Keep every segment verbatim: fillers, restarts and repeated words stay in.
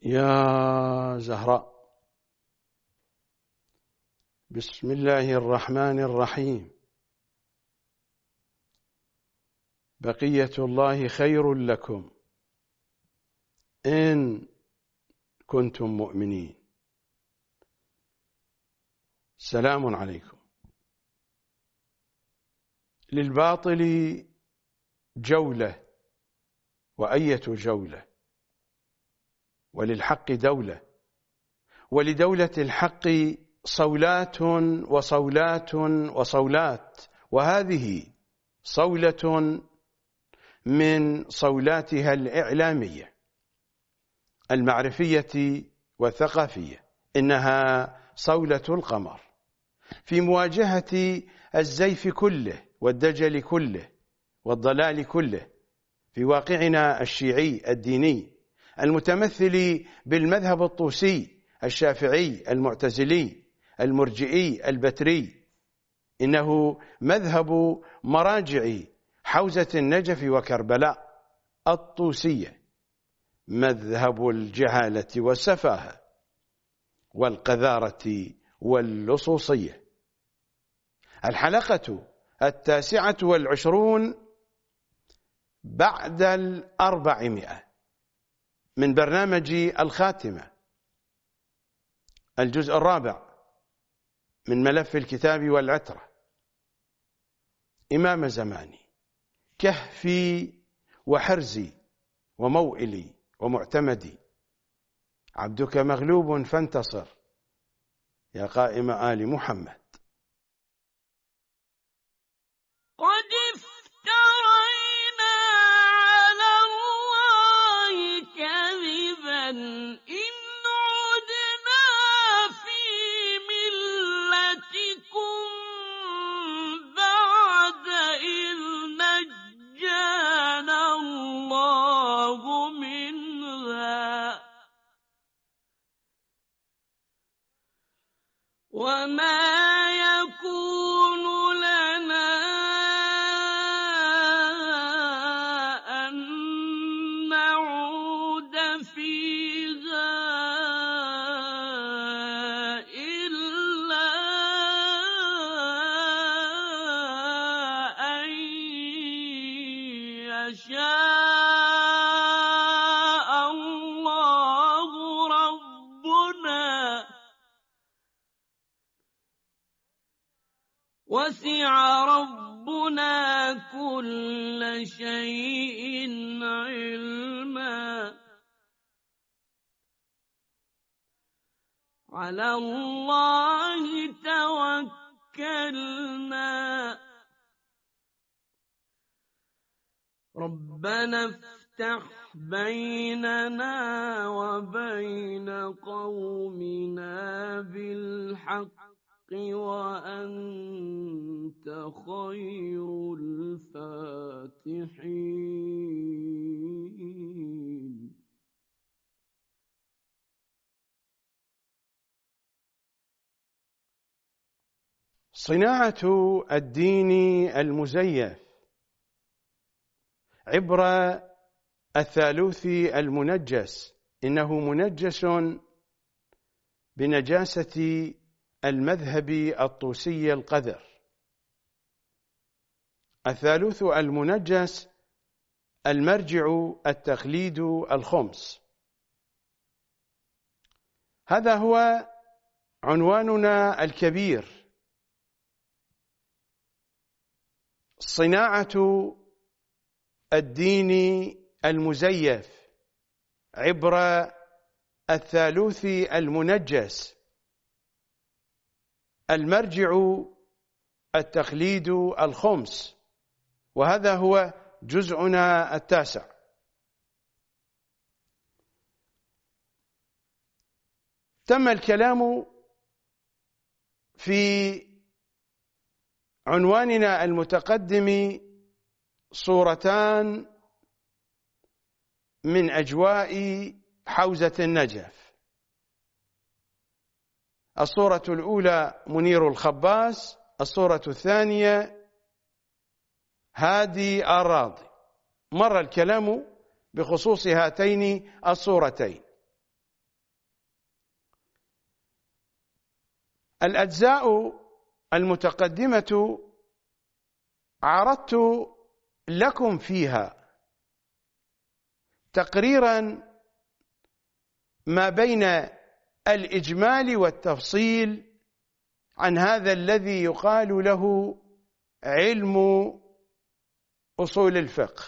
يا زهراء، بسم الله الرحمن الرحيم. بقية الله خير لكم إن كنتم مؤمنين. سلام عليكم. للباطل جولة وأية جولة، وللحق دولة، ولدولة الحق صولات وصولات وصولات، وهذه صولة من صولاتها الإعلامية المعرفية والثقافية. إنها صولة القمر في مواجهة الزيف كله والدجل كله والضلال كله في واقعنا الشيعي الديني المتمثل بالمذهب الطوسي الشافعي المعتزلي المرجئي البتري. إنه مذهب مراجع حوزة النجف وكربلاء الطوسية، مذهب الجهالة والسفاهة والقذارة واللصوصية. الحلقة التاسعة والعشرون بعد الأربعمائة من برنامج الخاتمة، الجزء الرابع من ملف الكتاب والعترة. إمام زماني، كهفي وحرزي وموئلي ومعتمدي، عبدك مغلوب فانتصر يا قائم آل محمد. قد افترينا على الله كذبا إن عدنا في ملتكم بعد إذ نجانا الله منها وما يكون لنا أن نعود فيها إلا أن يشاء الله ربنا وسع ربنا كل شيء علما. على الله توكلنا ربنا افتح بيننا وبين قومنا بالحق وأنت خير الفاتحين. صناعة الدين المزيف عبر الثالوث المنجس. إنه منجس بنجاسة المذهب الطوسي القذر. الثالوث المنجس المرجع التقليد الخمس. هذا هو عنواننا الكبير: صناعة الدين المزيف عبر الثالوث المنجس المرجع التقليد الخمس، وهذا هو جزءنا التاسع. تم الكلام في عنواننا المتقدم صورتان من أجواء حوزة النجف. الصورة الأولى منير الخباس، الصورة الثانية هادي الراضي. مر الكلام بخصوص هاتين الصورتين. الأجزاء المتقدمة عرضت لكم فيها تقريرا ما بين الإجمال والتفصيل عن هذا الذي يقال له علم أصول الفقه.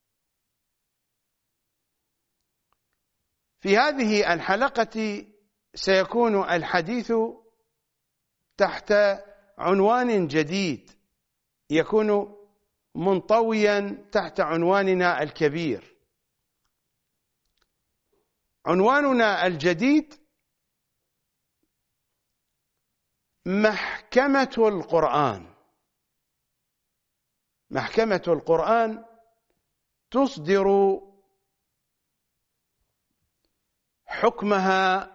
في هذه الحلقة سيكون الحديث تحت عنوان جديد يكون منطويا تحت عنواننا الكبير. عنواننا الجديد محكمة القرآن. محكمة القرآن تصدر حكمها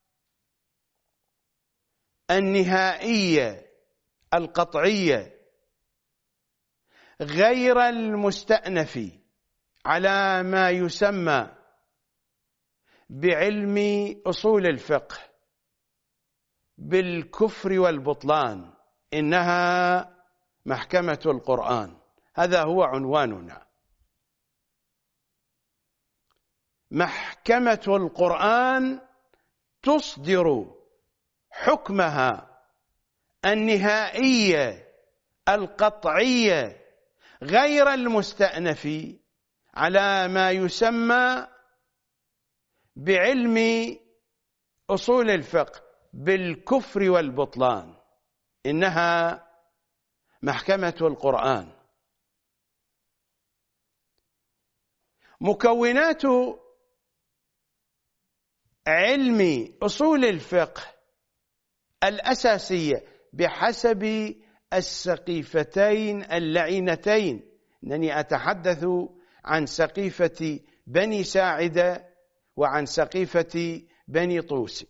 النهائية القطعية غير المستأنف على ما يسمى بعلم أصول الفقه بالكفر والبطلان، إنها محكمة القرآن. هذا هو عنواننا. محكمة القرآن تصدر حكمها النهائية القطعية غير المستأنف على ما يسمى بعلم أصول الفقه بالكفر والبطلان، إنها محكمة القرآن. مكونات علم أصول الفقه الأساسية بحسب السقيفتين اللعينتين، أنني أتحدث عن سقيفة بني ساعدة وعن سقيفة بني طوس.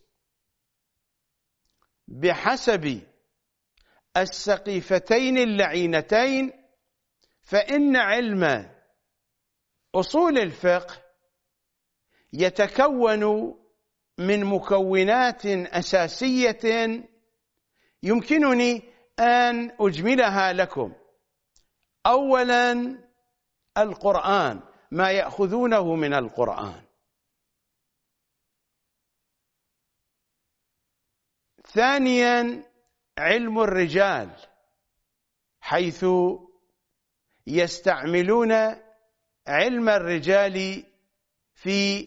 بحسب السقيفتين اللعينتين فإن علم أصول الفقه يتكون من مكونات أساسية يمكنني أن أجملها لكم. أولا القرآن، ما يأخذونه من القرآن. ثانيا علم الرجال، حيث يستعملون علم الرجال في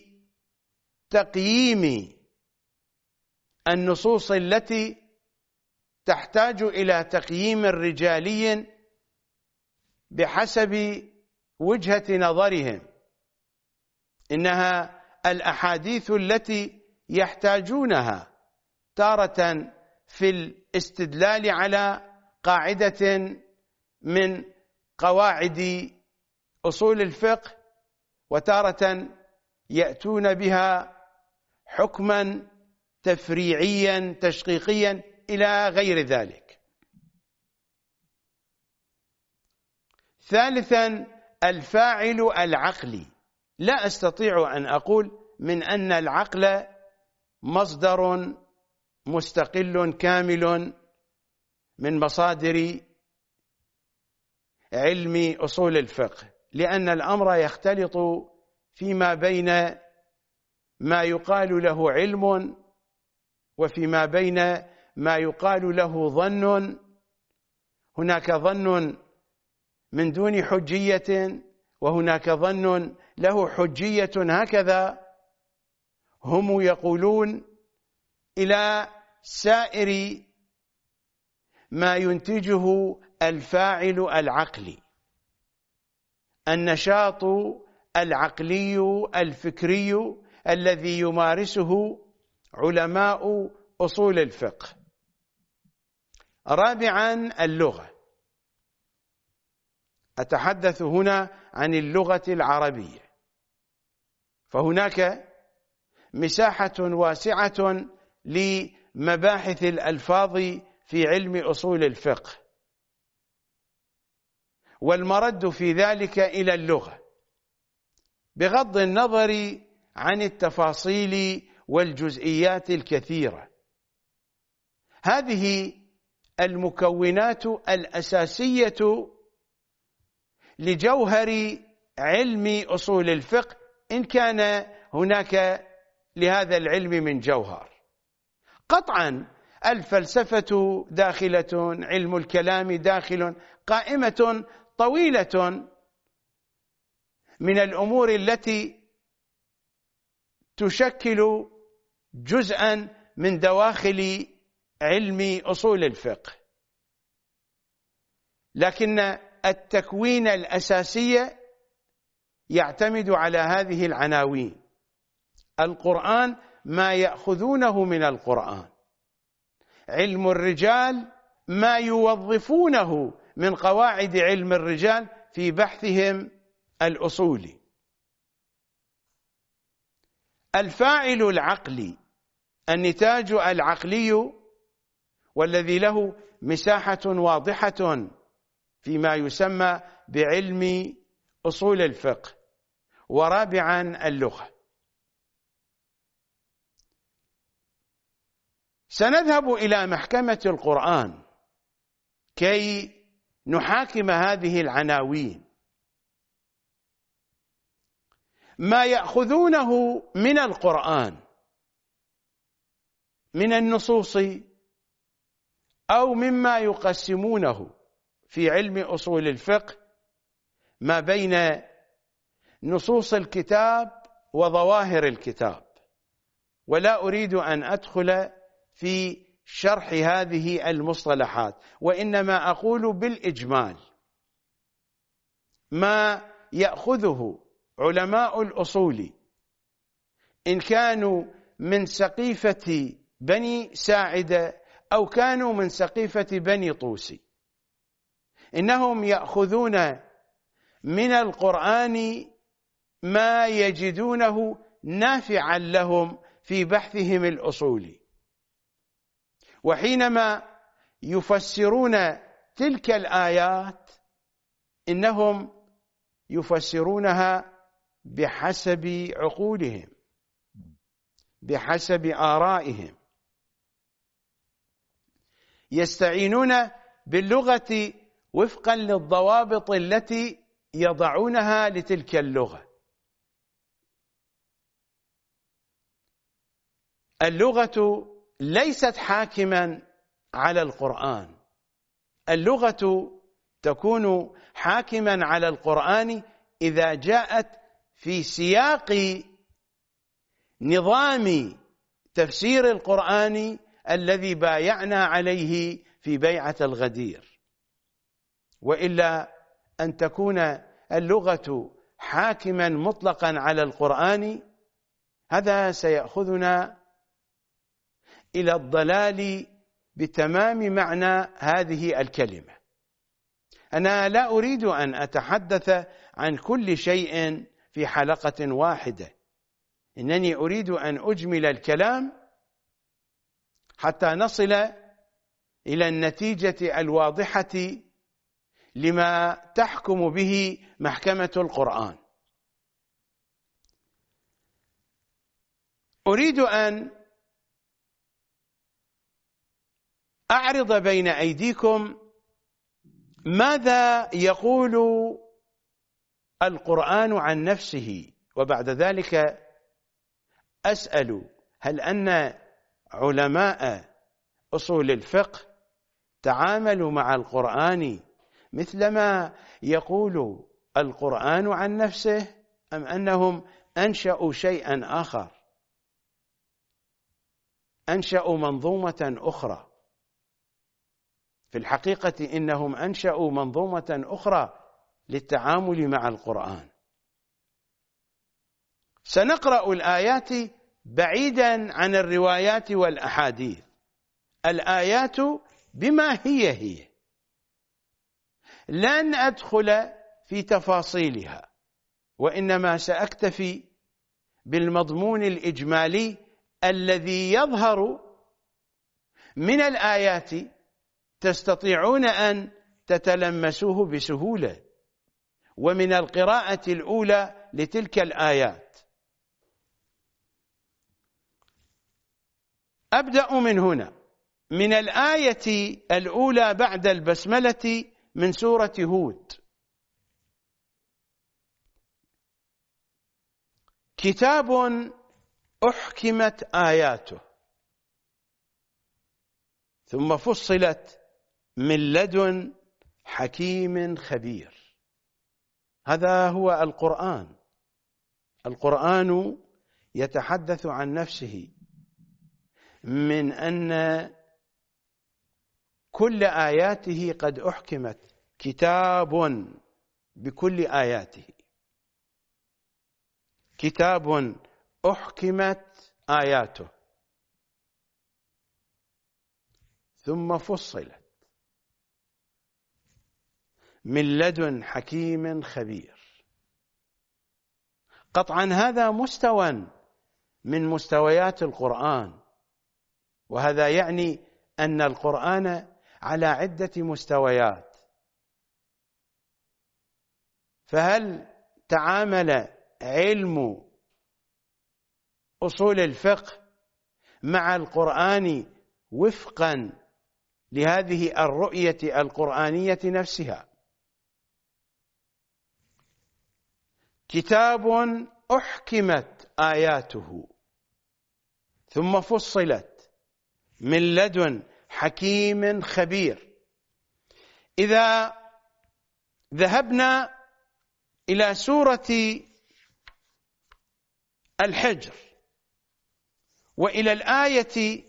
تقييم النصوص التي تحتاج إلى تقييم رجالي بحسب وجهة نظرهم. إنها الأحاديث التي يحتاجونها تارة في الاستدلال على قاعدة من قواعد أصول الفقه، وتارة يأتون بها حكما تفريعيا تشقيقيا إلى غير ذلك. ثالثا الفاعل العقلي. لا أستطيع أن أقول من أن العقل مصدر مستقل كامل من مصادر علم أصول الفقه، لأن الأمر يختلط فيما بين ما يقال له علم وفيما بين ما يقال له ظن. هناك ظن من دون حجية وهناك ظن له حجية، هكذا هم يقولون إلى سائر ما ينتجه الفاعل العقلي، النشاط العقلي الفكري الذي يمارسه علماء أصول الفقه. رابعا اللغة. أتحدث هنا عن اللغة العربية، فهناك مساحة واسعة لمباحث الألفاظ في علم أصول الفقه، والمرد في ذلك إلى اللغة بغض النظر عن التفاصيل والجزئيات الكثيرة. هذه المكونات الأساسية لجوهر علم أصول الفقه، إن كان هناك لهذا العلم من جوهر. قطعا الفلسفة داخلة، علم الكلام داخل، قائمة طويلة من الأمور التي تشكل جزءا من دواخل علم أصول الفقه، لكن التكوين الأساسي يعتمد على هذه العناوين. القرآن ما يأخذونه من القرآن، علم الرجال ما يوظفونه من قواعد علم الرجال في بحثهم الأصولي. الفاعل العقلي، النتاج العقلي، والذي له مساحة واضحة فيما يسمى بعلم أصول الفقه. ورابعا اللغة. سنذهب إلى محكمة القرآن كي نحاكم هذه العناوين. ما يأخذونه من القرآن من النصوص أو مما يقسمونه في علم أصول الفقه ما بين نصوص الكتاب وظواهر الكتاب، ولا أريد أن أدخل في شرح هذه المصطلحات، وإنما أقول بالإجمال ما يأخذه علماء الأصول إن كانوا من سقيفة بني ساعدة أو كانوا من سقيفة بني طوسي، إنهم يأخذون من القرآن ما يجدونه نافعا لهم في بحثهم الأصولي. وحينما يفسرون تلك الآيات إنهم يفسرونها بحسب عقولهم، بحسب آرائهم، يستعينون باللغة وفقا للضوابط التي يضعونها لتلك اللغة. اللغة ليست حاكما على القرآن، اللغة تكون حاكما على القرآن إذا جاءت في سياق نظام تفسير القرآن الذي بايعنا عليه في بيعة الغدير. وإلا أن تكون اللغة حاكما مطلقا على القرآن، هذا سيأخذنا إلى الضلال بتمام معنى هذه الكلمة. أنا لا أريد أن أتحدث عن كل شيء في حلقة واحدة، إنني أريد أن أجمل الكلام حتى نصل إلى النتيجة الواضحة لما تحكم به محكمة القرآن. أريد أن أعرض بين أيديكم ماذا يقول القرآن عن نفسه، وبعد ذلك أسأل هل أن علماء أصول الفقه تعاملوا مع القرآن مثلما يقول القرآن عن نفسه، أم أنهم أنشأوا شيئا آخر، أنشأوا منظومة أخرى. في الحقيقة إنهم أنشأوا منظومة أخرى للتعامل مع القرآن. سنقرأ الآيات بعيدا عن الروايات والأحاديث، الآيات بما هي هي، لن أدخل في تفاصيلها، وإنما سأكتفي بالمضمون الإجمالي الذي يظهر من الآيات، تستطيعون أن تتلمسوه بسهولة، ومن القراءة الأولى لتلك الآيات. أبدأ من هنا. من الآية الأولى بعد البسملة من سورة هود: كتاب أحكمت آياته ثم فصلت من لدن حكيم خبير. هذا هو القرآن. القرآن يتحدث عن نفسه من أن كل آياته قد أحكمت، كتاب بكل آياته، كتاب أحكمت آياته ثم فصلت من لدن حكيم خبير. قطعا هذا مستوى من مستويات القرآن، وهذا يعني أن القرآن على عدة مستويات. فهل تعامل علم أصول الفقه مع القرآن وفقا لهذه الرؤية القرآنية نفسها؟ كتاب أحكمت آياته ثم فصلت من لدن حكيم خبير. إذا ذهبنا إلى سورة الحجر وإلى الآية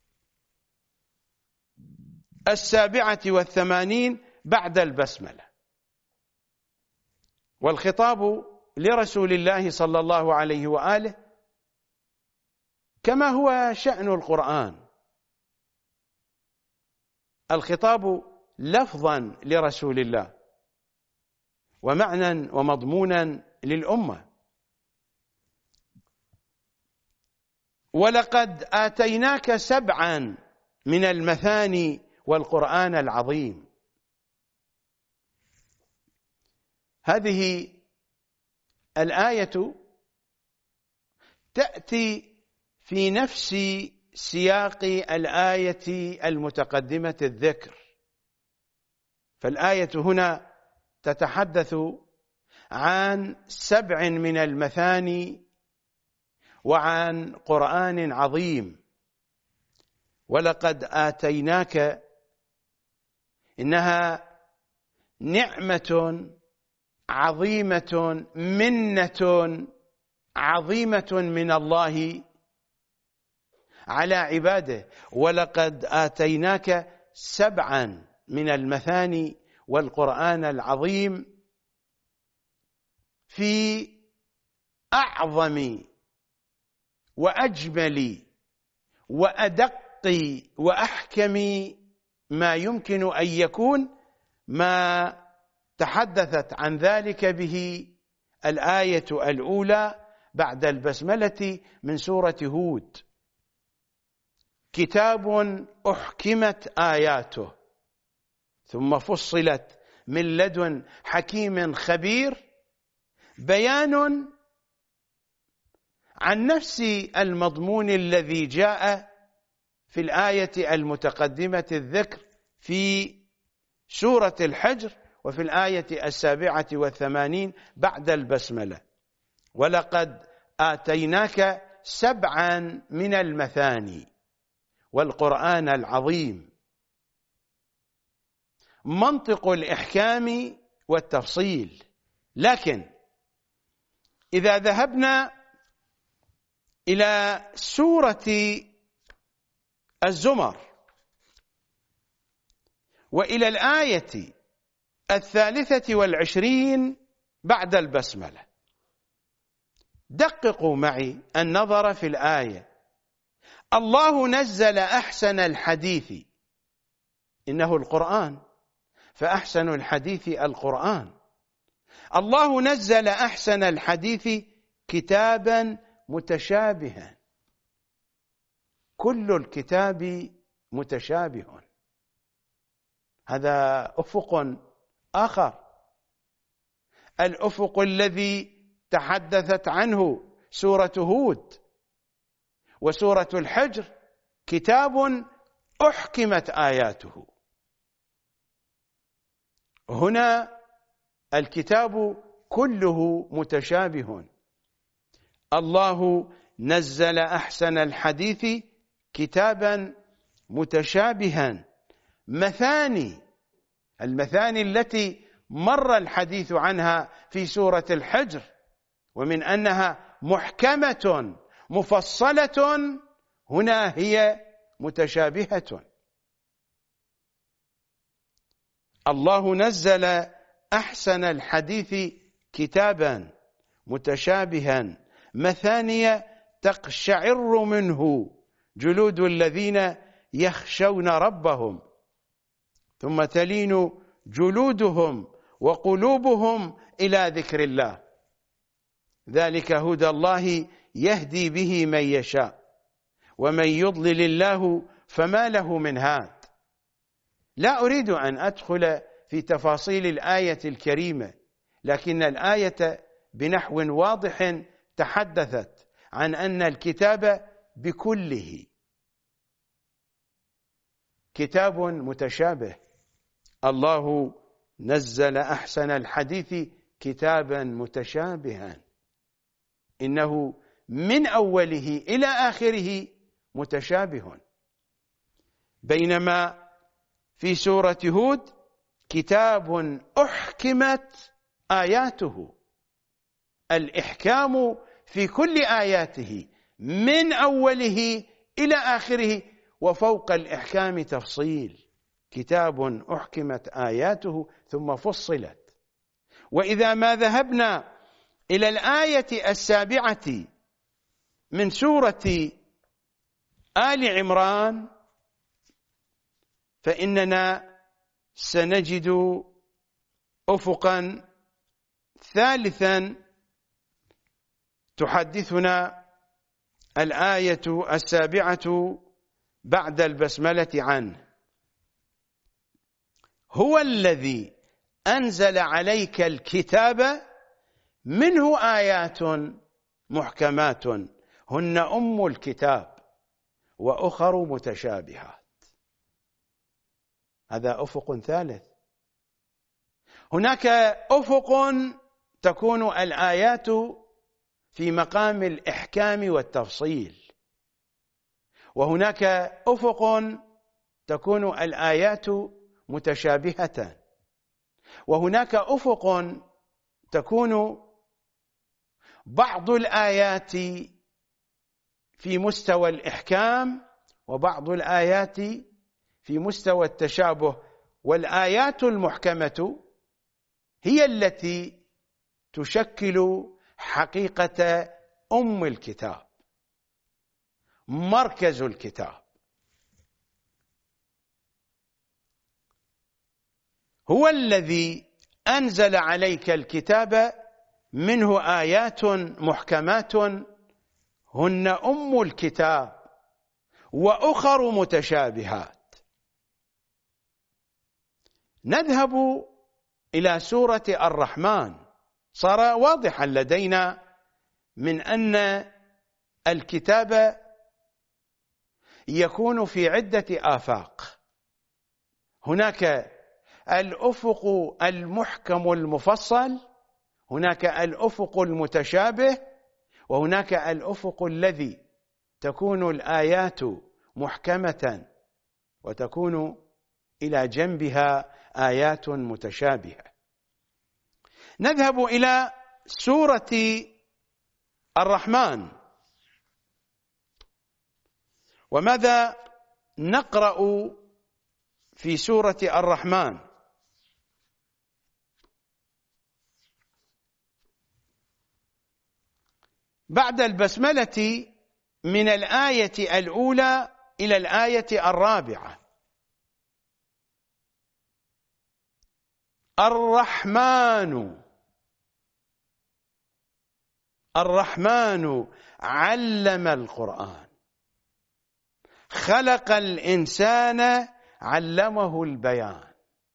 السابعة والثمانين بعد البسملة، والخطاب لرسول الله صلى الله عليه وآله كما هو شأن القرآن، الخطاب لفظا لرسول الله ومعنى ومضمونا للأمة. ولقد آتيناك سبعا من المثاني والقرآن العظيم. هذه الآية تأتي في نفس سياق الآية المتقدمة الذكر، فالآية هنا تتحدث عن سبع من المثاني وعن قرآن عظيم. ولقد آتيناك إنها نعمة عظيمة، منة عظيمة من الله على عباده. ولقد آتيناك سبعا من المثاني والقرآن العظيم في أعظم وأجمل وأدق وأحكم ما يمكن أن يكون، ما تحدثت عن ذلك به الآية الأولى بعد البسملة من سورة هود: كتاب أحكمت آياته ثم فصلت من لدن حكيم خبير. بيان عن نفس المضمون الذي جاء في الآية المتقدمة الذكر في سورة الحجر وفي الآية السابعة والثمانين بعد البسملة: ولقد آتيناك سبعا من المثاني والقرآن العظيم. منطق الإحكام والتفصيل. لكن إذا ذهبنا إلى سورة الزمر وإلى الآية الثالثة والعشرين بعد البسملة، دققوا معي النظر في الآية: الله نزل أحسن الحديث، إنه القرآن، فأحسن الحديث القرآن. الله نزل أحسن الحديث كتابا متشابها. كل الكتاب متشابه. هذا أفق آخر، الأفق الذي تحدثت عنه سورة هود وسورة الحجر: كتاب أحكمت آياته. هنا الكتاب كله متشابه. الله نزل أحسن الحديث كتابا متشابها مثاني، المثاني التي مر الحديث عنها في سورة الحجر، ومن أنها محكمة مفصلة هنا هي متشابهة. الله نزل أحسن الحديث كتابا متشابها مثانية تقشعر منه جلود الذين يخشون ربهم ثم تلين جلودهم وقلوبهم إلى ذكر الله، ذلك هدى الله يهدي به من يشاء ومن يضلل الله فما له من هاد. لا أريد أن أدخل في تفاصيل الآية الكريمة، لكن الآية بنحو واضح تحدثت عن أن الكتاب بكله كتاب متشابه. الله نزل أحسن الحديث كتابا متشابها، إنه من أوله إلى آخره متشابه. بينما في سورة هود كتاب أحكمت آياته، الإحكام في كل آياته من أوله إلى آخره، وفوق الإحكام تفصيل. كتاب أحكمت آياته ثم فصلت. وإذا ما ذهبنا إلى الآية السابعة من سورة آل عمران فإننا سنجد أفقا ثالثا تحدثنا الآية السابعة بعد البسملة عنه: هو الذي أنزل عليك الكتاب منه آيات محكمات هن أم الكتاب وأخر متشابهات. هذا أفق ثالث. هناك أفق تكون الآيات في مقام الإحكام والتفصيل، وهناك أفق تكون الآيات متشابهة، وهناك أفق تكون بعض الآيات في مستوى الإحكام وبعض الآيات في مستوى التشابه. والآيات المحكمة هي التي تشكل حقيقة أم الكتاب، مركز الكتاب. هو الذي أنزل عليك الكتاب منه آيات محكمات هن أم الكتاب وأخر متشابهات. نذهب إلى سورة الرحمن. صار واضحا لدينا من أن الكتاب يكون في عدة آفاق. هناك الأفق المحكم المفصل، هناك الأفق المتشابه، وهناك الأفق الذي تكون الآيات محكمة وتكون إلى جنبها آيات متشابهة. نذهب إلى سورة الرحمن. وماذا نقرأ في سورة الرحمن؟ بعد البسملة من الآية الأولى إلى الآية الرابعة: الرحمن الرحمن علم القرآن، خلق الإنسان علمه البيان.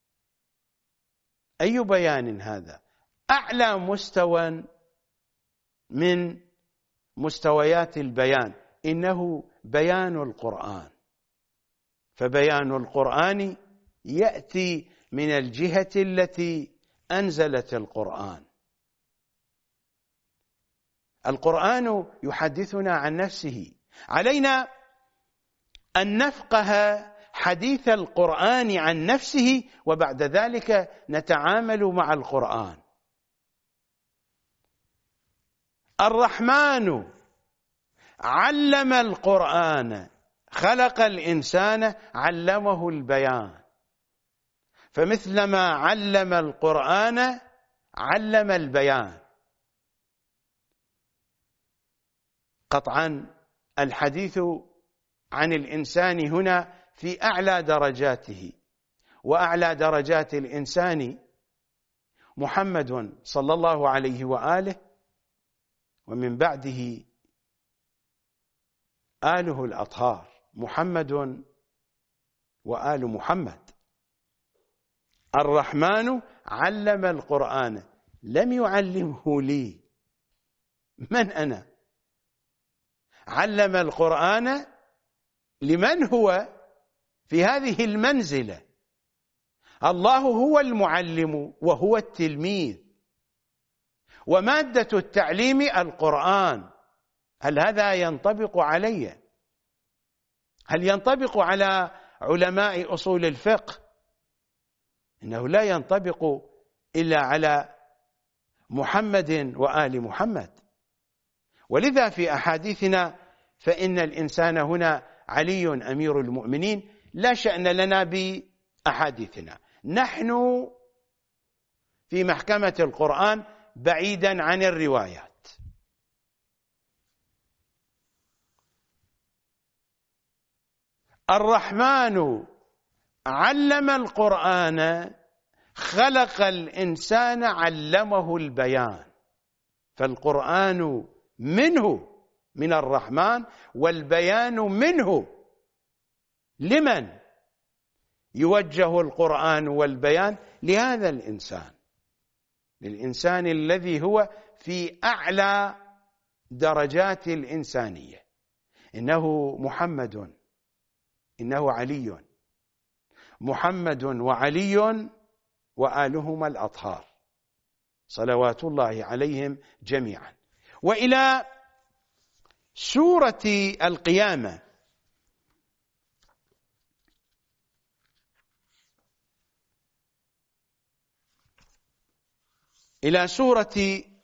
أي بيان هذا؟ أعلى مستوى من مستويات البيان، إنه بيان القرآن. فبيان القرآن يأتي من الجهة التي أنزلت القرآن. القرآن يحدثنا عن نفسه، علينا أن نفقه حديث القرآن عن نفسه، وبعد ذلك نتعامل مع القرآن. الرحمن علم القرآن، خلق الإنسان، علمه البيان، فمثلما علم القرآن علم البيان. قطعا الحديث عن الإنسان هنا في أعلى درجاته، وأعلى درجات الإنسان محمد صلى الله عليه وآله، ومن بعده آله الأطهار، محمد وآل محمد. الرحمن علم القرآن، لم يعلمه لي، من أنا؟ علم القرآن لمن هو في هذه المنزلة. الله هو المعلم وهو التلميذ، ومادة التعليم القرآن. هل هذا ينطبق علي؟ هل ينطبق على علماء أصول الفقه؟ إنه لا ينطبق إلا على محمد وآل محمد. ولذا في أحاديثنا فإن الإنسان هنا علي أمير المؤمنين، لا شأن لنا بأحاديثنا، نحن في محكمة القرآن بعيدا عن الروايات. الرحمن علم القرآن، خلق الإنسان، علمه البيان. فالقرآن منه، من الرحمن، والبيان منه. لمن يوجه القرآن والبيان؟ لهذا الإنسان، للإنسان الذي هو في أعلى درجات الإنسانية. إنه محمد، إنه علي، محمد وعلي وآلهما الأطهار صلوات الله عليهم جميعا. وإلى سورة القيامة. إلى سورة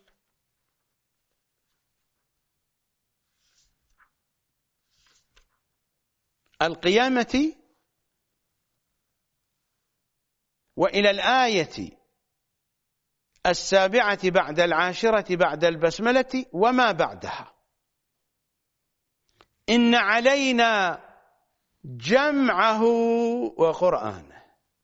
القيامة، وإلى الآية السابعة بعد العاشرة بعد البسملة وما بعدها. إن علينا جمعه وقرآنه.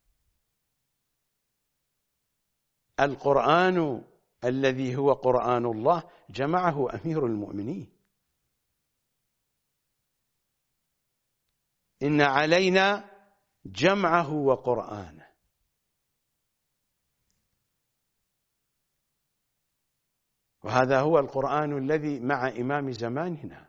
القرآن الذي هو قرآن الله جمعه أمير المؤمنين. إن علينا جمعه وقرآنه. وهذا هو القرآن الذي مع إمام زماننا.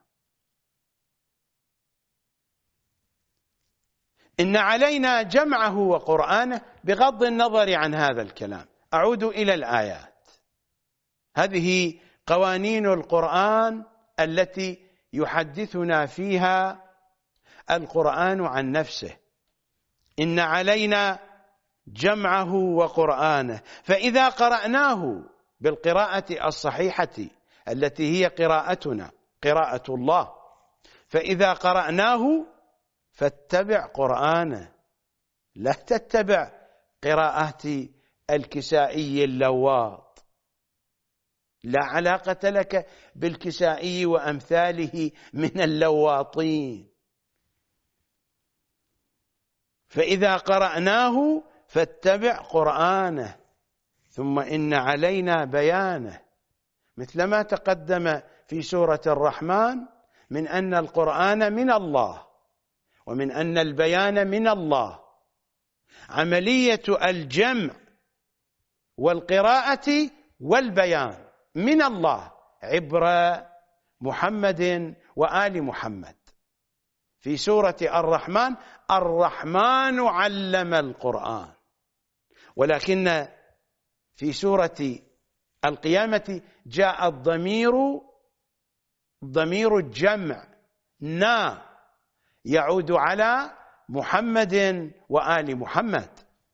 إن علينا جمعه وقرآنه، بغض النظر عن هذا الكلام أعود إلى الآيات. هذه قوانين القرآن التي يحدثنا فيها القرآن عن نفسه. إن علينا جمعه وقرآنه، فإذا قرأناه بالقراءة الصحيحة التي هي قراءتنا، قراءة الله، فإذا قرأناه فاتبع قرآنه، لا تتبع قراءات الكسائي اللواط. لا علاقة لك بالكسائي وأمثاله من اللواطين. فإذا قرأناه فاتبع قرآنه، ثم إن علينا بيانه، مثلما تقدم في سورة الرحمن من أن القرآن من الله، ومن أن البيان من الله. عملية الجمع والقراءة والبيان من الله عبر محمد وآل محمد. في سورة الرحمن الرحمن علم القرآن، ولكن في سورة القيامة جاء الضمير ضمير الجمع نا يعود على محمد وآل محمد.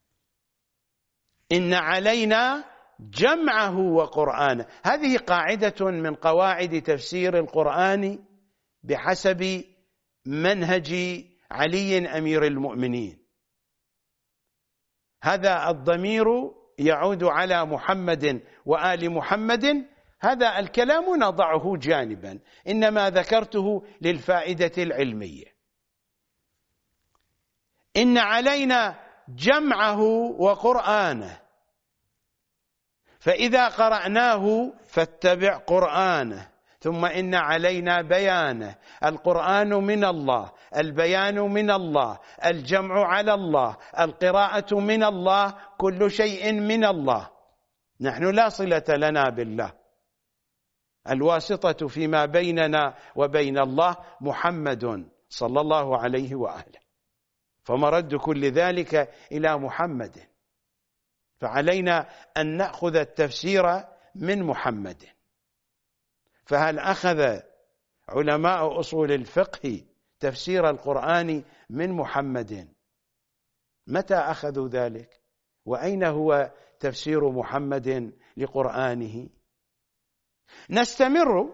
إن علينا جمعه وقرآنه. هذه قاعدة من قواعد تفسير القرآن بحسب منهج علي أمير المؤمنين. هذا الضمير يعود على محمد وآل محمد، هذا الكلام نضعه جانبا، إنما ذكرته للفائدة العلمية. إن علينا جمعه وقرآنه، فإذا قرأناه فاتبع قرآنه، ثم إن علينا بيانه. القرآن من الله، البيان من الله، الجمع على الله، القراءة من الله، كل شيء من الله. نحن لا صلة لنا بالله، الواسطة فيما بيننا وبين الله محمد صلى الله عليه وآله، فمرد كل ذلك إلى محمد، فعلينا أن نأخذ التفسير من محمد. فهل أخذ علماء أصول الفقه تفسير القرآن من محمد؟ متى أخذوا ذلك؟ وأين هو تفسير محمد لقرآنه؟ نستمر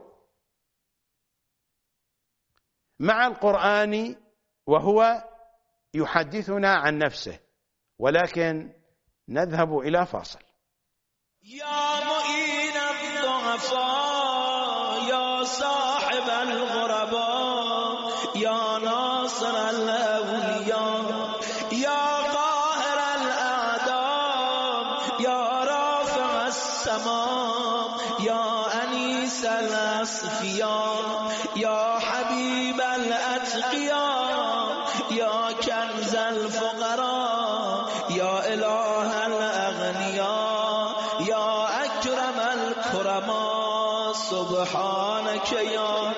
مع القرآن وهو يحدثنا عن نفسه، ولكن نذهب إلى فاصل. يا معين الضعفاء، يا صاحب الغرباء، يا ناصر الأولياء، يا قاهر الأعداء، يا رافع السماء، يا أنيس الأصفياء، يا حبيب الأتقياء، يا كنز الفقراء، يا إله الأغنياء، يا أكرم الكرماء، سبحانك يا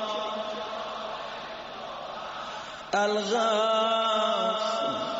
الغاث،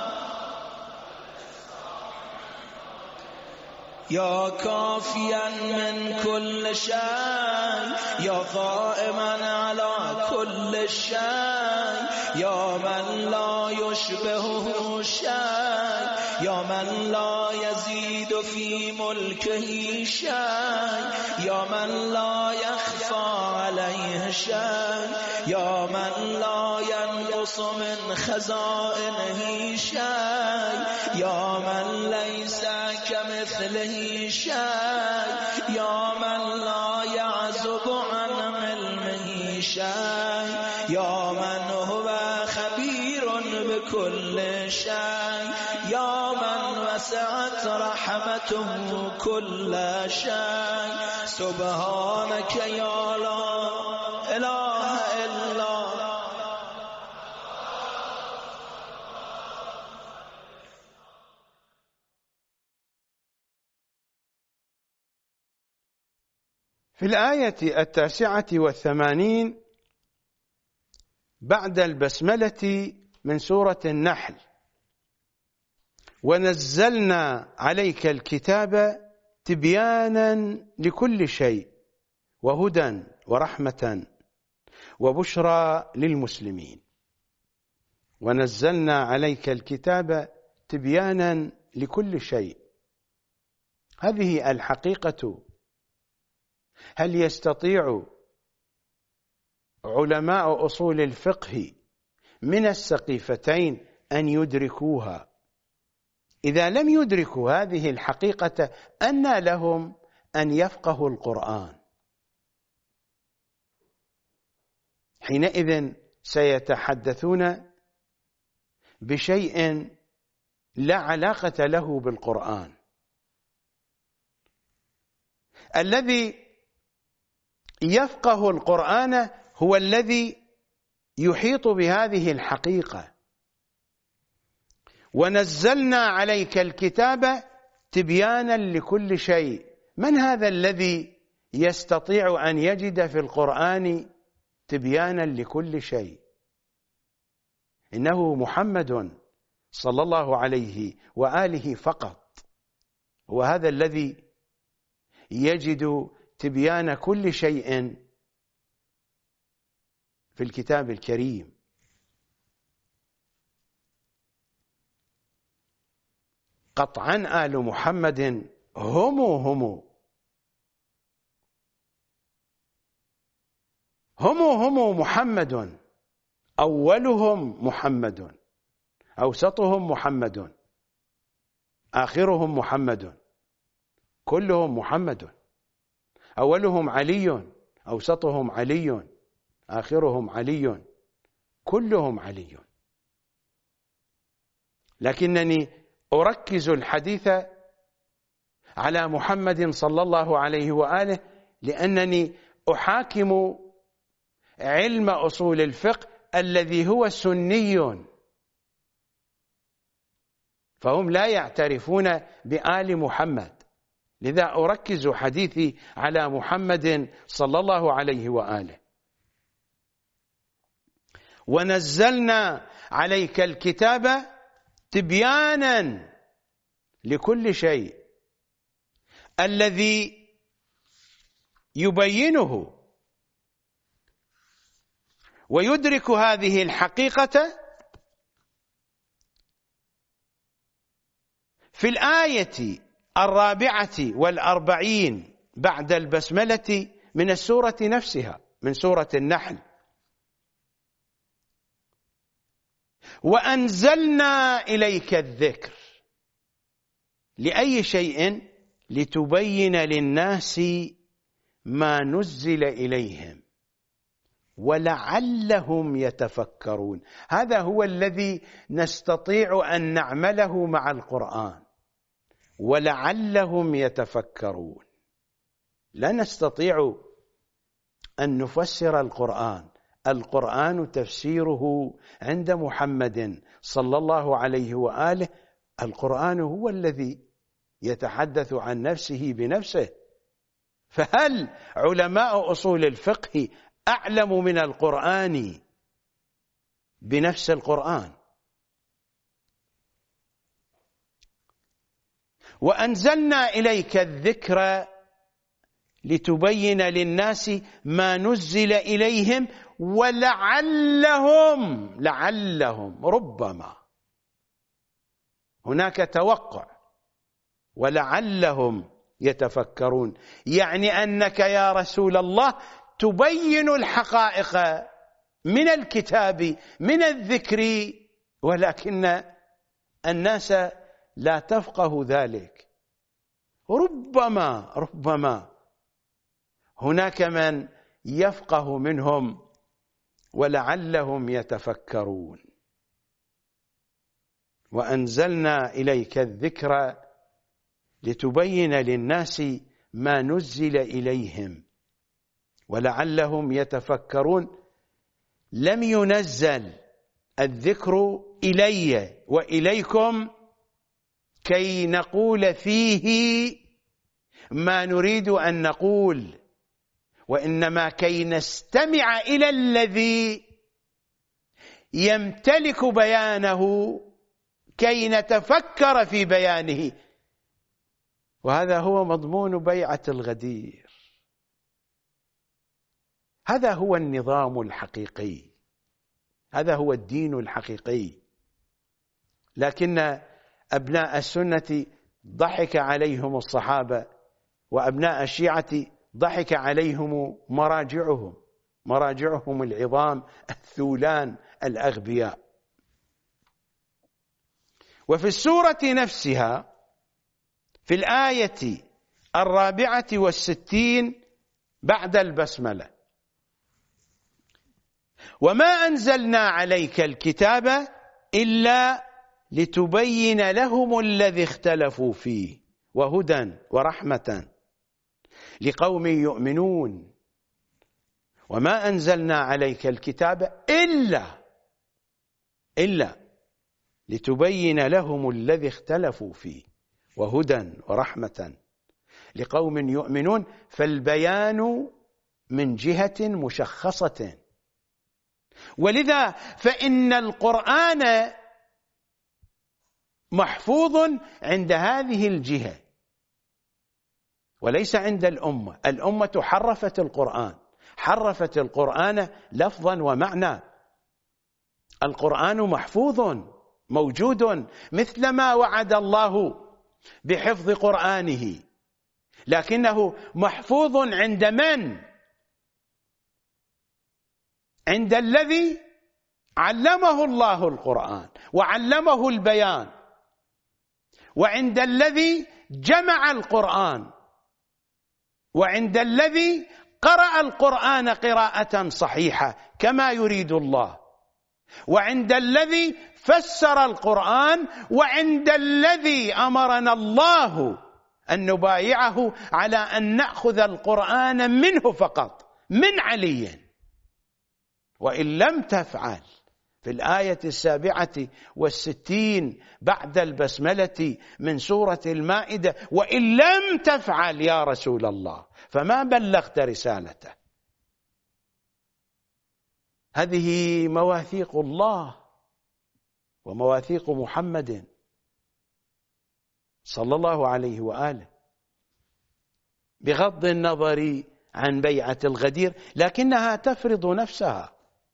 يا كافيا من كل شيء، يا قائما على كل شيء، يا من لا يشبهه شيء، يا من لا يزيد في ملكه شيء، يا من لا يخفى عليه شيء، يا من لا ينقص من خزائنه شيء، يا من ليس كمثله شيء، يا من لا يعزب عن علمه شيء، يا من هو خبير بكل شيء، يا من وسعت رحمته كل شيء، سبحانك يا لا إله إلا في الآية التاسعة والثمانين بعد البسملة من سورة النحل: ونزلنا عليك الكتاب تبيانا لكل شيء وهدى ورحمة وبشرى للمسلمين. ونزلنا عليك الكتاب تبيانا لكل شيء، هذه الحقيقة. هل يستطيع علماء أصول الفقه من السقيفتين أن يدركوها؟ إذا لم يدركوا هذه الحقيقة أنى لهم أن يفقهوا القرآن؟ حينئذ سيتحدثون بشيء لا علاقة له بالقرآن. الذي يفقه القرآن هو الذي يحيط بهذه الحقيقة. ونزلنا عليك الكتاب تبيانا لكل شيء. من هذا الذي يستطيع أن يجد في القرآن تبيانا لكل شيء؟ إنه محمد صلى الله عليه وآله فقط، وهذا الذي يجد تبيان كل شيء في الكتاب الكريم. قطعا آل محمد هم هم هم هم محمد، أولهم محمد، أوسطهم محمد، آخرهم محمد، كلهم محمد. أولهم علي، أوسطهم علي، آخرهم علي، كلهم علي. لكنني أركز الحديث على محمد صلى الله عليه وآله لأنني أحاكم علم أصول الفقه الذي هو سني، فهم لا يعترفون بآل محمد، لذا أركز حديثي على محمد صلى الله عليه وآله. ونزلنا عليك الكتاب تبيانا لكل شيء، الذي يبينه ويدرك هذه الحقيقة في الآية الرابعة والأربعين بعد البسملة من السورة نفسها، من سورة النحل. وأنزلنا إليك الذكر لأي شيء؟ لتبين للناس ما نزل إليهم ولعلهم يتفكرون. هذا هو الذي نستطيع أن نعمله مع القرآن، ولعلهم يتفكرون. لا نستطيع أن نفسر القرآن، القرآن تفسيره عند محمد صلى الله عليه وآله. القرآن هو الذي يتحدث عن نفسه بنفسه، فهل علماء أصول الفقه أعلم من القرآن بنفس القرآن؟ وأنزلنا إليك الذكر لتبين للناس ما نزل إليهم ولعلهم لعلهم ربما، هناك توقع، ولعلهم يتفكرون، يعني أنك يا رسول الله تبين الحقائق من الكتاب من الذكر، ولكن الناس لا تفقه ذلك. ربما ربما هناك من يفقه منهم ولعلهم يتفكرون. وأنزلنا إليك الذكر لتبين للناس ما نزل إليهم ولعلهم يتفكرون. لم ينزل الذكر إلي وإليكم كي نقول فيه ما نريد أن نقول، وإنما كي نستمع إلى الذي يمتلك بيانه كي نتفكر في بيانه. وهذا هو مضمون بيعة الغدير، هذا هو النظام الحقيقي، هذا هو الدين الحقيقي. لكن أبناء السنة ضحك عليهم الصحابة، وأبناء الشيعة ضحك عليهم مراجعهم مراجعهم العظام الثولان الأغبياء. وفي السورة نفسها في الآية الرابعة والستين بعد البسملة: وما أنزلنا عليك الكتاب إلا لتبين لهم الذي اختلفوا فيه وهدى ورحمة لقوم يؤمنون. وما أنزلنا عليك الكتاب إلا إلا لتبين لهم الذي اختلفوا فيه وهدى ورحمة لقوم يؤمنون. فالبيان من جهة مشخصة، ولذا فإن القرآن محفوظ عند هذه الجهة وليس عند الأمة. الأمة حرفت القرآن، حرفت القرآن لفظا ومعنى. القرآن محفوظ موجود مثل ما وعد الله بحفظ قرآنه، لكنه محفوظ عند من؟ عند الذي علمه الله القرآن وعلمه البيان، وعند الذي جمع القرآن، وعند الذي قرأ القرآن قراءة صحيحة كما يريد الله، وعند الذي فسر القرآن، وعند الذي أمرنا الله أن نبايعه على أن نأخذ القرآن منه فقط، من علي. وإن لم تفعل في الآية السابعة والستين بعد البسملة من سورة المائدة، وإن لم تفعل يا رسول الله فما بلغت رسالته. هذه مواثيق الله ومواثيق محمد صلى الله عليه وآله، بغض النظر عن بيعة الغدير، لكنها تفرض نفسها.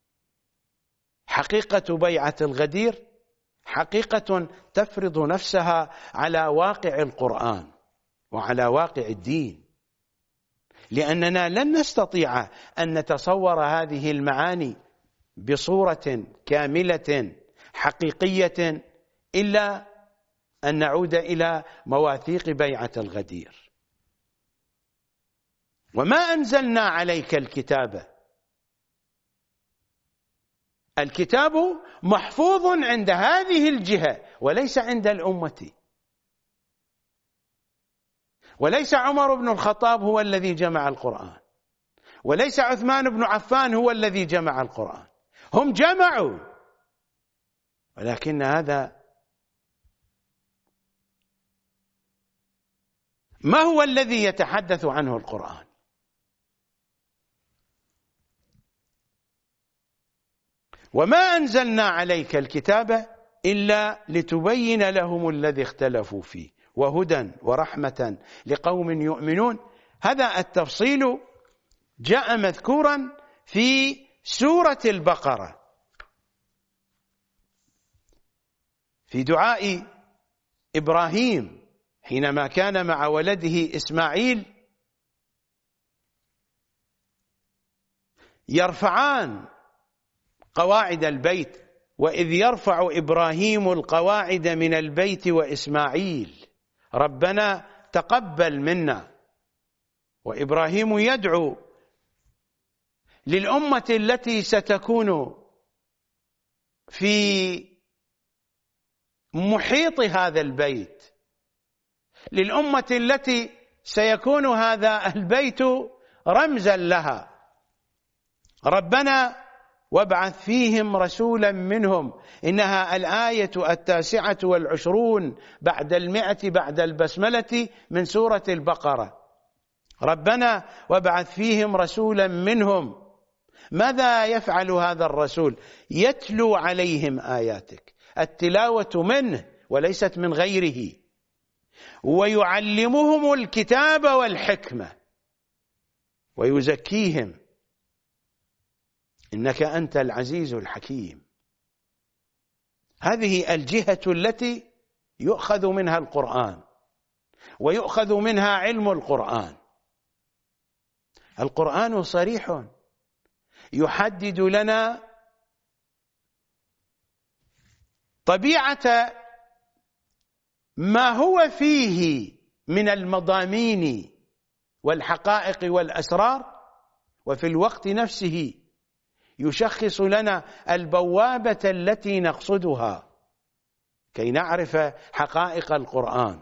حقيقة بيعة الغدير حقيقة تفرض نفسها على واقع القرآن وعلى واقع الدين، لأننا لن نستطيع أن نتصور هذه المعاني بصورة كاملة حقيقية إلا أن نعود إلى مواثيق بيعة الغدير. وما أنزلنا عليك الكتاب، الكتاب محفوظ عند هذه الجهة وليس عند الأمة. وليس عمر بن الخطاب هو الذي جمع القرآن، وليس عثمان بن عفان هو الذي جمع القرآن، هم جمعوا، ولكن هذا ما هو الذي يتحدث عنه القرآن. وما أنزلنا عليك الكتاب إلا لتبين لهم الذي اختلفوا فيه وهدى ورحمة لقوم يؤمنون. هذا التفصيل جاء مذكورا في سورة البقرة في دعاء إبراهيم حينما كان مع ولده إسماعيل يرفعان قواعد البيت، وإذ يرفع إبراهيم القواعد من البيت وإسماعيل ربنا تقبل منا. وإبراهيم يدعو للأمة التي ستكون في محيط هذا البيت، للأمة التي سيكون هذا البيت رمزا لها، ربنا وابعث فيهم رسولا منهم. إنها الآية التاسعة والعشرون بعد المئة بعد البسملة من سورة البقرة. ربنا وابعث فيهم رسولا منهم. ماذا يفعل هذا الرسول؟ يتلو عليهم آياتك، التلاوة منه وليست من غيره، ويعلمهم الكتاب والحكمة ويزكيهم إنك أنت العزيز الحكيم. هذه الجهة التي يؤخذ منها القرآن ويؤخذ منها علم القرآن. القرآن صريح يحدد لنا طبيعة ما هو فيه من المضامين والحقائق والأسرار، وفي الوقت نفسه يشخص لنا البوابة التي نقصدها كي نعرف حقائق القرآن.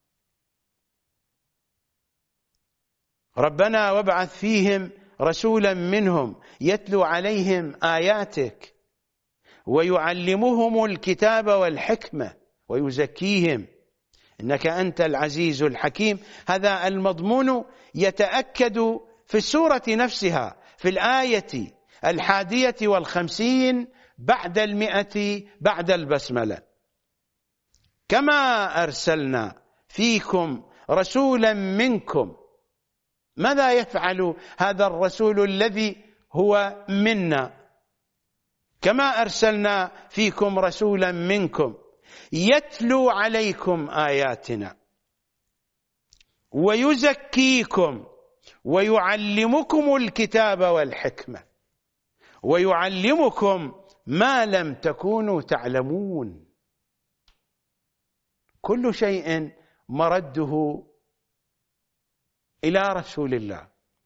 ربنا وابعث فيهم رسولا منهم يتلو عليهم آياتك ويعلمهم الكتاب والحكمة ويزكيهم إنك أنت العزيز الحكيم. هذا المضمون يتأكد في السورة نفسها، في الآية الحادية والخمسين بعد المئة بعد البسملة. كما أرسلنا فيكم رسولا منكم. ماذا يفعل هذا الرسول الذي هو منا؟ كما أرسلنا فيكم رسولا منكم يتلو عليكم آياتنا ويزكيكم ويعلمكم الكتاب والحكمة ويعلمكم ما لم تكونوا تعلمون. كل شيء مرده إلى رسول الله.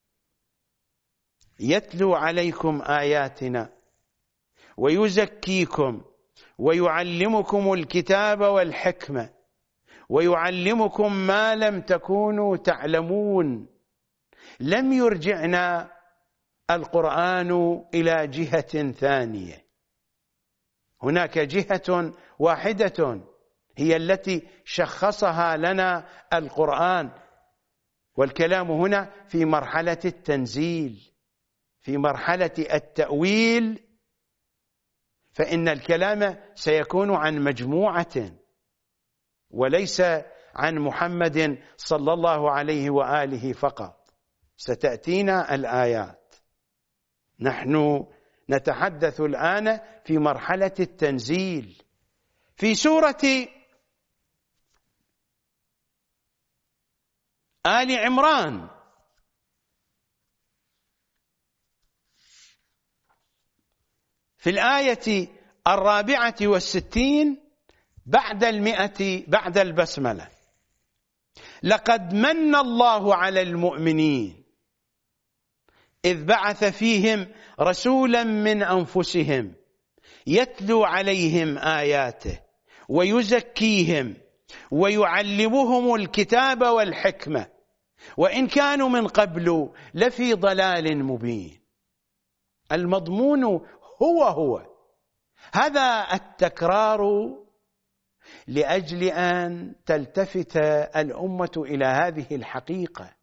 يتلو عليكم آياتنا ويزكيكم ويعلمكم الكتاب والحكمة ويعلمكم ما لم تكونوا تعلمون. لم يرجعنا القرآن إلى جهة ثانية، هناك جهة واحدة هي التي شخصها لنا القرآن، والكلام هنا في مرحلة التنزيل، في مرحلة التأويل، فإن الكلام سيكون عن مجموعة وليس عن محمد صلى الله عليه وآله فقط. ستأتينا الآيات. نحن نتحدث الآن في مرحلة التنزيل. في سورة آل عمران في الآية الرابعة والستين بعد المئة بعد البسملة: لقد من الله على المؤمنين إذ بعث فيهم رسولا من أنفسهم يتلو عليهم آياته ويزكيهم ويعلمهم الكتاب والحكمة وإن كانوا من قبل لفي ضلال مبين. المضمون هو هو هذا التكرار لأجل أن تلتفت الأمة إلى هذه الحقيقة.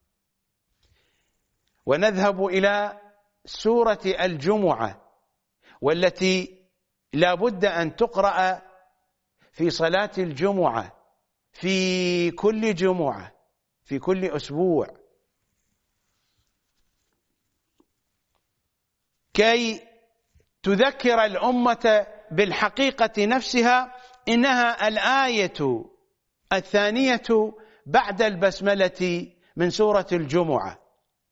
ونذهب إلى سورة الجمعة، والتي لا بد أن تقرأ في صلاة الجمعة في كل جمعة في كل أسبوع، كي تذكر الأمة بالحقيقة نفسها. إنها الآية الثانية بعد البسملة من سورة الجمعة.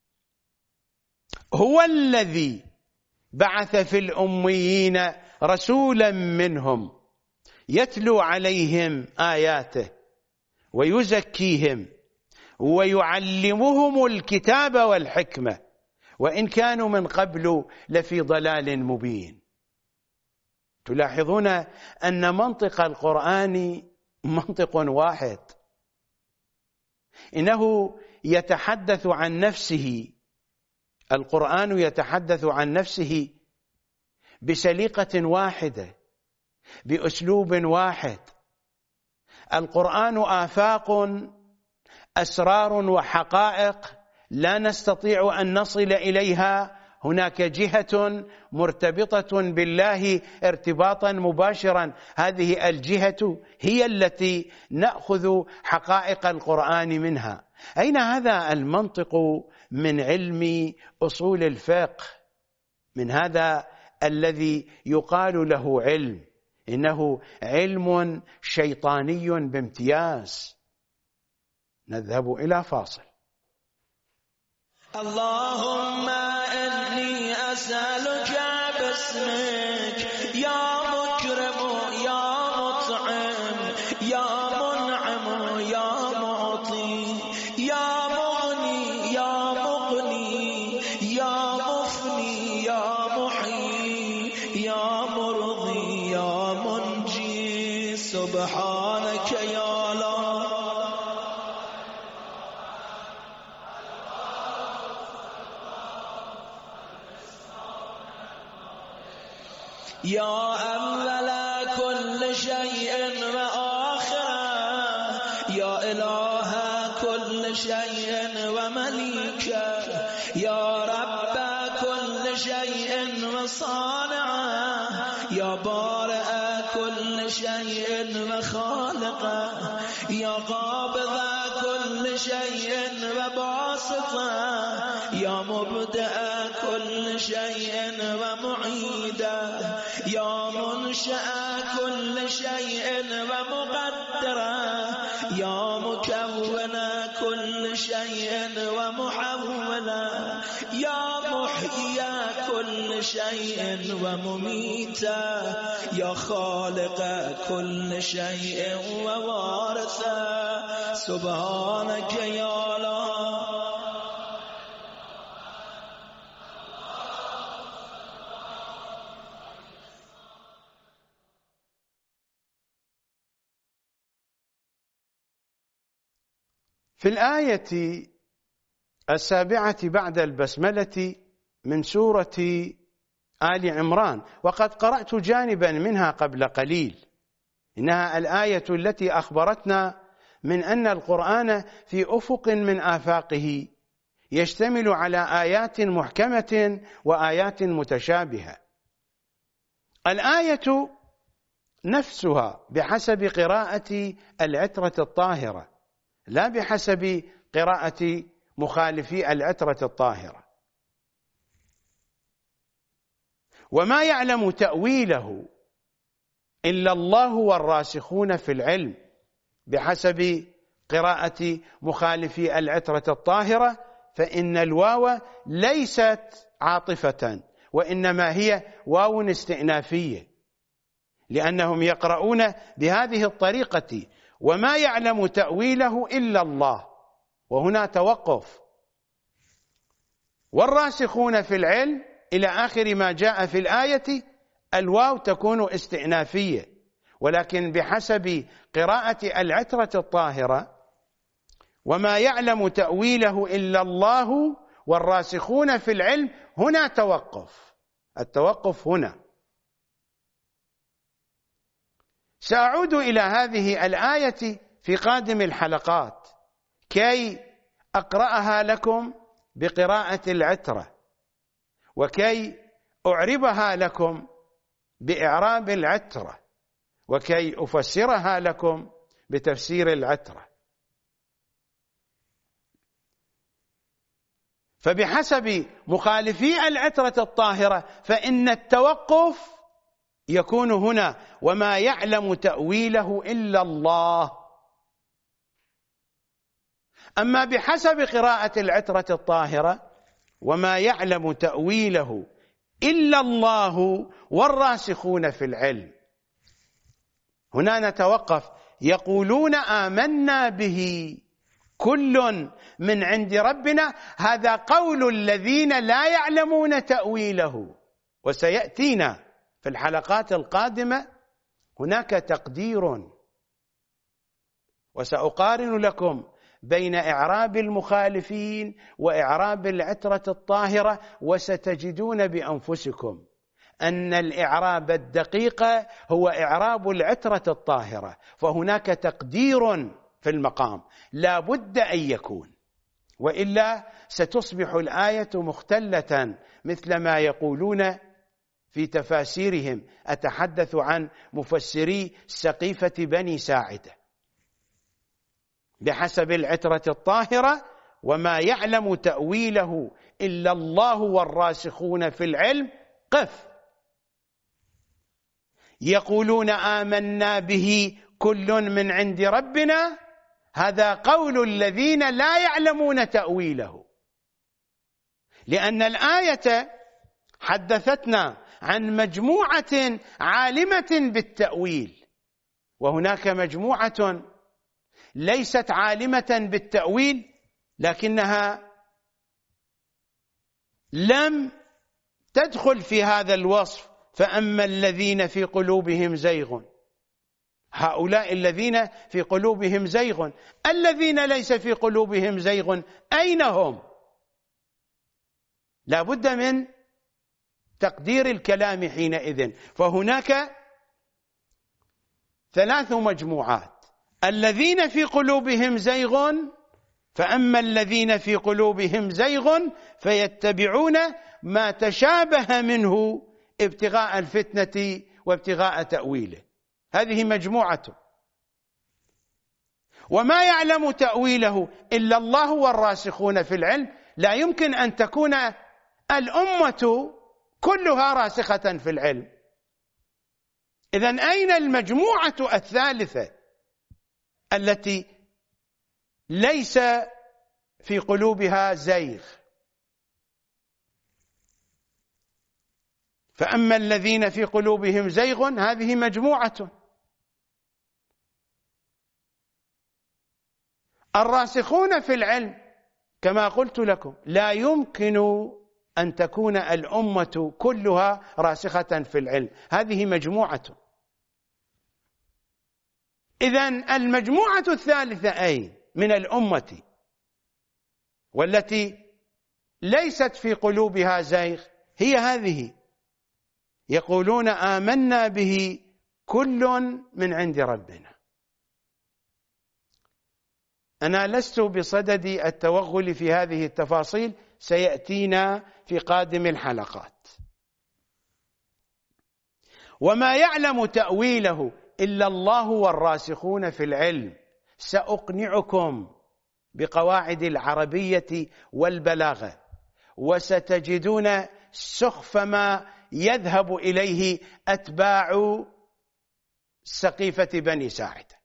هو الذي بعث في الأميين رسولا منهم يتلو عليهم آياته ويزكيهم ويعلمهم الكتاب والحكمة وإن كانوا من قبل لفي ضلال مبين. تلاحظون أن منطق القرآن منطق واحد، إنه يتحدث عن نفسه. القرآن يتحدث عن نفسه بسليقة واحدة، بأسلوب واحد. القرآن آفاق، أسرار وحقائق لا نستطيع أن نصل إليها. هناك جهة مرتبطة بالله ارتباطا مباشرا، هذه الجهة هي التي نأخذ حقائق القرآن منها. أين هذا المنطق من علم أصول الفقه، من هذا الذي يقال له علم؟ إنه علم شيطاني بامتياز. نذهب إلى فاصل. اللهم إني أسألك باسمك يا مكرم يا مطعم يا منعم يا معطي يا مغني يا مغني يا مفني يا محيي يا مرضي يا منجي سبحانك يا الله. يا أول كل شيء وآخره، يا إله كل شيء ومليكه، يا رب كل شيء صانعه يا بارئ كل شيء وخالقه يا قابض كل شيء وباسطه يا مبدأ كل شيء ومعيده يا منشأ كل شيء ومقدره يا مكون كل شيء ومحوله يا محيي كل شيء ومميته يا خالق كل شيء ووارثه سبحانك يا الله. في الآية السابعة بعد البسملة من سورة آل عمران، وقد قرأت جانبا منها قبل قليل، إنها الآية التي أخبرتنا من أن القرآن في أفق من آفاقه يشتمل على آيات محكمة وآيات متشابهة. الآية نفسها بحسب قراءة العترة الطاهرة، لا بحسب قراءة مخالفي العترة الطاهرة. وما يعلم تأويله إلا الله والراسخون في العلم بحسب قراءة مخالفي العترة الطاهرة، فإن الواو ليست عاطفة وإنما هي واو استئنافية، لأنهم يقرؤون بهذه الطريقة: وما يعلم تأويله إلا الله، وهنا توقف. والراسخون في العلم إلى آخر ما جاء في الآية، الواو تكون استئنافية، ولكن بحسب قراءة العترة الطاهرة وما يعلم تأويله إلا الله والراسخون في العلم، هنا توقف. التوقف هنا. سأعود إلى هذه الآية في قادم الحلقات كي أقرأها لكم بقراءة العترة، وكي أعربها لكم بإعراب العترة، وكي أفسرها لكم بتفسير العترة. فبحسب مخالفي العترة الطاهرة فإن التوقف يكون هنا: وما يعلم تأويله إلا الله. أما بحسب قراءة العترة الطاهرة: وما يعلم تأويله إلا الله والراسخون في العلم. هنا نتوقف. يقولون آمنا به كل من عند ربنا، هذا قول الذين لا يعلمون تأويله. وسيأتينا في الحلقات القادمة هناك تقدير، وسأقارن لكم بين إعراب المخالفين وإعراب العترة الطاهرة، وستجدون بأنفسكم أن الإعراب الدقيق هو إعراب العترة الطاهرة، فهناك تقدير في المقام لا بد أن يكون، وإلا ستصبح الآية مختلة مثل ما يقولون في تفاسيرهم. أتحدث عن مفسري سقيفة بني ساعدة. بحسب العترة الطاهرة: وما يعلم تأويله إلا الله والراسخون في العلم، قف. يقولون آمنا به كل من عند ربنا، هذا قول الذين لا يعلمون تأويله، لأن الآية حدثتنا عن مجموعة عالمة بالتأويل، وهناك مجموعة ليست عالمة بالتأويل لكنها لم تدخل في هذا الوصف. فأما الذين في قلوبهم زيغ، هؤلاء الذين في قلوبهم زيغ. الذين ليس في قلوبهم زيغ أين هم؟ لا بد من تقدير الكلام حينئذ. فهناك ثلاث مجموعات: الذين في قلوبهم زيغ، فأما الذين في قلوبهم زيغ فيتبعون ما تشابه منه ابتغاء الفتنة وابتغاء تأويله. هذه مجموعة. وما يعلم تأويله إلا الله والراسخون في العلم. لا يمكن أن تكون الأمة كلها راسخة في العلم. إذن أين المجموعة الثالثة التي ليس في قلوبها زيغ؟ فأما الذين في قلوبهم زيغ هذه مجموعة. الراسخون في العلم كما قلت لكم لا يمكن أن تكون الأمة كلها راسخة في العلم، هذه مجموعة. إذن المجموعة الثالثة أي من الأمة والتي ليست في قلوبها زيغ هي هذه، يقولون آمنا به كل من عند ربنا. أنا لست بصدد التوغل في هذه التفاصيل، سيأتينا في قادم الحلقات. وما يعلم تأويله إلا الله والراسخون في العلم. سأقنعكم بقواعد العربية والبلاغة، وستجدون سخف ما يذهب إليه أتباع سقيفة بني ساعدة.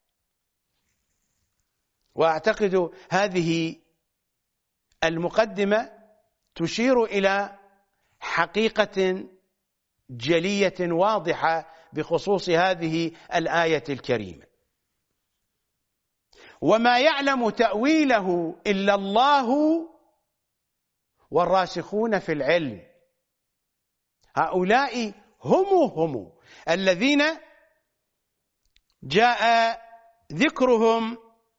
وأعتقد هذه المقدمة تشير إلى حقيقة جلية واضحة بخصوص هذه الآية الكريمة. وما يعلم تأويله إلا الله والراسخون في العلم. هؤلاء هم هم الذين جاء ذكرهم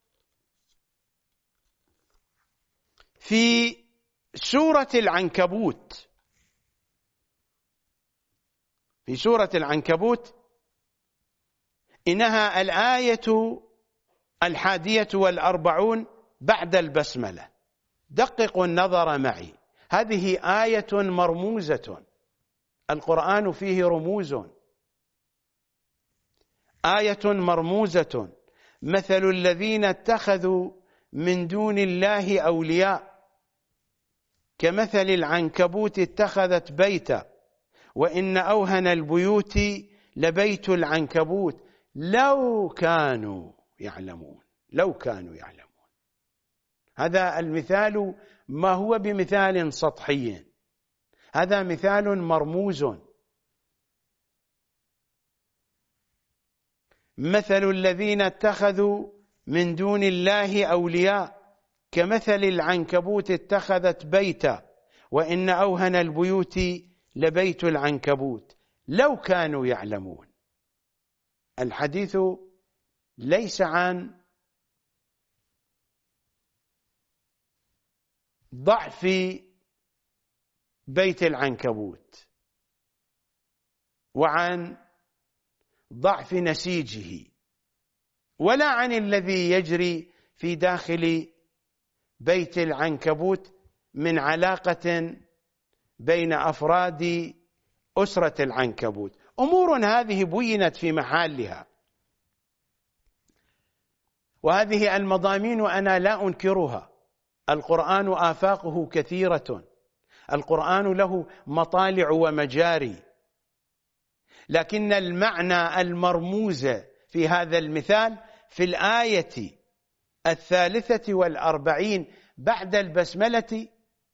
في سورة العنكبوت. في سورة العنكبوت إنها الآية الحادية والأربعون بعد البسملة. دققوا النظر معي، هذه آية مرموزة، القرآن فيه رموز. آية مرموزة: مثل الذين اتخذوا من دون الله أولياء كمثل العنكبوت اتخذت بيتا وإن أوهن البيوت لبيت العنكبوت لو كانوا يعلمون. لو كانوا يعلمون. هذا المثال ما هو بمثال سطحي، هذا مثال مرموز. مثل الذين اتخذوا من دون الله أولياء كمثل العنكبوت اتخذت بيتا وإن أوهن البيوت لبيت العنكبوت لو كانوا يعلمون. الحديث ليس عن ضعف بيت العنكبوت وعن ضعف نسيجه، ولا عن الذي يجري في داخل بيت العنكبوت من علاقة بين أفراد أسرة العنكبوت. أمور هذه بينت في محلها، وهذه المضامين أنا لا أنكرها. القرآن آفاقه كثيرة، القرآن له مطالع ومجاري، لكن المعنى المرموز في هذا المثال في الآية الثالثة والأربعين بعد البسملة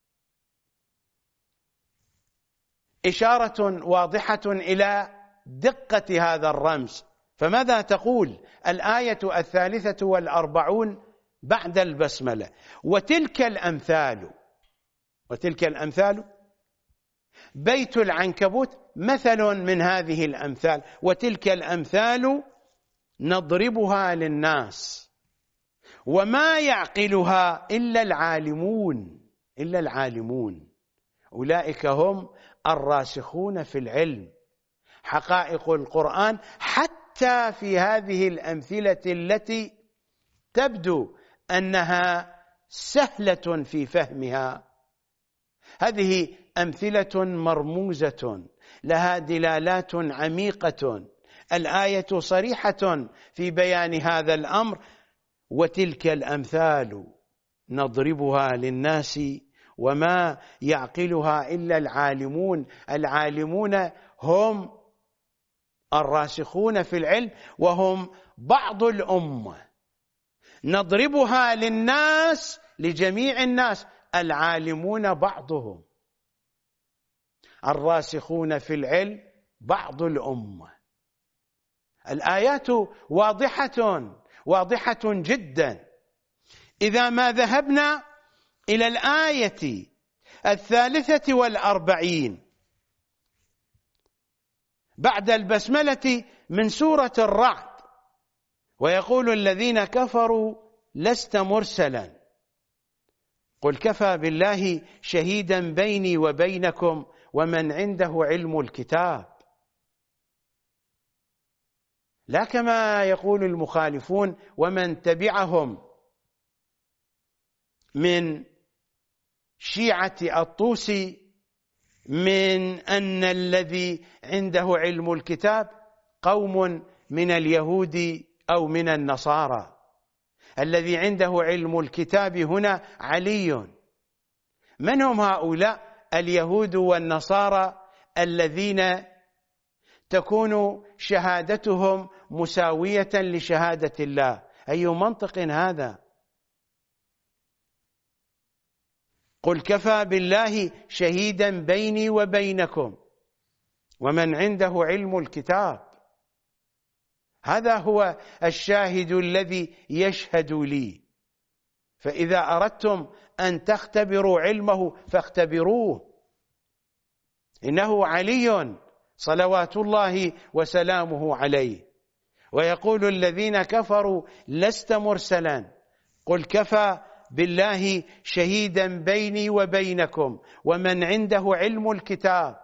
إشارة واضحة إلى دقة هذا الرمز. فماذا تقول الآية الثالثة والأربعون بعد البسملة؟ وتلك الأمثال وتلك الأمثال بيت العنكبوت مثل من هذه الأمثال، وتلك الأمثال نضربها للناس وما يعقلها إلا العالمون. إلا العالمون أولئك هم الراسخون في العلم. حقائق القرآن حتى في هذه الأمثلة التي تبدو أنها سهلة في فهمها، هذه أمثلة مرموزة لها دلالات عميقة. الآية صريحة في بيان هذا الأمر: وتلك الأمثال نضربها للناس وما يعقلها إلا العالمون. العالمون هم الراسخون في العلم وهم بعض الأمة. نضربها للناس، لجميع الناس. العالمون بعضهم، الراسخون في العلم بعض الأمة. الآيات واضحة واضحة جدا. إذا ما ذهبنا إلى الآية الثالثة والأربعين بعد البسملة من سورة الرعد: ويقول الذين كفروا لست مرسلا قل كفى بالله شهيدا بيني وبينكم ومن عنده علم الكتاب. لا كما يقول المخالفون ومن تبعهم من شيعة الطوسي من أن الذي عنده علم الكتاب قوم من اليهود أو من النصارى. الذي عنده علم الكتاب هنا علي. من هم هؤلاء؟ اليهود والنصارى الذين تكون شهادتهم مساوية لشهادة الله. أي منطق هذا؟ قل كفى بالله شهيدا بيني وبينكم ومن عنده علم الكتاب. هذا هو الشاهد الذي يشهد لي. فإذا أردتم أن تختبروا علمه فاختبروه. إنه علي صلوات الله وسلامه عليه. ويقول الذين كفروا لست مرسلا قل كفى بالله شهيدا بيني وبينكم ومن عنده علم الكتاب.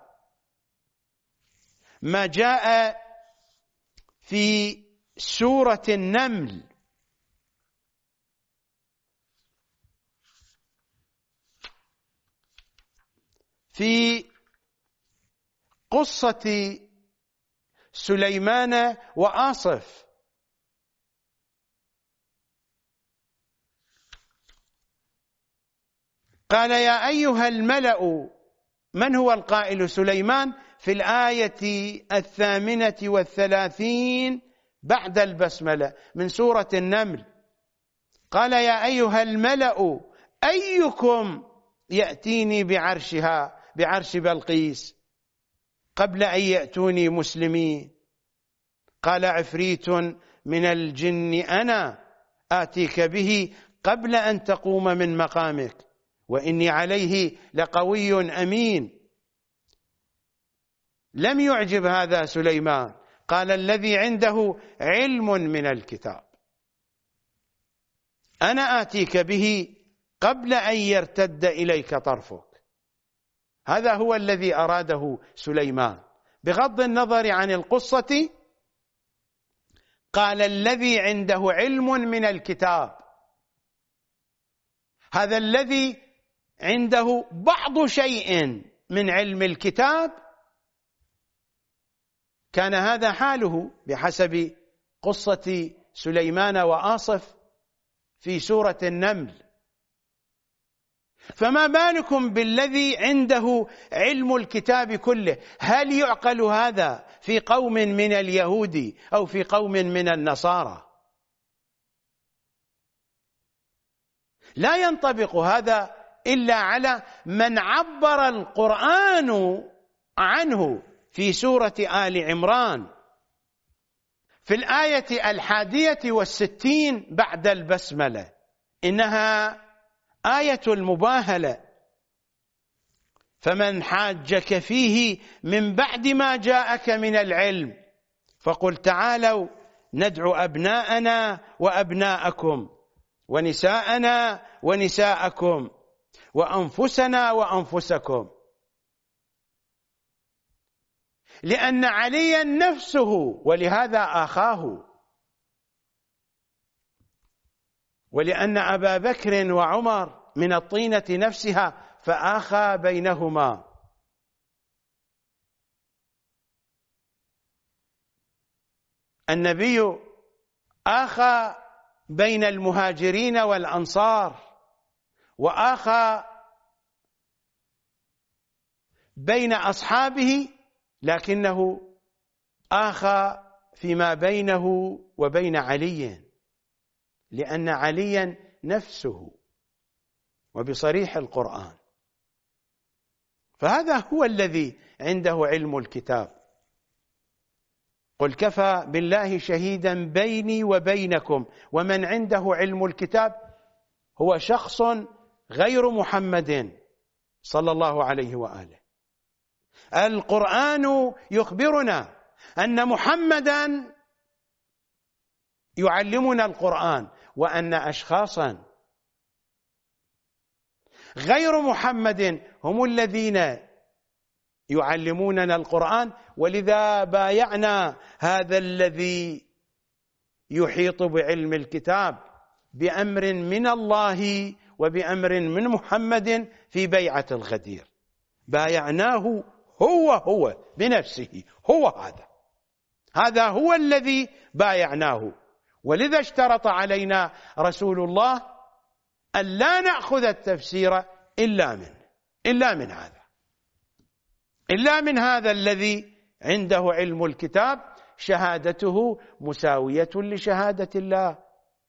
ما جاء في سورة النمل في قصة سليمان وآصف: قال يا أيها الملأ. من هو القائل؟ سليمان، في الآية الثامنة والثلاثين بعد البسملة من سورة النمل. قال يا أيها الملأ أيكم يأتيني بعرشها بعرش بلقيس قبل أن يأتوني مسلمين. قال عفريت من الجن أنا آتيك به قبل أن تقوم من مقامك وإني عليه لقوي أمين. لم يعجب هذا سليمان. قال الذي عنده علم من الكتاب أنا آتيك به قبل أن يرتد إليك طرفك. هذا هو الذي أراده سليمان بغض النظر عن القصة. قال الذي عنده علم من الكتاب. هذا الذي عنده بعض شيء من علم الكتاب كان هذا حاله بحسب قصة سليمان وآصف في سورة النمل. فما بالكم بالذي عنده علم الكتاب كله؟ هل يعقل هذا في قوم من اليهود أو في قوم من النصارى؟ لا ينطبق هذا إلا على من عبر القرآن عنه في سورة آل عمران في الآية الحادية والستين بعد البسملة. إنها آية المباهلة: فمن حاجك فيه من بعد ما جاءك من العلم فقل تعالوا ندعو أبناءنا وأبناءكم ونساءنا ونساءكم وأنفسنا وأنفسكم. لأن عليا نفسه ولهذا آخاه، ولأن أبا بكر وعمر من الطينة نفسها فآخى بينهما. النبي آخى بين المهاجرين والأنصار، وآخى بين أصحابه، لكنه آخى فيما بينه وبين علي، لأن عليا نفسه وبصريح القرآن. فهذا هو الذي عنده علم الكتاب. قل كفى بالله شهيدا بيني وبينكم ومن عنده علم الكتاب هو شخص غير محمد صلى الله عليه وآله. القرآن يخبرنا أن محمدا يعلمنا القرآن، وأن أشخاصا غير محمد هم الذين يعلموننا القرآن. ولذا بايعنا هذا الذي يحيط بعلم الكتاب بأمر من الله وبأمر من محمد في بيعة الغدير، بايعناه هو هو بنفسه، هو هذا هذا هو الذي بايعناه. ولذا اشترط علينا رسول الله أن لا نأخذ التفسير إلا منه، إلا من هذا، إلا من هذا الذي عنده علم الكتاب شهادته مساوية لشهادة الله،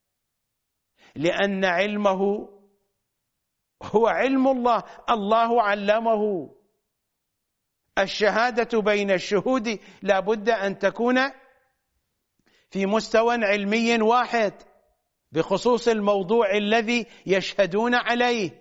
لأن علمه هو علم الله، الله علمه. الشهادة بين الشهود لا بد أن تكون في مستوى علمي واحد بخصوص الموضوع الذي يشهدون عليه.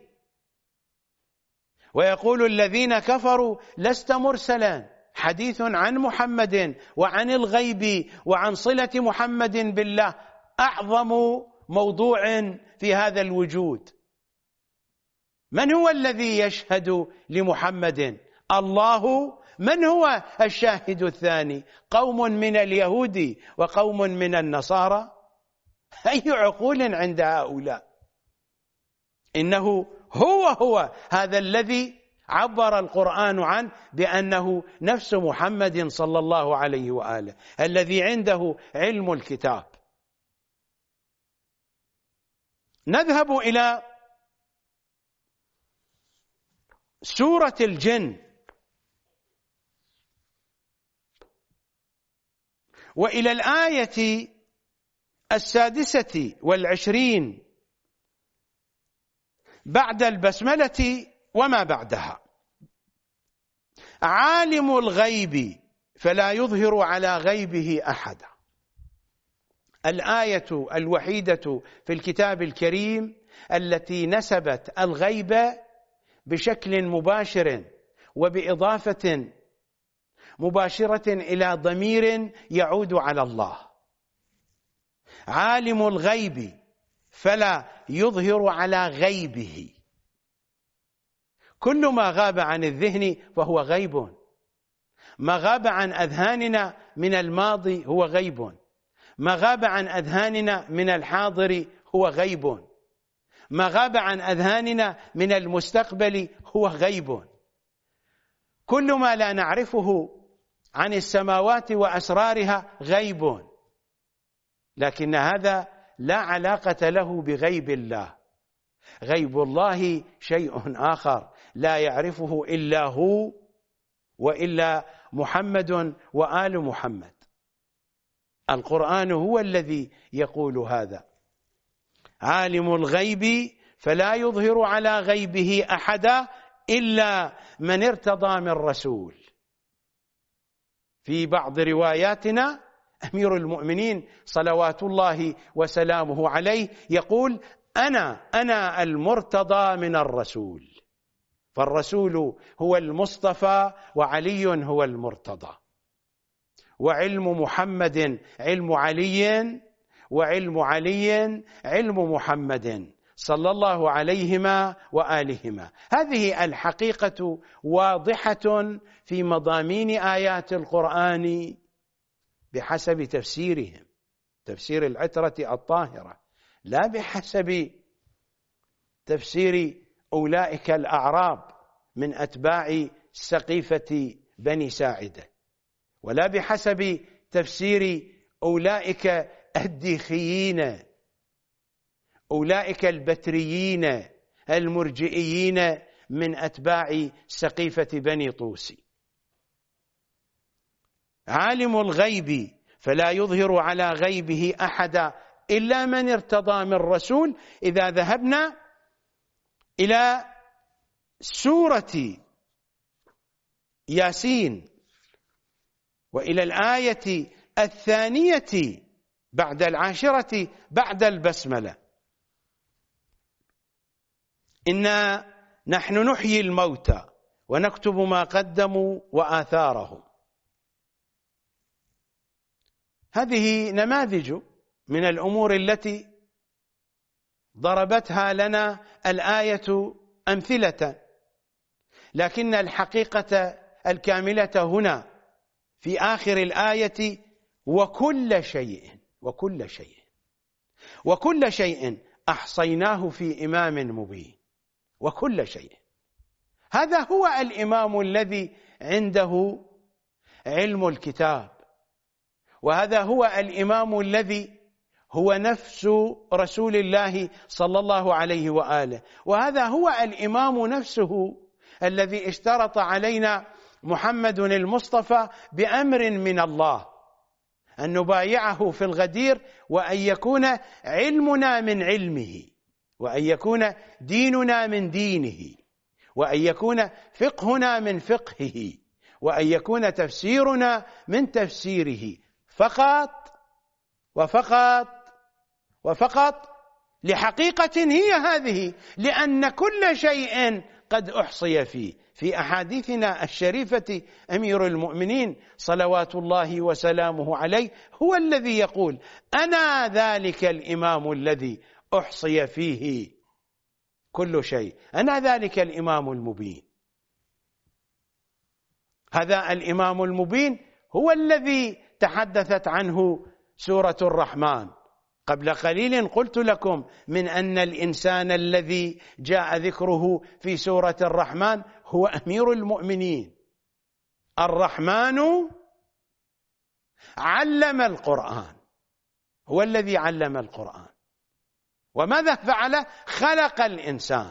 ويقول الذين كفروا لست مرسلا، حديث عن محمد وعن الغيب وعن صلة محمد بالله أعظم موضوع في هذا الوجود. من هو الذي يشهد لمحمد؟ الله. من هو الشاهد الثاني؟ قوم من اليهود وقوم من النصارى. أي عقول عند هؤلاء؟ إنه هو هو هذا الذي عبر القرآن عنه بأنه نفس محمد صلى الله عليه وآله، الذي عنده علم الكتاب. نذهب إلى سورة الجن وإلى الآية السادسة والعشرين بعد البسملة وما بعدها. عالم الغيب فلا يظهر على غيبه أحدا. الآية الوحيدة في الكتاب الكريم التي نسبت الغيب بشكل مباشر وبإضافة مباشرة إلى ضمير يعود على الله. عالم الغيب فلا يظهر على غيبه. كل ما غاب عن الذهن فهو غيب. ما غاب عن أذهاننا من الماضي هو غيب. ما غاب عن أذهاننا من الحاضر هو غيب. ما غاب عن أذهاننا من المستقبل هو غيب. كل ما لا نعرفه عن السماوات وأسرارها غيب، لكن هذا لا علاقة له بغيب الله. غيب الله شيء آخر لا يعرفه إلا هو وإلا محمد وآل محمد. القرآن هو الذي يقول هذا. عالم الغيب فلا يظهر على غيبه أحدا إلا من ارتضى من رسول. في بعض رواياتنا أمير المؤمنين صلوات الله وسلامه عليه يقول أنا أنا المرتضى من الرسول. فالرسول هو المصطفى وعلي هو المرتضى. وعلم محمد علم علي وعلم علي علم محمد صلى الله عليهما وآلهما. هذه الحقيقة واضحة في مضامين آيات القرآن بحسب تفسيرهم، تفسير العترة الطاهرة، لا بحسب تفسير أولئك الأعراب من أتباع سقيفة بني ساعدة، ولا بحسب تفسير أولئك الديخيين، أولئك البتريين المرجئيين من أتباع سقيفة بني طوسي. عالم الغيب فلا يظهر على غيبه أحدا إلا من ارتضى من رسول. إذا ذهبنا إلى سورة ياسين وإلى الآية الثانية بعد العاشرة بعد البسملة: إنا نحن نحيي الموتى ونكتب ما قدموا وآثارهم. هذه نماذج من الأمور التي ضربتها لنا الآية أمثلة، لكن الحقيقة الكاملة هنا في آخر الآية: وكل شيء وكل شيء وكل شيء أحصيناه في إمام مبين. وكل شيء، هذا هو الإمام الذي عنده علم الكتاب، وهذا هو الإمام الذي هو نفس رسول الله صلى الله عليه وآله، وهذا هو الإمام نفسه الذي اشترط علينا محمد المصطفى بأمر من الله أن نبايعه في الغدير، وأن يكون علمنا من علمه، وأن يكون ديننا من دينه، وأن يكون فقهنا من فقهه، وأن يكون تفسيرنا من تفسيره، فقط وفقط وفقط لحقيقة هي هذه، لأن كل شيء قد أحصي فيه. في أحاديثنا الشريفة أمير المؤمنين صلوات الله وسلامه عليه هو الذي يقول: أنا ذلك الإمام الذي أحصي فيه كل شيء، أنا ذلك الإمام المبين. هذا الإمام المبين هو الذي تحدثت عنه سورة الرحمن. قبل قليل قلت لكم من أن الإنسان الذي جاء ذكره في سورة الرحمن هو أمير المؤمنين. الرحمن علم القرآن، هو الذي علم القرآن. وماذا فعل؟ خلق الإنسان.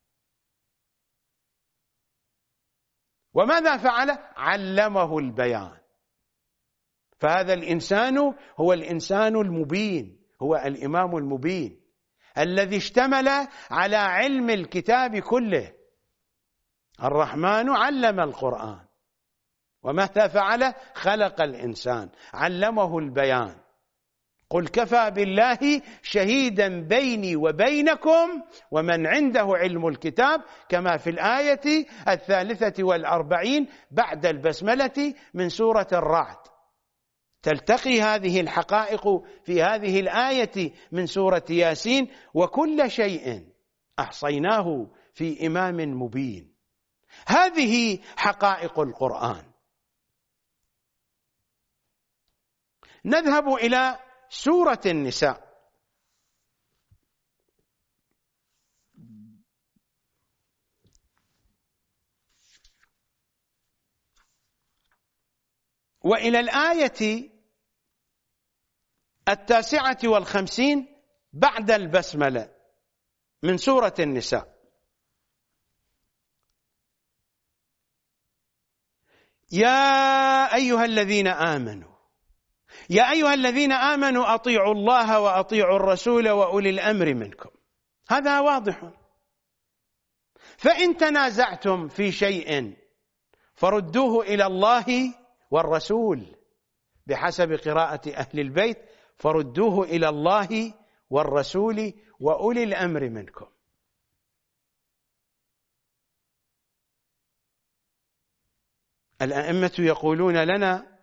وماذا فعل؟ علمه البيان. فهذا الإنسان هو الإنسان المبين، هو الإمام المبين الذي اشتمل على علم الكتاب كله. الرحمن علم القرآن. وماذا فعل؟ خلق الإنسان، علمه البيان. قل كفى بالله شهيدا بيني وبينكم ومن عنده علم الكتاب، كما في الآية الثالثة والأربعين بعد البسملة من سورة الرعد. تلتقي هذه الحقائق في هذه الآية من سورة ياسين: وكل شيء أحصيناه في إمام مبين. هذه حقائق القرآن. نذهب إلى سورة النساء. وإلى الآية التاسعة والخمسين بعد البسملة من سورة النساء: يا أيها الذين آمنوا يا أيها الذين آمنوا أطيعوا الله وأطيعوا الرسول وأولي الأمر منكم. هذا واضح. فإن تنازعتم في شيء فردوه إلى الله والرسول، بحسب قراءة أهل البيت: فردوه إلى الله والرسول وأولي الأمر منكم. الأئمة يقولون لنا: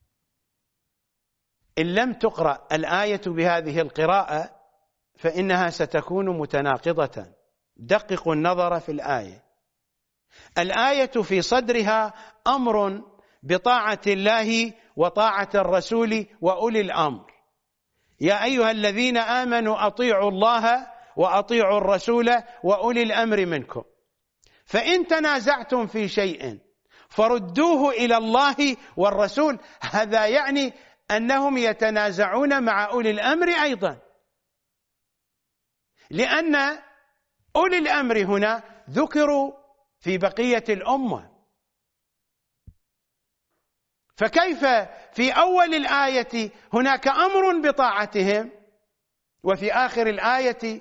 إن لم تقرأ الآية بهذه القراءة فإنها ستكون متناقضة. دققوا النظر في الآية. الآية في صدرها أمر بطاعة الله وطاعة الرسول وأولي الأمر. يا أيها الذين آمنوا أطيعوا الله وأطيعوا الرسول وأولي الأمر منكم. فإن تنازعتم في شيء فردوه إلى الله والرسول. هذا يعني أنهم يتنازعون مع أولي الأمر أيضا، لأن أولي الأمر هنا ذكروا في بقية الأمة، فكيف في أول الآية هناك أمر بطاعتهم وفي آخر الآية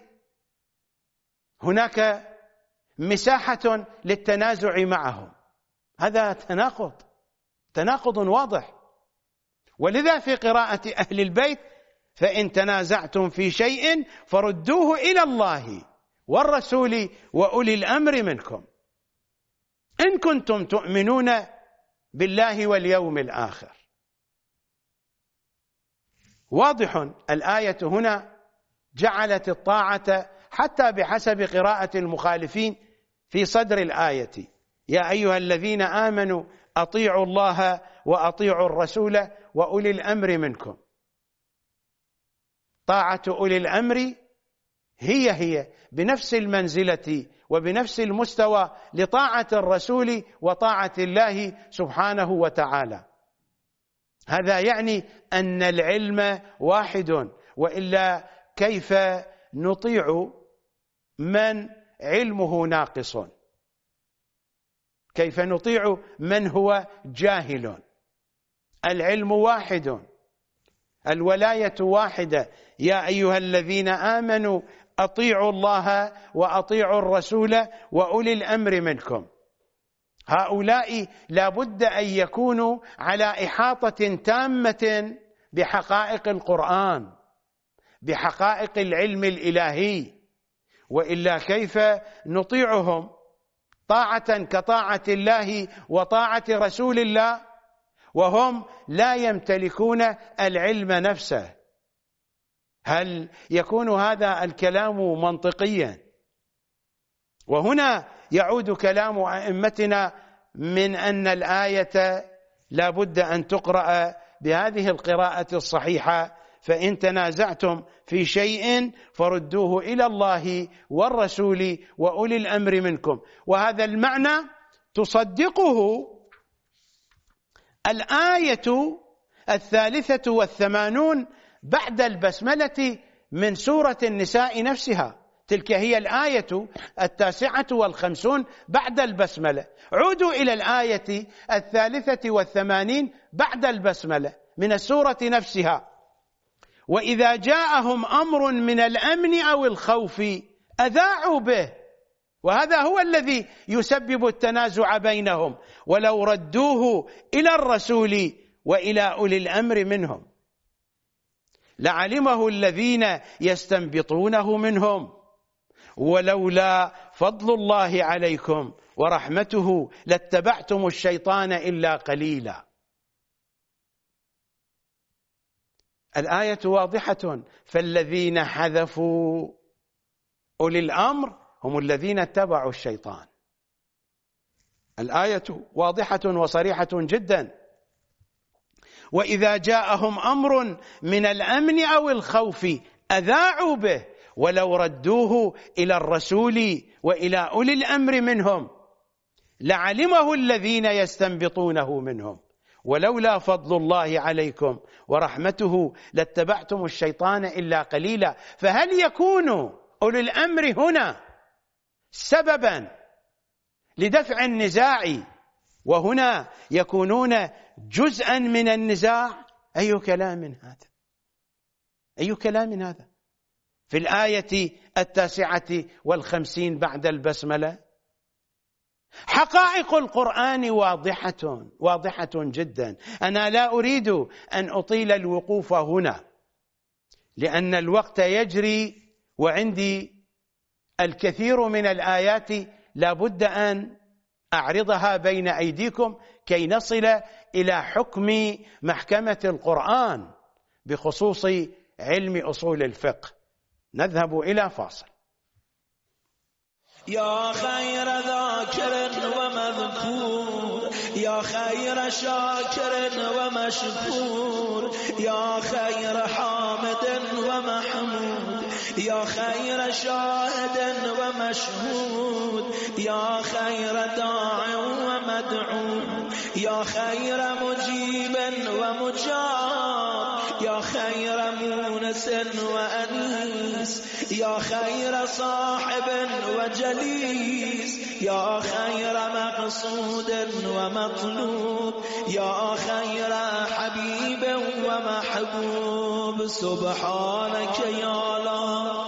هناك مساحة للتنازع معهم؟ هذا تناقض، تناقض واضح. ولذا في قراءة أهل البيت: فإن تنازعتم في شيء فردوه إلى الله والرسول وأولي الأمر منكم إن كنتم تؤمنون بالله واليوم الآخر. واضح الآية هنا جعلت الطاعة حتى بحسب قراءة المخالفين في صدر الآية: يا أيها الذين آمنوا أطيعوا الله وأطيعوا الرسول وأولي الأمر منكم. طاعة أولي الأمر هي هي بنفس المنزلة وبنفس المستوى لطاعة الرسول وطاعة الله سبحانه وتعالى. هذا يعني أن العلم واحد، وإلا كيف نطيع من علمه ناقص؟ كيف نطيع من هو جاهل؟ العلم واحد، الولاية واحدة. يا أيها الذين آمنوا أطيعوا الله وأطيعوا الرسول وأولي الأمر منكم. هؤلاء لا بد أن يكونوا على إحاطة تامة بحقائق القرآن، بحقائق العلم الإلهي، وإلا كيف نطيعهم طاعة كطاعة الله وطاعة رسول الله وهم لا يمتلكون العلم نفسه؟ هل يكون هذا الكلام منطقيا؟ وهنا يعود كلام أئمتنا من أن الآية لا بد أن تقرأ بهذه القراءة الصحيحة: فإن تنازعتم في شيء فردوه إلى الله والرسول وأولي الأمر منكم. وهذا المعنى تصدقه الآية الثالثة والثمانون بعد البسملة من سورة النساء نفسها. تلك هي الآية التاسعة والخمسون بعد البسملة. عودوا إلى الآية الثالثة والثمانين بعد البسملة من السورة نفسها: وإذا جاءهم أمر من الأمن أو الخوف أذاعوا به. وهذا هو الذي يسبب التنازع بينهم: ولو ردوه إلى الرسول وإلى أولي الأمر منهم لعلمه الذين يستنبطونه منهم ولولا فضل الله عليكم ورحمته لاتبعتم الشيطان إلا قليلا. الآية واضحة: فالذين حذفوا أولي الأمر هم الذين اتبعوا الشيطان. الآية واضحة وصريحة جدا. وإذا جاءهم أمر من الأمن أو الخوف أذاعوا به ولو ردوه إلى الرسول وإلى أولي الأمر منهم لعلمه الذين يستنبطونه منهم ولولا فضل الله عليكم ورحمته لاتبعتم الشيطان إلا قليلا. فهل يكون أولي الأمر هنا سببا لدفع النزاع وهنا يكونون جزءا من النزاع؟ أي كلام هذا؟ أي كلام هذا في الآية التاسعة والخمسين بعد البسملة؟ حقائق القرآن واضحة واضحة جدا. أنا لا أريد أن أطيل الوقوف هنا لأن الوقت يجري وعندي الكثير من الآيات لا بد أن أعرضها بين أيديكم كي نصل إلى حكم محكمة القرآن بخصوص علم أصول الفقه. نذهب إلى فاصل. يا خير ذاكر ومذكور يا خير شاكر ومشكور يا خير حامد ومحمود يا خير شاهد ومشهود يا خير داع ومدعو يا خير مجيب ومجاب مؤنس وأنيس يا خير صاحب وجليس يا خير مقصود ومطلوب يا خير حبيب ومحبوب سبحانك يا الله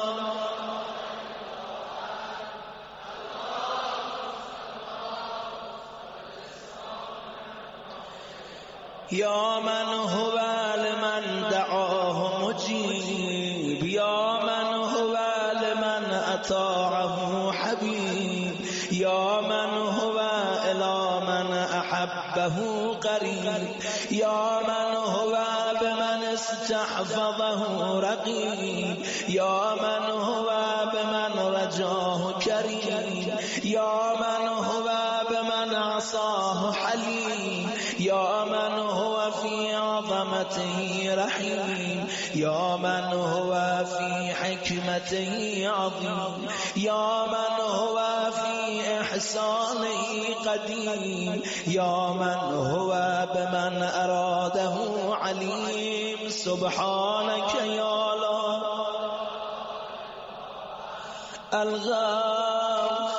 يا من هو لمن دعاه مجيب يا من هو لمن أطاعه حبيب يا من هو إلى من أحبه قريب يا من هو بمن استحفظه رقيب يا من هو بمن رجاه كريم يا من هو بمن عصاه حليم يا من هو في عظمته رحيم يا من هو في حكمته عظيم يا من هو في إحسانه قديم يا من هو بمن أراده عليم سبحانك يا الله الغاف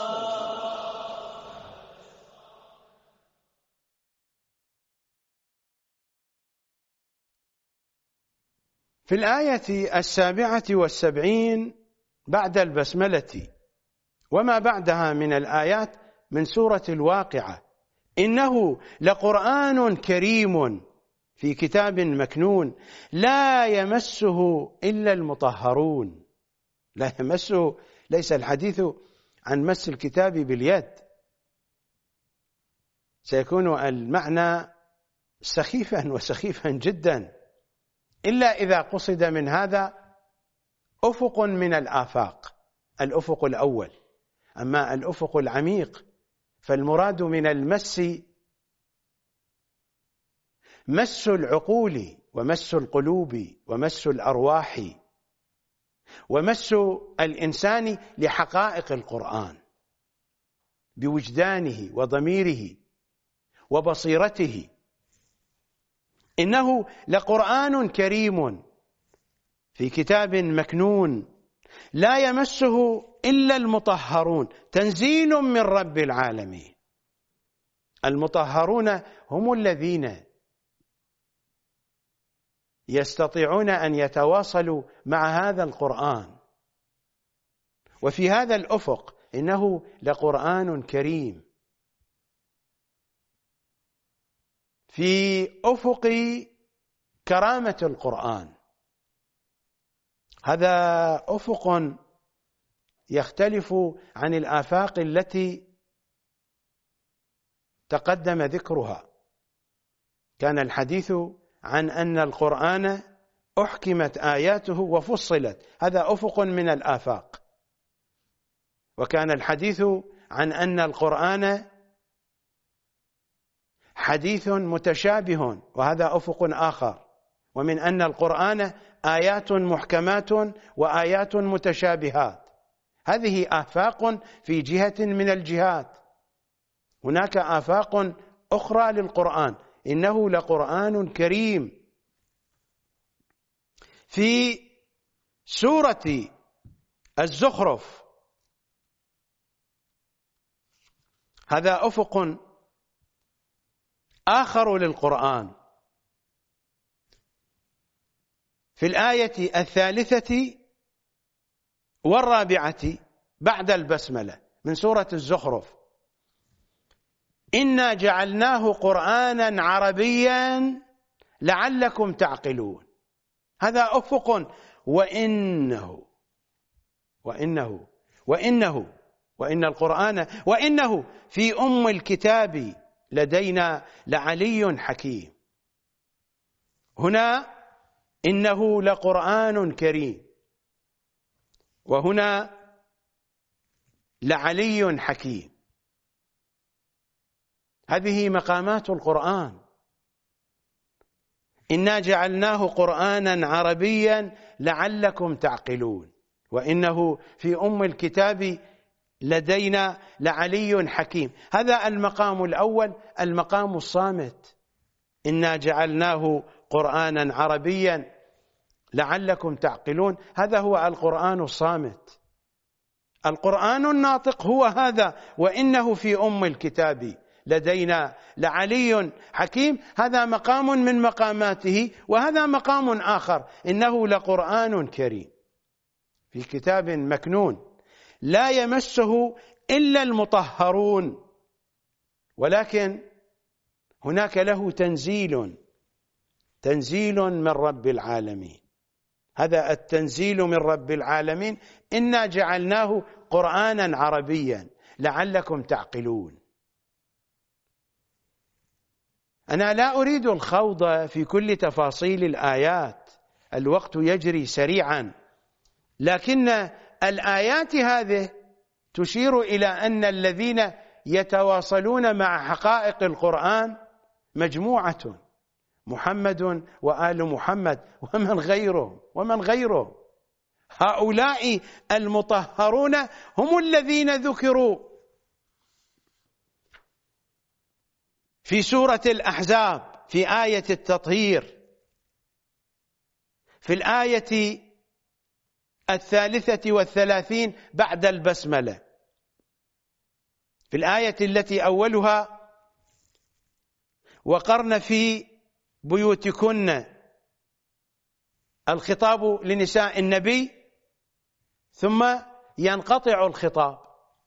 في الآية السابعة والسبعين بعد البسملة وما بعدها من الآيات من سورة الواقعة: إنه لقرآن كريم في كتاب مكنون لا يمسه إلا المطهرون. لا يمسه، ليس الحديث عن مس الكتاب باليد، سيكون المعنى سخيفا وسخيفا جدا، إلا إذا قصد من هذا أفق من الآفاق، الأفق الأول. أما الأفق العميق فالمراد من المس مس العقول ومس القلوب ومس الأرواح ومس الإنسان لحقائق القرآن بوجدانه وضميره وبصيرته. إنه لقرآن كريم في كتاب مكنون لا يمسه إلا المطهرون، تنزيل من رب العالمين. المطهرون هم الذين يستطيعون أن يتواصلوا مع هذا القرآن. وفي هذا الأفق إنه لقرآن كريم في أفق كرامة القرآن. هذا أفق يختلف عن الآفاق التي تقدم ذكرها. كان الحديث عن أن القرآن أحكمت آياته وفصلت، هذا أفق من الآفاق. وكان الحديث عن أن القرآن حديث متشابه، وهذا أفق آخر. ومن أن القرآن آيات محكمات وآيات متشابهات، هذه آفاق في جهة من الجهات. هناك آفاق أخرى للقرآن، إنه لقرآن كريم. في سورة الزخرف هذا أفق آخر للقرآن. في الآية الثالثة والرابعة بعد البسملة من سورة الزخرف: إنا جعلناه قرآنا عربيا لعلكم تعقلون. هذا أفق. وإنه وإنه وإنه وإن القرآن وإنه في أم الكتاب لدينا لعلي حكيم. هنا إنه لقرآن كريم، وهنا لعلي حكيم. هذه مقامات القرآن. إنا جعلناه قرآنا عربيا لعلكم تعقلون، وإنه في أم الكتاب لدينا لعلي حكيم. هذا المقام الأول، المقام الصامت. إنا جعلناه قرآنا عربيا لعلكم تعقلون. هذا هو القرآن الصامت، القرآن الناطق هو هذا، وإنه في أم الكتاب لدينا لعلي حكيم. هذا مقام من مقاماته، وهذا مقام آخر، إنه لقرآن كريم في كتاب مكنون لا يمسه إلا المطهرون، ولكن هناك له تنزيل، تنزيل من رب العالمين. هذا التنزيل من رب العالمين إنا جعلناه قرآنا عربيا لعلكم تعقلون. أنا لا أريد الخوض في كل تفاصيل الآيات، الوقت يجري سريعا، لكن الآيات هذه تشير إلى أن الذين يتواصلون مع حقائق القرآن مجموعة، محمد وآل محمد ومن غيرهم ومن غيرهم. هؤلاء المطهرون هم الذين ذكروا في سورة الأحزاب في آية التطهير، في الآية الثالثة والثلاثين بعد البسملة، في الآية التي أولها وقرن في بيوتكن، الخطاب لنساء النبي، ثم ينقطع الخطاب،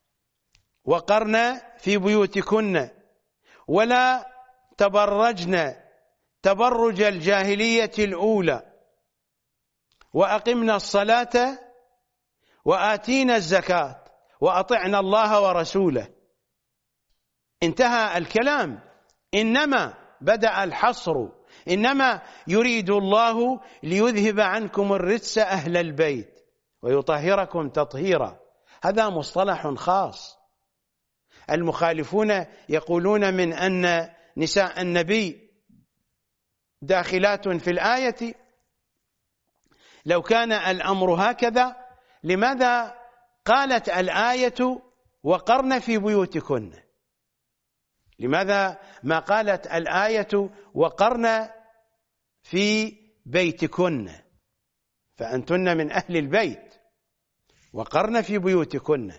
وقرن في بيوتكن ولا تبرجن تبرج الجاهلية الأولى وأقمنا الصلاة وآتينا الزكاة وأطعنا الله ورسوله. انتهى الكلام، إنما بدأ الحصر، إنما يريد الله ليذهب عنكم الرجس أهل البيت ويطهركم تطهيرا. هذا مصطلح خاص. المخالفون يقولون من أن نساء النبي داخلات في الآية. لو كان الأمر هكذا لماذا قالت الآية وقرن في بيوتكن؟ لماذا ما قالت الآية وقرن في بيتكن؟ فأنتن من أهل البيت، وقرن في بيوتكن.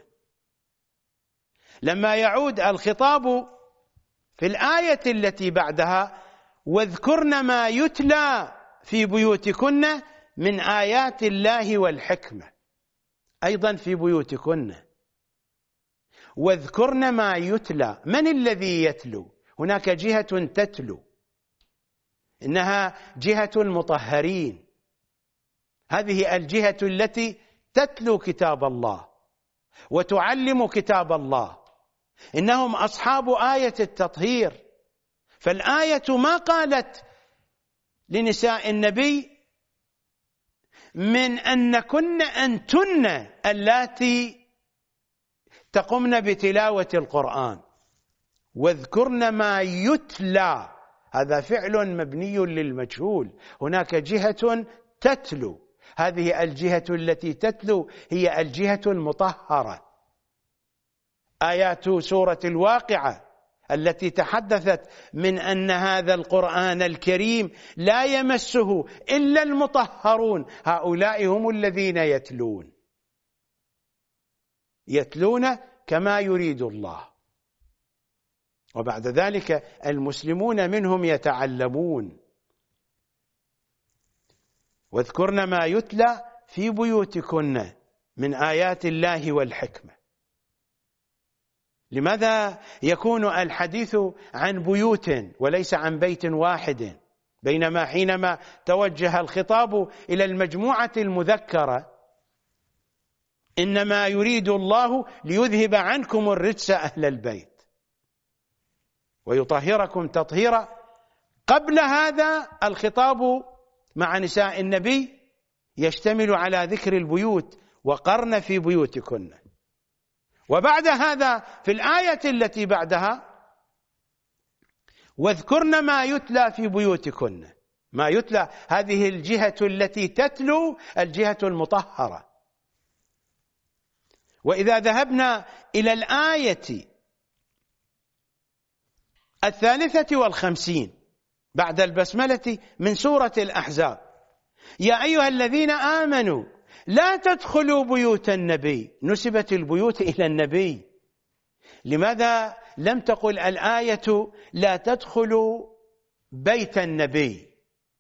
لما يعود الخطاب في الآية التي بعدها واذكرن ما يتلى في بيوتكن من آيات الله والحكمة، أيضا في بيوتكن. واذكرن ما يتلى، من الذي يتلو؟ هناك جهة تتلو، إنها جهة المطهرين، هذه الجهة التي تتلو كتاب الله وتعلم كتاب الله، إنهم أصحاب آية التطهير. فالآية ما قالت لنساء النبي من أنكن أنتن اللاتي تقمن بتلاوة القرآن. واذكرن ما يتلى، هذا فعل مبني للمجهول، هناك جهة تتلو، هذه الجهة التي تتلو هي الجهة المطهرة. آيات سورة الواقعة التي تحدثت من أن هذا القرآن الكريم لا يمسه إلا المطهرون، هؤلاء هم الذين يتلون يتلون كما يريد الله، وبعد ذلك المسلمون منهم يتعلمون. واذكرن ما يتلى في بيوتكن من آيات الله والحكمة. لماذا يكون الحديث عن بيوت وليس عن بيت واحد، بينما حينما توجه الخطاب إلى المجموعة المذكرة إنما يريد الله ليذهب عنكم الرجس أهل البيت ويطهركم تطهيرا. قبل هذا الخطاب مع نساء النبي يشتمل على ذكر البيوت، وقرن في بيوتكن. وبعد هذا في الآية التي بعدها واذكرن ما يتلى في بيوتكن. ما يتلى هذه الجهة التي تتلو، الجهة المطهرة. وإذا ذهبنا إلى الآية الثالثة والخمسين بعد البسملة من سورة الأحزاب يا أيها الذين آمنوا لا تدخلوا بيوت النبي، نسبت البيوت إلى النبي. لماذا لم تقل الآية لا تدخلوا بيت النبي؟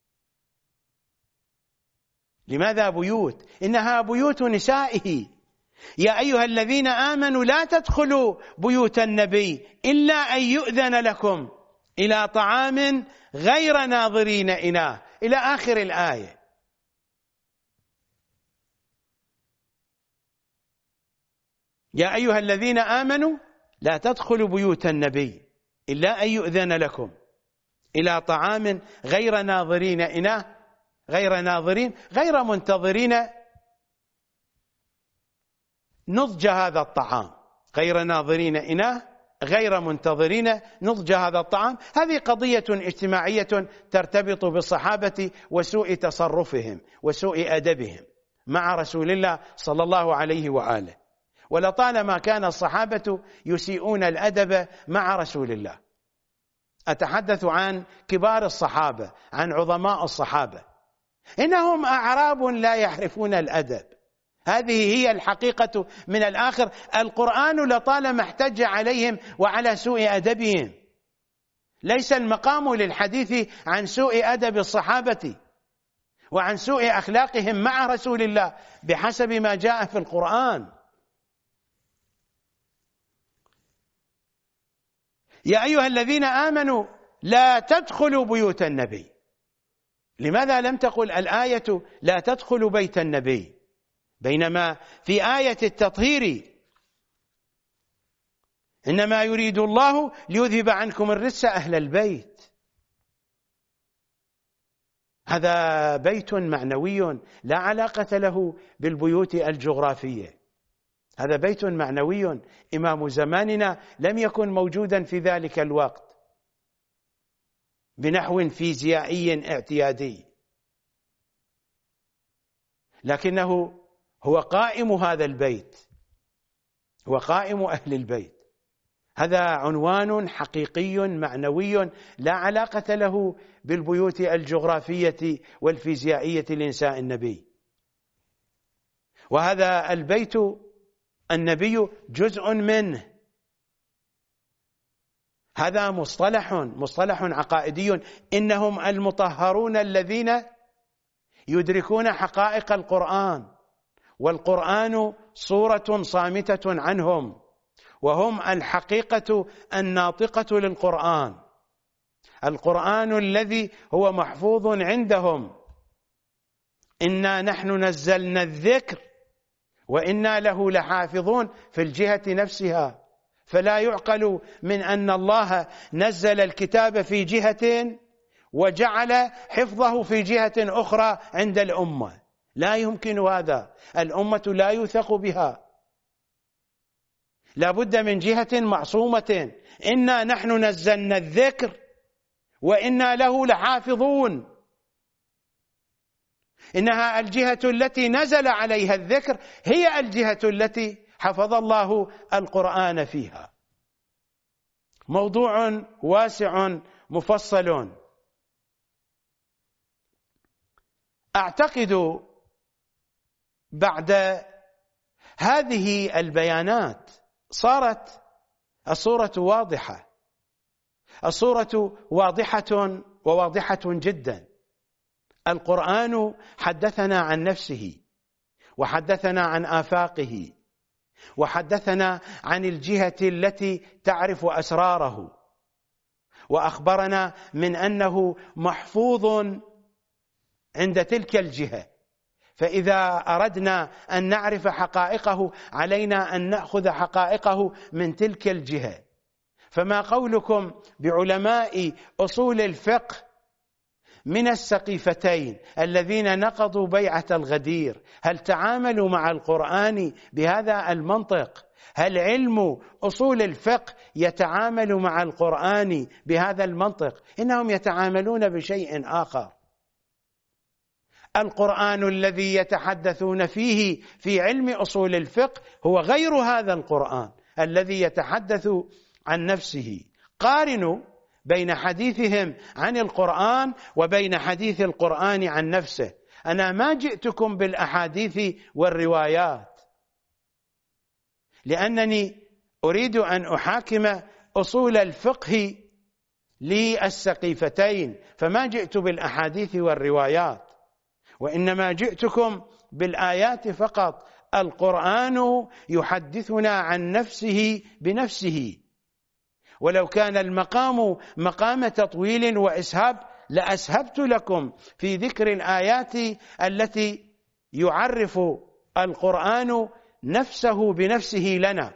لماذا بيوت؟ إنها بيوت نسائه. يا أيها الذين آمنوا لا تدخلوا بيوت النبي إلا أن يؤذن لكم إلى طعام غير ناظرين إناه، إلى آخر الآية. يا أيها الذين آمنوا لا تدخلوا بيوت النبي إلا أن يؤذن لكم إلى طعام غير ناظرين إناه، غير ناظرين، غير منتظرين نضج هذا الطعام، غير ناظرين إناه، غير منتظرين نضج هذا الطعام. هذه قضية اجتماعية ترتبط بالصحابة وسوء تصرفهم وسوء أدبهم مع رسول الله صلى الله عليه وآله. ولطالما كان الصحابة يسيئون الأدب مع رسول الله. أتحدث عن كبار الصحابة، عن عظماء الصحابة، إنهم أعراب لا يعرفون الأدب. هذه هي الحقيقة من الآخر. القرآن لطالما احتج عليهم وعلى سوء أدبهم. ليس المقام للحديث عن سوء أدب الصحابة وعن سوء أخلاقهم مع رسول الله بحسب ما جاء في القرآن. يا أيها الذين آمنوا لا تدخلوا بيوت النبي. لماذا لم تقل الآية لا تدخلوا بيت النبي، بينما في آية التطهير إنما يريد الله ليذهب عنكم الرجس أهل البيت؟ هذا بيت معنوي لا علاقة له بالبيوت الجغرافية. هذا بيت معنوي إمام زماننا لم يكن موجودا في ذلك الوقت بنحو فيزيائي اعتيادي، لكنه هو قائم هذا البيت، هو قائم أهل البيت. هذا عنوان حقيقي معنوي لا علاقة له بالبيوت الجغرافية والفيزيائية لنساء النبي. وهذا البيت النبي جزء منه. هذا مصطلح مصطلح عقائدي. إنهم المطهرون الذين يدركون حقائق القرآن، والقرآن صورة صامتة عنهم، وهم الحقيقة الناطقة للقرآن، القرآن الذي هو محفوظ عندهم. إنا نحن نزلنا الذكر وإنا له لحافظون في الجهة نفسها. فلا يعقل من أن الله نزل الكتاب في جهة وجعل حفظه في جهة أخرى عند الأمة. لا يمكن هذا. الأمة لا يوثق بها، لا بد من جهة معصومة. إنا نحن نزلنا الذكر وإنا له لحافظون. إنها الجهة التي نزل عليها الذكر هي الجهة التي حفظ الله القرآن فيها. موضوع واسع مفصل. أعتقد بعد هذه البيانات صارت الصورة واضحة، الصورة واضحة وواضحة جدا. القرآن حدثنا عن نفسه، وحدثنا عن آفاقه، وحدثنا عن الجهة التي تعرف أسراره، وأخبرنا من أنه محفوظ عند تلك الجهة. فإذا أردنا أن نعرف حقائقه علينا أن نأخذ حقائقه من تلك الجهة. فما قولكم بعلماء أصول الفقه من السقيفتين الذين نقضوا بيعة الغدير؟ هل تعاملوا مع القرآن بهذا المنطق؟ هل علم أصول الفقه يتعامل مع القرآن بهذا المنطق؟ إنهم يتعاملون بشيء آخر. القرآن الذي يتحدثون فيه في علم أصول الفقه هو غير هذا القرآن الذي يتحدث عن نفسه. قارنوا بين حديثهم عن القرآن وبين حديث القرآن عن نفسه. أنا ما جئتكم بالأحاديث والروايات، لأنني أريد أن أحاكم أصول الفقه للسقيفتين، فما جئت بالأحاديث والروايات، وإنما جئتكم بالآيات فقط. القرآن يحدثنا عن نفسه بنفسه، ولو كان المقام مقام تطويل وإسهاب لأسهبت لكم في ذكر الآيات التي يعرف القرآن نفسه بنفسه لنا.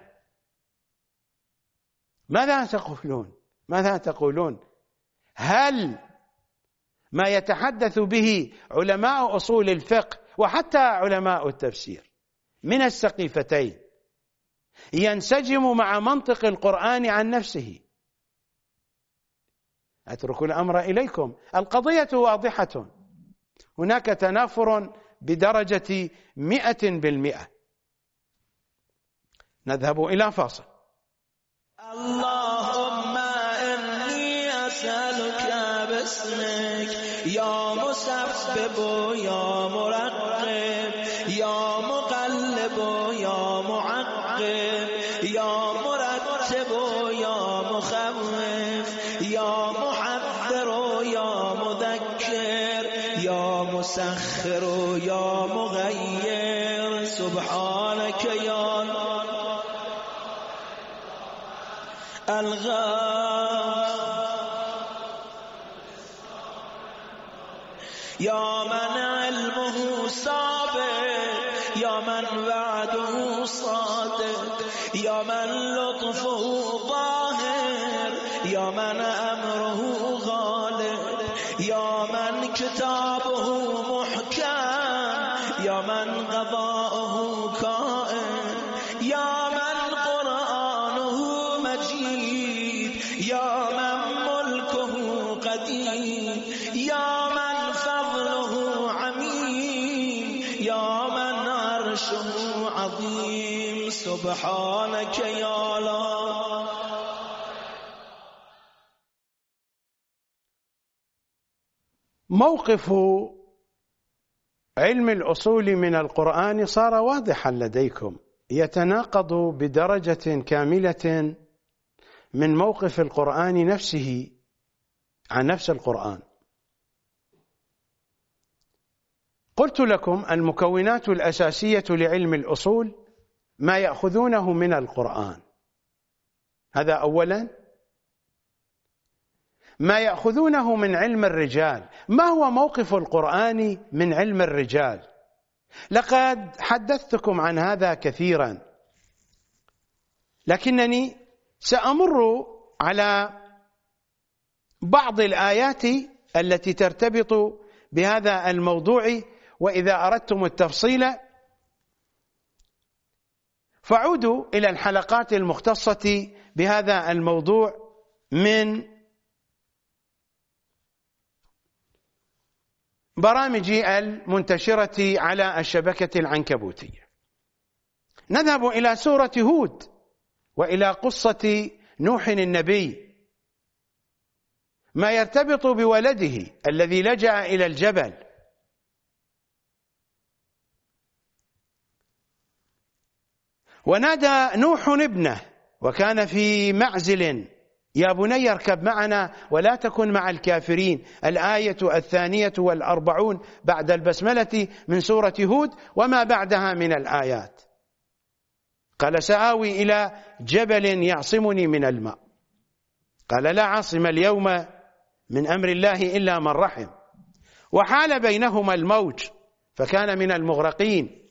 ماذا تقولون؟ ماذا تقولون؟ هل ما يتحدث به علماء أصول الفقه وحتى علماء التفسير من السقيفتين ينسجم مع منطق القرآن عن نفسه؟ أترك الأمر إليكم. القضية واضحة، هناك تنافر بدرجة مئة بالمئة. نذهب إلى فاصل. اللهم إني أسألك باسمك يا مسبب يا مرقب يا مقلب يا معقب يا مرتب يا مخوف يا محذر يا مذكر يا مسخر يا مغير سبحانك يا الغاف يا من علمه سابق يا من وعده صادق يا من لطفه ظاهر يا من أمره غالب يا من كتابه محكم يا من قضاءه كائن يا من قرآنه مجيد يا من ملكه قديم يا من فضله عميم يا من عرشه عظيم سبحانك يا الله. موقف علم الأصول من القرآن صار واضحا لديكم، يتناقض بدرجة كاملة من موقف القرآن نفسه عن نفس القرآن. قلت لكم المكونات الأساسية لعلم الأصول ما يأخذونه من القرآن، هذا أولا. ما يأخذونه من علم الرجال، ما هو موقف القرآن من علم الرجال؟ لقد حدثتكم عن هذا كثيرا، لكنني سأمر على بعض الآيات التي ترتبط بهذا الموضوع، وإذا أردتم التفصيل فعودوا إلى الحلقات المختصة بهذا الموضوع من برامج المنتشرة على الشبكة العنكبوتية. نذهب إلى سورة هود وإلى قصة نوح النبي، ما يرتبط بولده الذي لجأ إلى الجبل. ونادى نوح ابنه وكان في معزل يا بني اركب معنا ولا تكن مع الكافرين. الآية الثانية والأربعون بعد البسملة من سورة هود وما بعدها من الآيات. قال سآوي إلى جبل يعصمني من الماء، قال لا عاصم اليوم من أمر الله إلا من رحم، وحال بينهما الموج فكان من المغرقين،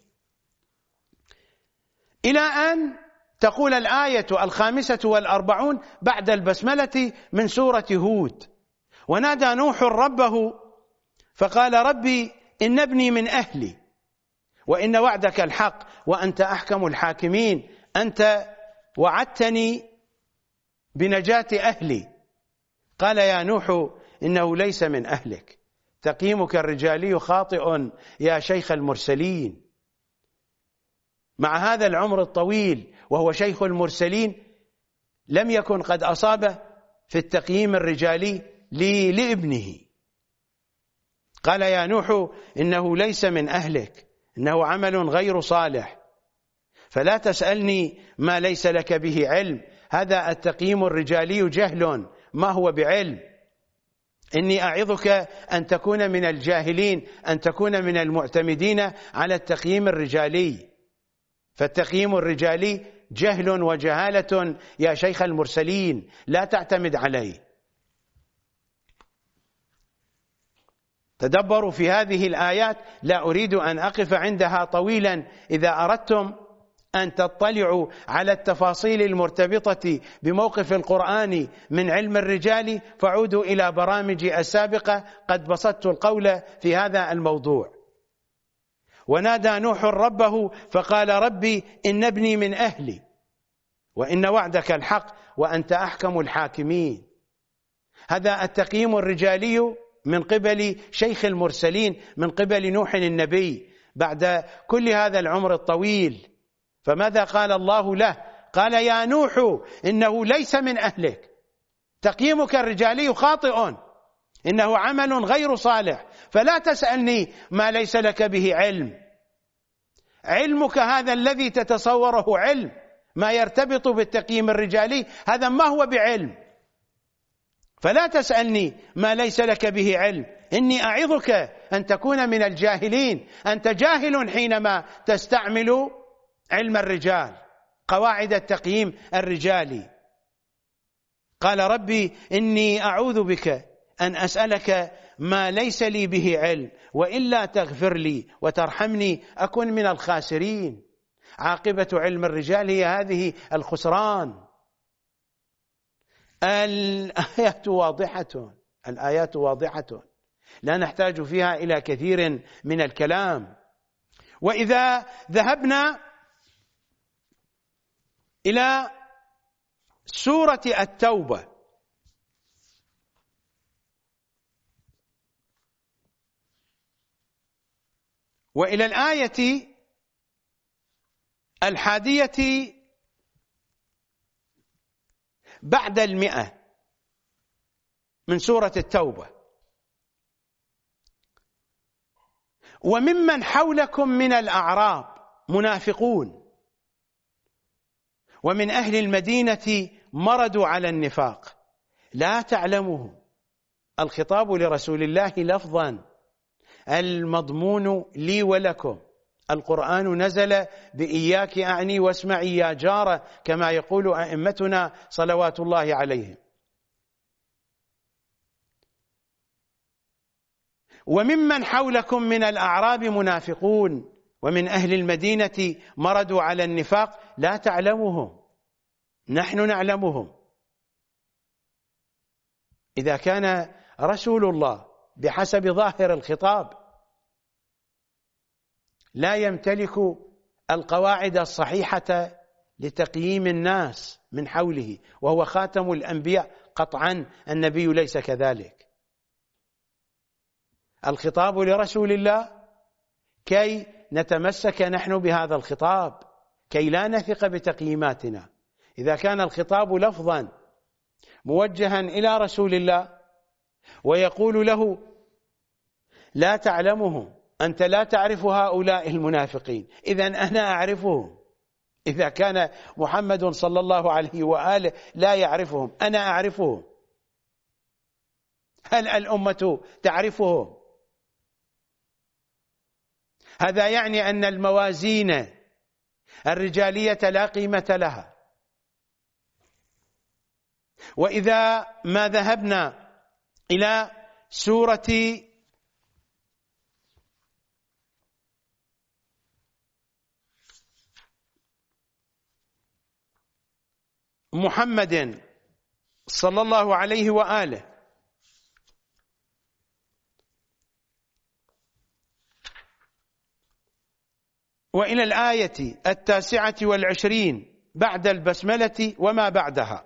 إلى أن تقول الآية الخامسة والأربعون بعد البسملة من سورة هود ونادى نوح ربه فقال ربي إن ابني من أهلي وإن وعدك الحق وأنت أحكم الحاكمين، أنت وعدتني بنجاة أهلي. قال يا نوح إنه ليس من أهلك، تقييمك الرجالي خاطئ يا شيخ المرسلين. مع هذا العمر الطويل وهو شيخ المرسلين لم يكن قد أصاب في التقييم الرجالي لابنه. قال يا نوح إنه ليس من أهلك، إنه عمل غير صالح، فلا تسألني ما ليس لك به علم. هذا التقييم الرجالي جهل، ما هو بعلم. إني أعظك أن تكون من الجاهلين، أن تكون من المعتمدين على التقييم الرجالي، فالتقييم الرجالي جهل وجهالة يا شيخ المرسلين، لا تعتمد عليه. تدبروا في هذه الآيات، لا أريد أن أقف عندها طويلا. إذا أردتم أن تطلعوا على التفاصيل المرتبطة بموقف القرآن من علم الرجال فعودوا إلى برامجي السابقة، قد بسطت القول في هذا الموضوع. ونادى نوح ربه فقال ربي إن ابني من أهلي وإن وعدك الحق وأنت أحكم الحاكمين. هذا التقييم الرجالي من قبل شيخ المرسلين، من قبل نوح النبي بعد كل هذا العمر الطويل. فماذا قال الله له؟ قال يا نوح إنه ليس من أهلك، تقييمك الرجالي خاطئ، إنه عمل غير صالح، فلا تسألني ما ليس لك به علم. علمك هذا الذي تتصوره علم، ما يرتبط بالتقييم الرجالي، هذا ما هو بعلم، فلا تسألني ما ليس لك به علم. إني أعظك أن تكون من الجاهلين، أنت جاهل حينما تستعمل علم الرجال، قواعد التقييم الرجالي. قال ربي إني أعوذ بك أن أسألك ما ليس لي به علم، وإلا تغفر لي وترحمني أكن من الخاسرين. عاقبة علم الرجال هي هذه الخسران. الآيات واضحة، الآيات واضحة، لا نحتاج فيها إلى كثير من الكلام. وإذا ذهبنا إلى سورة التوبة وإلى الآية الحادية بعد المئة من سورة التوبة: وممن حولكم من الأعراب منافقون ومن أهل المدينة مردوا على النفاق لا تعلمهم. الخطاب لرسول الله لفظا، المضمون لي ولكم. القرآن نزل بإياك أعني واسمعي يا جارة، كما يقول أئمتنا صلوات الله عليهم. وممن حولكم من الأعراب منافقون ومن أهل المدينة مردوا على النفاق لا تعلمهم، نحن نعلمهم. إذا كان رسول الله بحسب ظاهر الخطاب لا يمتلك القواعد الصحيحة لتقييم الناس من حوله وهو خاتم الأنبياء، قطعا النبي ليس كذلك. الخطاب لرسول الله كي نتمسك نحن بهذا الخطاب، كي لا نثق بتقييماتنا. إذا كان الخطاب لفظا موجها إلى رسول الله ويقول له لا تعلمهم، أنت لا تعرف هؤلاء المنافقين، إذن أنا أعرفهم. إذا كان محمد صلى الله عليه وآله لا يعرفهم، أنا أعرفهم. هل الأمة تعرفهم؟ هذا يعني أن الموازين الرجالية لا قيمة لها. وإذا ما ذهبنا إلى سورة محمد صلى الله عليه وآله وإلى الآية التاسعة والعشرين بعد البسملة وما بعدها: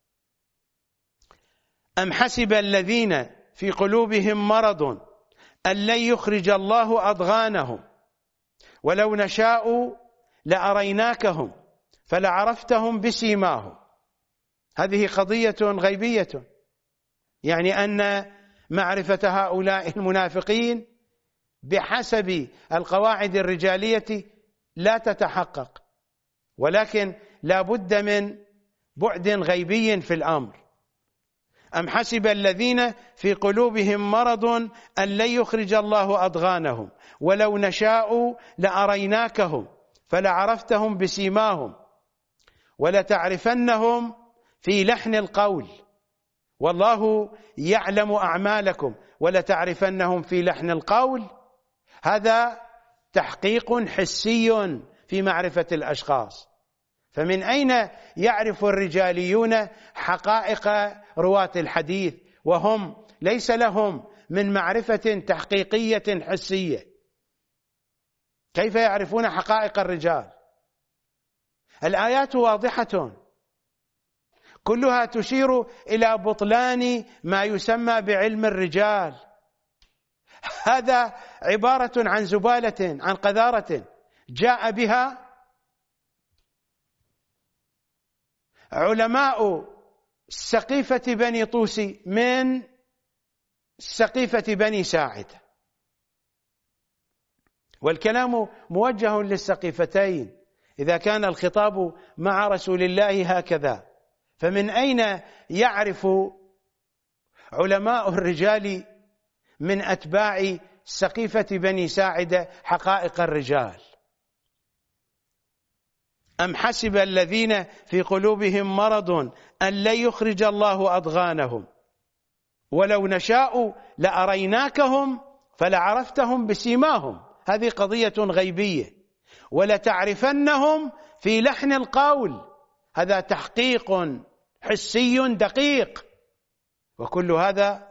أم حسب الذين في قلوبهم مرض أن لن يخرج الله أضغانهم ولو نشاء لأريناكهم فلعرفتهم بسيماهم. هذه قضية غيبية، يعني أن معرفة هؤلاء المنافقين بحسب القواعد الرجالية لا تتحقق، ولكن لا بد من بعد غيبي في الأمر. أم حسب الذين في قلوبهم مرض أن لن يخرج الله أضغانهم ولو نشاء لأريناكهم فلعرفتهم بسيماهم ولتعرفنهم في لحن القول والله يعلم أعمالكم ولتعرفنهم في لحن القول. هذا تحقيق حسي في معرفة الأشخاص. فمن أين يعرف الرجاليون حقائق رواة الحديث وهم ليس لهم من معرفة تحقيقية حسية؟ كيف يعرفون حقائق الرجال؟ الآيات واضحة كلها تشير إلى بطلان ما يسمى بعلم الرجال. هذا عبارة عن زبالة، عن قذارة جاء بها علماء سقيفة بني طوسي من سقيفة بني ساعدة، والكلام موجه للسقيفتين إذا كان الخطاب مع رسول الله هكذا. فمن أين يعرف علماء الرجال من أتباع سقيفة بني ساعدة حقائق الرجال؟ أم حسب الذين في قلوبهم مرض أن لن يخرج الله أضغانهم ولو نشاء لأريناكهم فلعرفتهم بسيماهم. هذه قضية غيبية. ولتعرفنهم في لحن القول، هذا تحقيق حسي دقيق. وكل هذا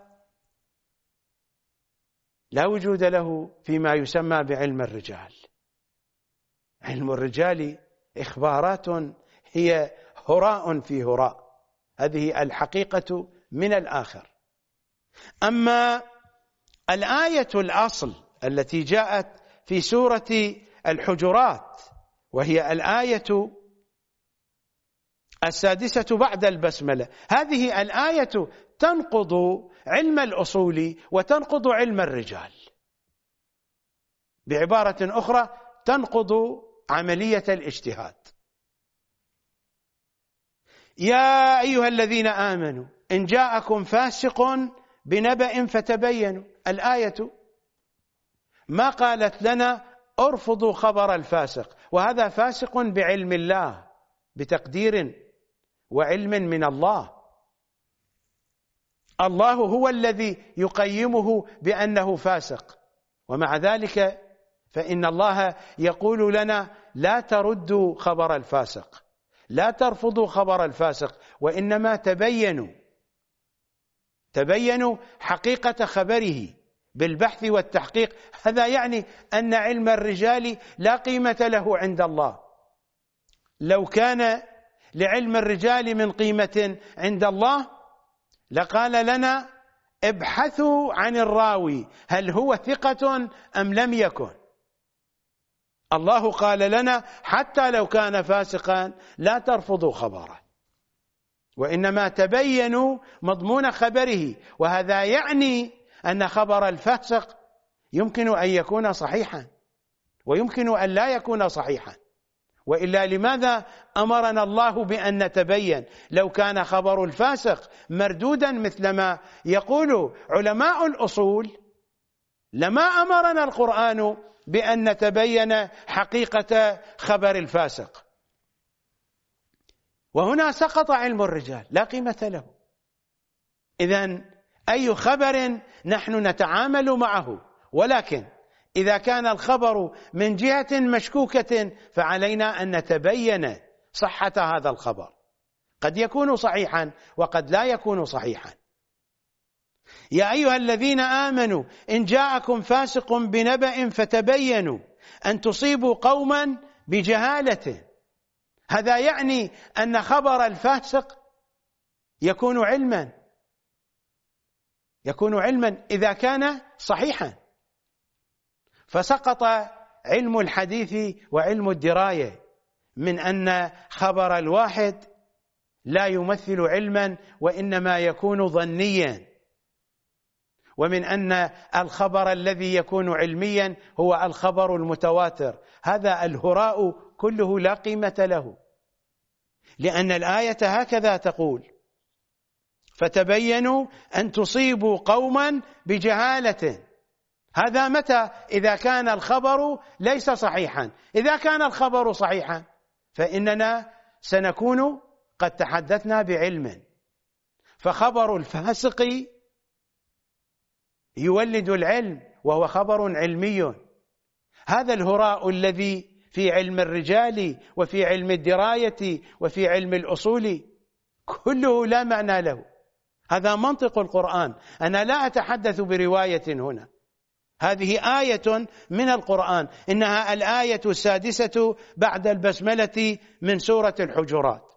لا وجود له فيما يسمى بعلم الرجال. علم الرجال إخبارات هي هراء في هراء، هذه الحقيقة من الآخر. أما الآية الأصل التي جاءت في سورة الحجرات وهي الآية السادسة بعد البسملة، هذه الآية تنقض علم الأصول وتنقض علم الرجال. بعبارة أخرى تنقض عملية الاجتهاد. يا أيها الذين آمنوا إن جاءكم فاسق بنبأ فتبينوا. الآية ما قالت لنا ارفضوا خبر الفاسق، وهذا فاسق بعلم الله بتقدير وعلم من الله. الله هو الذي يقيمه بأنه فاسق، ومع ذلك فإن الله يقول لنا لا تردوا خبر الفاسق، لا ترفضوا خبر الفاسق، وإنما تبينوا تبينوا حقيقة خبره بالبحث والتحقيق. هذا يعني أن علم الرجال لا قيمة له عند الله. لو كان لعلم الرجال من قيمة عند الله لقال لنا ابحثوا عن الراوي هل هو ثقة أم لم يكن. الله قال لنا حتى لو كان فاسقا لا ترفضوا خبره، وإنما تبينوا مضمون خبره. وهذا يعني أن خبر الفاسق يمكن أن يكون صحيحا ويمكن أن لا يكون صحيحا، وإلا لماذا أمرنا الله بأن نتبين؟ لو كان خبر الفاسق مردودا مثلما يقول علماء الأصول لما أمرنا القرآن بأن نتبين حقيقة خبر الفاسق. وهنا سقط علم الرجال، لا قيمة له. إذن أي خبر نحن نتعامل معه، ولكن إذا كان الخبر من جهة مشكوكة فعلينا أن نتبين صحة هذا الخبر. قد يكون صحيحا وقد لا يكون صحيحا. يا أيها الذين آمنوا إن جاءكم فاسق بنبأ فتبينوا أن تصيبوا قوما بجهالة. هذا يعني أن خبر الفاسق يكون علما يكون علما إذا كان صحيحا. فسقط علم الحديث وعلم الدراية من أن خبر الواحد لا يمثل علما وإنما يكون ظنيا. ومن أن الخبر الذي يكون علميا هو الخبر المتواتر. هذا الهراء كله لا قيمة له، لأن الآية هكذا تقول: فتبينوا أن تصيبوا قوما بجهالة. هذا متى؟ إذا كان الخبر ليس صحيحا. إذا كان الخبر صحيحا فإننا سنكون قد تحدثنا بعلم. فخبر الفاسق يولد العلم، وهو خبر علمي. هذا الهراء الذي في علم الرجال وفي علم الدراية وفي علم الأصول كله لا معنى له. هذا منطق القرآن. أنا لا أتحدث برواية هنا، هذه آية من القرآن، إنها الآية السادسة بعد البسملة من سورة الحجرات.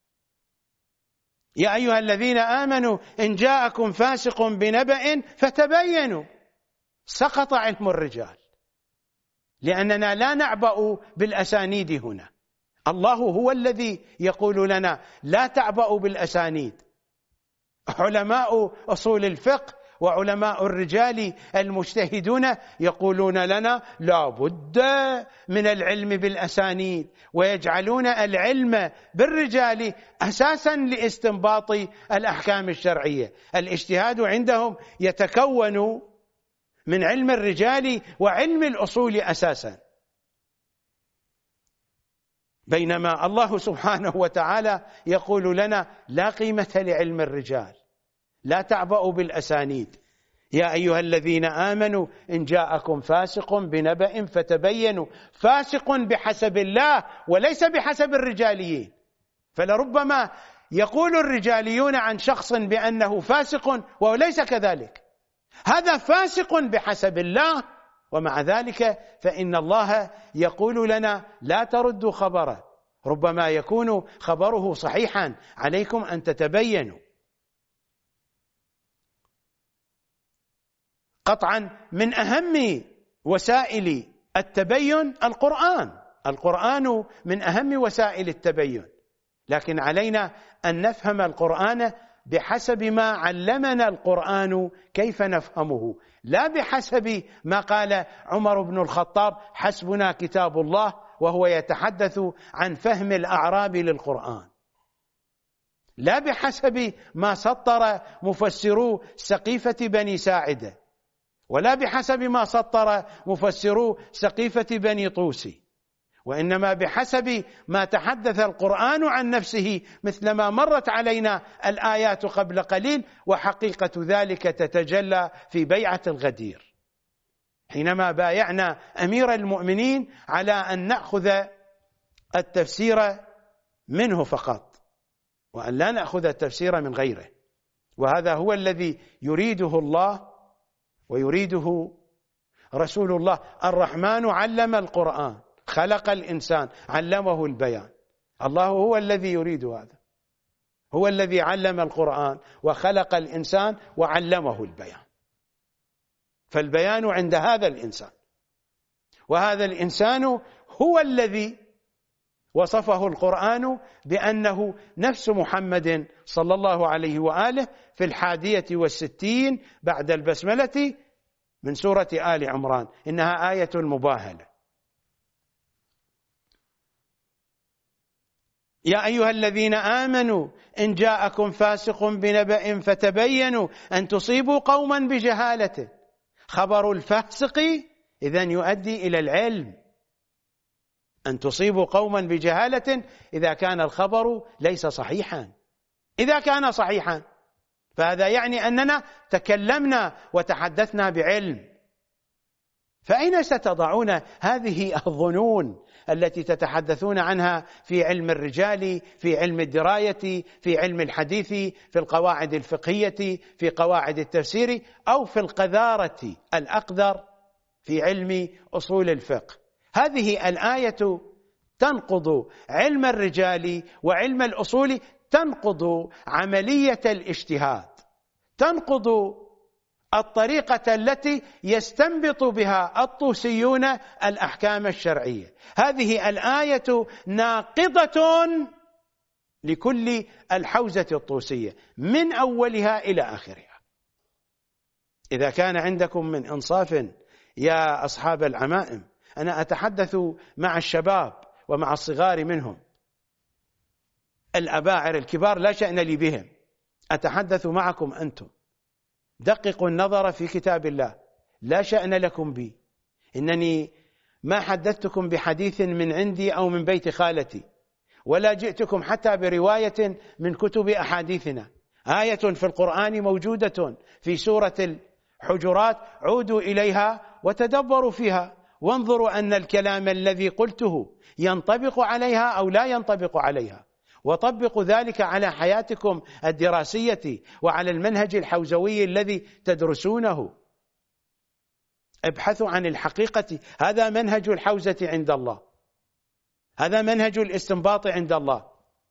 يا أيها الذين آمنوا إن جاءكم فاسق بنبأ فتبينوا. سقط علم الرجال، لأننا لا نعبأ بالأسانيد هنا. الله هو الذي يقول لنا لا تعبأوا بالأسانيد. علماء أصول الفقه وعلماء الرجال المجتهدون يقولون لنا لا بد من العلم بالأسانيد، ويجعلون العلم بالرجال أساسا لاستنباط الأحكام الشرعية. الاجتهاد عندهم يتكون من علم الرجال وعلم الأصول أساسا، بينما الله سبحانه وتعالى يقول لنا لا قيمة لعلم الرجال، لا تعبأوا بالأسانيد. يا أيها الذين آمنوا إن جاءكم فاسق بنبأ فتبينوا. فاسق بحسب الله وليس بحسب الرجاليين. فلربما يقول الرجاليون عن شخص بأنه فاسق وليس كذلك. هذا فاسق بحسب الله، ومع ذلك فإن الله يقول لنا لا تردوا خبره، ربما يكون خبره صحيحا، عليكم أن تتبينوا. قطعا من أهم وسائل التبين القرآن. القرآن من أهم وسائل التبين، لكن علينا أن نفهم القرآن بحسب ما علمنا القرآن كيف نفهمه، لا بحسب ما قال عمر بن الخطاب حسبنا كتاب الله وهو يتحدث عن فهم الأعراب للقرآن، لا بحسب ما سطر مفسرو سقيفة بني ساعدة، ولا بحسب ما سطر مفسرو سقيفة بني طوسي، وإنما بحسب ما تحدث القرآن عن نفسه، مثلما مرت علينا الآيات قبل قليل. وحقيقة ذلك تتجلى في بيعة الغدير، حينما بايعنا أمير المؤمنين على أن نأخذ التفسير منه فقط، وأن لا نأخذ التفسير من غيره. وهذا هو الذي يريده الله ويريده رسول الله. الرحمن علم القرآن، خلق الإنسان، علمه البيان. الله هو الذي يريد هذا، هو الذي علم القرآن وخلق الإنسان وعلمه البيان. فالبيان عند هذا الإنسان، وهذا الإنسان هو الذي وصفه القرآن بأنه نفس محمد صلى الله عليه وآله في الحادية والستين بعد البسملة من سورة آل عمران، إنها آية المباهلة. يا أيها الذين آمنوا إن جاءكم فاسق بنبأ فتبينوا أن تصيبوا قوما بجهالة. خبر الفاسق إذن يؤدي إلى العلم. أن تصيبوا قوما بجهالة إذا كان الخبر ليس صحيحا. إذا كان صحيحا فهذا يعني أننا تكلمنا وتحدثنا بعلم. فأين ستضعون هذه الظنون التي تتحدثون عنها في علم الرجال، في علم الدراية، في علم الحديث، في القواعد الفقهية، في قواعد التفسير، أو في القذارة الأقذر في علم أصول الفقه؟ هذه الآية تنقض علم الرجال وعلم الأصول، تنقض عملية الاجتهاد، تنقض الطريقة التي يستنبط بها الطوسيون الأحكام الشرعية. هذه الآية ناقضة لكل الحوزة الطوسية من أولها إلى آخرها. إذا كان عندكم من إنصاف يا أصحاب العمائم. أنا أتحدث مع الشباب ومع الصغار منهم، الأباعر الكبار لا شأن لي بهم، أتحدث معكم أنتم. دققوا النظر في كتاب الله، لا شأن لكم بي، إنني ما حدثتكم بحديث من عندي أو من بيت خالتي، ولا جئتكم حتى برواية من كتب أحاديثنا. آية في القرآن موجودة في سورة الحجرات، عودوا إليها وتدبروا فيها، وانظروا أن الكلام الذي قلته ينطبق عليها أو لا ينطبق عليها، وطبقوا ذلك على حياتكم الدراسية وعلى المنهج الحوزوي الذي تدرسونه. ابحثوا عن الحقيقة، هذا منهج الحوزة عند الله، هذا منهج الاستنباط عند الله.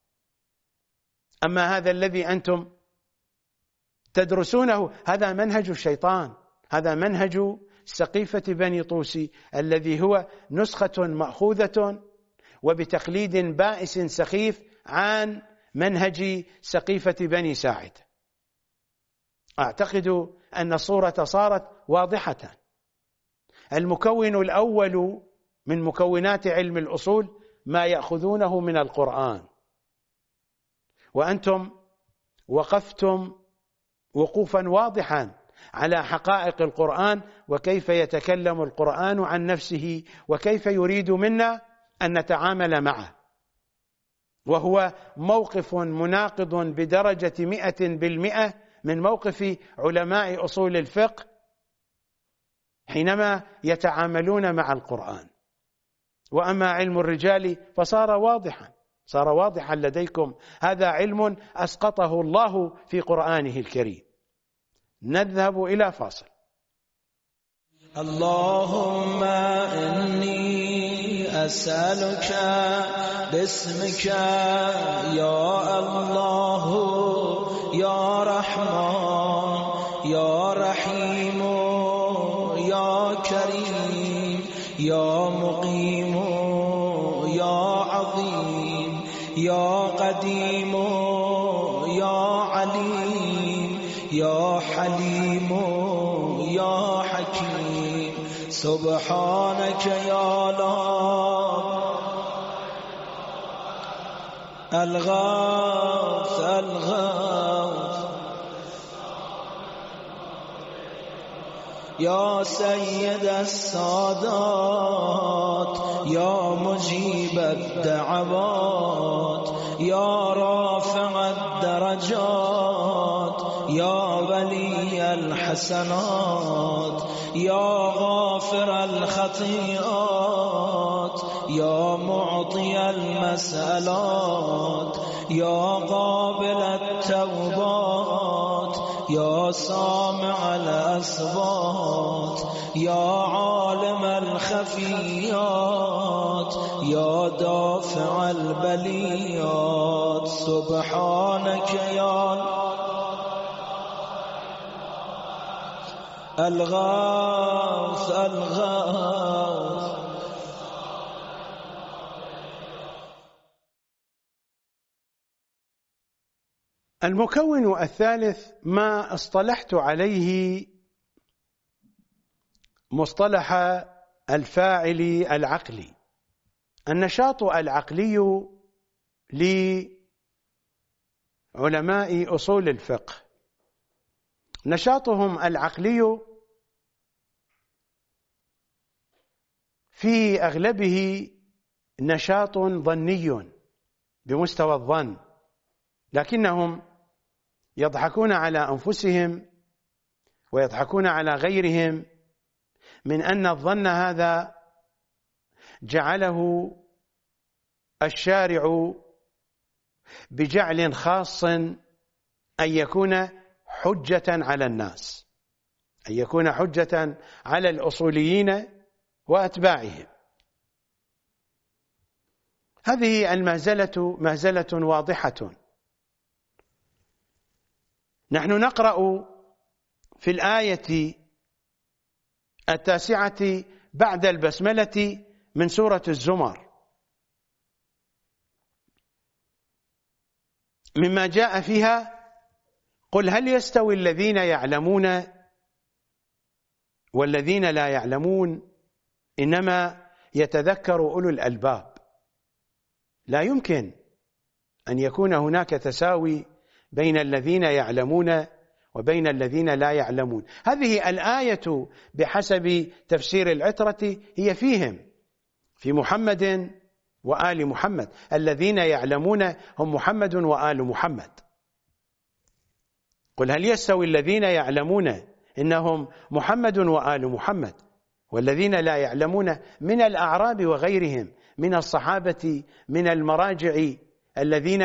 أما هذا الذي أنتم تدرسونه هذا منهج الشيطان، هذا منهج سقيفة بني طوسي الذي هو نسخة مأخوذة وبتقليد بائس سخيف عن منهج سقيفة بني ساعد. أعتقد أن الصورة صارت واضحة. المكون الأول من مكونات علم الأصول ما يأخذونه من القرآن، وأنتم وقفتم وقوفا واضحا على حقائق القرآن وكيف يتكلم القرآن عن نفسه وكيف يريد منا أن نتعامل معه، وهو موقف مناقض بدرجة مئة بالمئة من موقف علماء أصول الفقه حينما يتعاملون مع القرآن. وأما علم الرجال فصار واضحا، صار واضحا لديكم، هذا علم أسقطه الله في قرآنه الكريم. نذهب إلى فاصل. اللهم إني أسألك باسمك يا الله يا رحمن يا رحيم يا كريم يا مقيم يا عظيم يا قديم يا عليم يا حليم يا حكيم سبحانك يا الله الغوث الغوث يا سيد السادات يا مجيب الدعوات يا رافع الدرجات يا ولي الحسنات يا غافر الخطيئات يا معطي المسألات يا قابل التوبات يا سامع الأصوات يا عالم الخفيات يا دافع البليات سبحانك يا الغوث الغوث. المكون الثالث ما اصطلحت عليه مصطلح الفاعل العقلي. النشاط العقلي لعلماء أصول الفقه نشاطهم العقلي في أغلبه نشاط ظني بمستوى الظن، لكنهم يضحكون على أنفسهم ويضحكون على غيرهم من أن الظن هذا جعله الشارع بجعل خاص أن يكون حجة على الناس، أن يكون حجة على الأصوليين وأتباعهم. هذه المهزلة مهزلة واضحة. نحن نقرأ في الآية التاسعة بعد البسملة من سورة الزمر مما جاء فيها: قل هل يستوي الذين يعلمون والذين لا يعلمون إنما يتذكر أولو الألباب. لا يمكن أن يكون هناك تساوي بين الذين يعلمون وبين الذين لا يعلمون. هذه الآية بحسب تفسير العترة هي فيهم، في محمد وآل محمد. الذين يعلمون هم محمد وآل محمد. قل هل يستوي الذين يعلمون إنهم محمد وآل محمد والذين لا يعلمون من الأعراب وغيرهم من الصحابة من المراجع الذين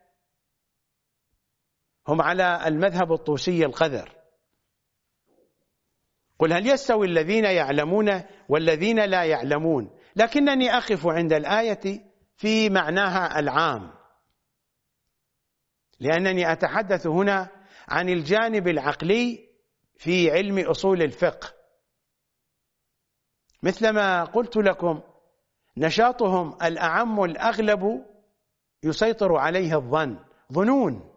هم على المذهب الطوسي القذر. قل هل يستوي الذين يعلمون والذين لا يعلمون، لكنني أقف عند الآية في معناها العام، لأنني أتحدث هنا عن الجانب العقلي في علم أصول الفقه. مثلما قلت لكم نشاطهم الأعم الأغلب يسيطر عليه الظن، ظنون،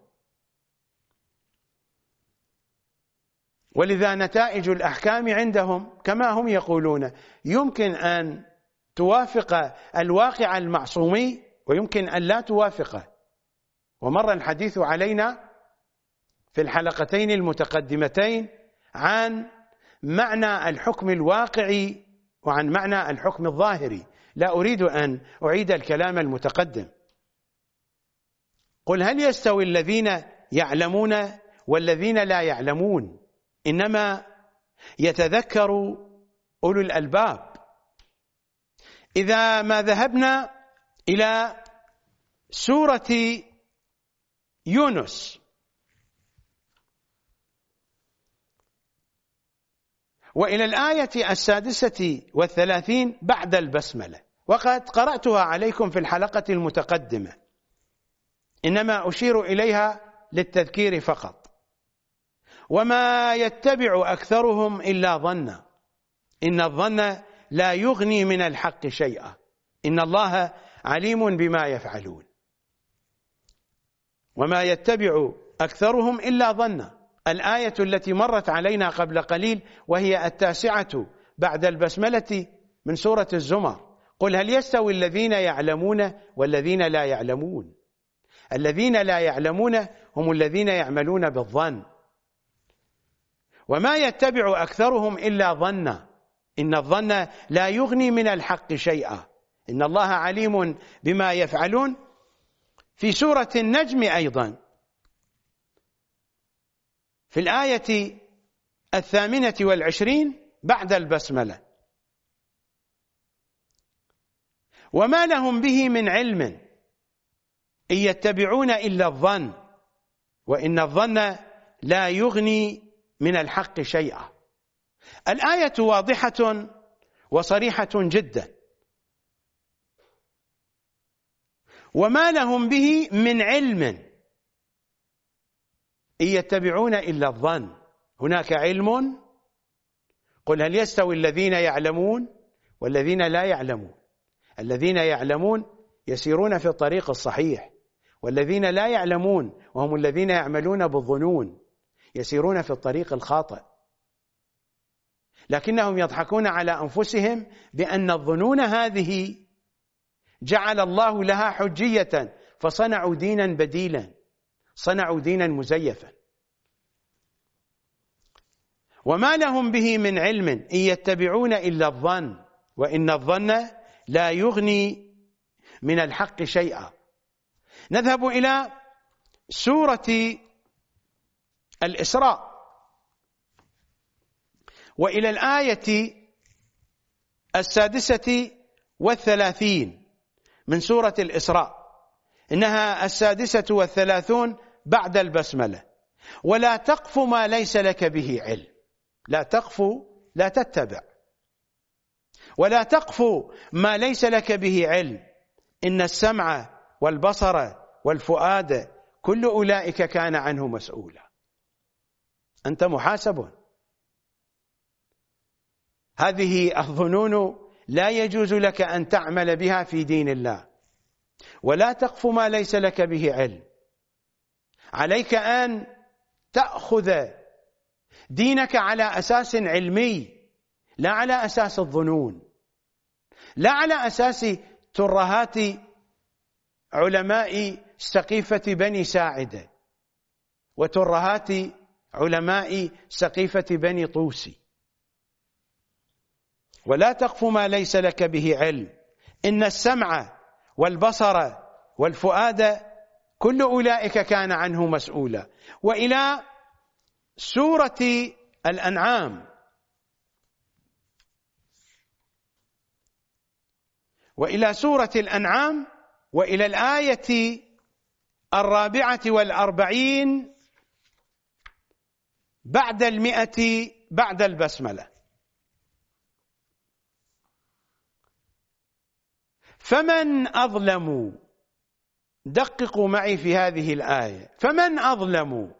ولذا نتائج الأحكام عندهم كما هم يقولون يمكن أن توافق الواقع المعصومي ويمكن أن لا توافقه. ومر الحديث علينا في الحلقتين المتقدمتين عن معنى الحكم الواقعي وعن معنى الحكم الظاهري، لا أريد أن أعيد الكلام المتقدم. قل هل يستوي الذين يعلمون والذين لا يعلمون، إنما يتذكر أولو الألباب. إذا ما ذهبنا إلى سورة يونس وإلى الآية السادسة والثلاثين بعد البسملة، وقد قرأتها عليكم في الحلقة المتقدمة، إنما أشير إليها للتذكير فقط. وما يتبع أكثرهم إلا ظنا إن الظن لا يغني من الحق شيئا إن الله عليم بما يفعلون. وما يتبع أكثرهم إلا ظنا، الآية التي مرت علينا قبل قليل وهي التاسعة بعد البسملة من سورة الزمر. قل هل يستوي الذين يعلمون والذين لا يعلمون. الذين لا يعلمون هم الذين يعملون بالظن. وما يتبع أكثرهم إلا ظنا إن الظن لا يغني من الحق شيئا إن الله عليم بما يفعلون. في سورة النجم أيضا في الآية الثامنة والعشرين بعد البسملة: وما لهم به من علم إن يتبعون إلا الظن وإن الظن لا يغني من الحق شيئا. الآية واضحة وصريحة جدا. وما لهم به من علم إن يتبعون إلا الظن. هناك علم. قل هل يستوي الذين يعلمون والذين لا يعلمون. الذين يعلمون يسيرون في الطريق الصحيح، والذين لا يعلمون وهم الذين يعملون بالظنون يسيرون في الطريق الخاطئ، لكنهم يضحكون على أنفسهم بأن الظنون هذه جعل الله لها حجية، فصنعوا دينا بديلا، صنعوا دينا مزيفا. وما لهم به من علم إن يتبعون إلا الظن وإن الظن لا يغني من الحق شيئا. نذهب إلى سورة الإسراء وإلى الآية السادسة والثلاثين من سورة الإسراء، إنها السادسة والثلاثون بعد البسملة: ولا تقف ما ليس لك به علم. لا تقف لا تتبع، ولا تقف ما ليس لك به علم إن السمع والبصر والفؤاد كل أولئك كان عنه مسؤولا. أنت محاسب. هذه الظنون لا يجوز لك أن تعمل بها في دين الله. ولا تقف ما ليس لك به علم. عليك أن تأخذ دينك على أساس علمي لا على أساس الظنون، لا على أساس ترهات علماء سقيفة بني ساعدة وترهات علماء سقيفة بني طوسي. ولا تقف ما ليس لك به علم، إن السمع والبصر والفؤاد كل أولئك كان عنه مسؤولا. وإلى سورة الأنعام، وإلى سورة الأنعام وإلى الآية الرابعة والأربعين بعد المئة بعد البسملة. فمن أظلم، دققوا معي في هذه الآية، فمن أظلم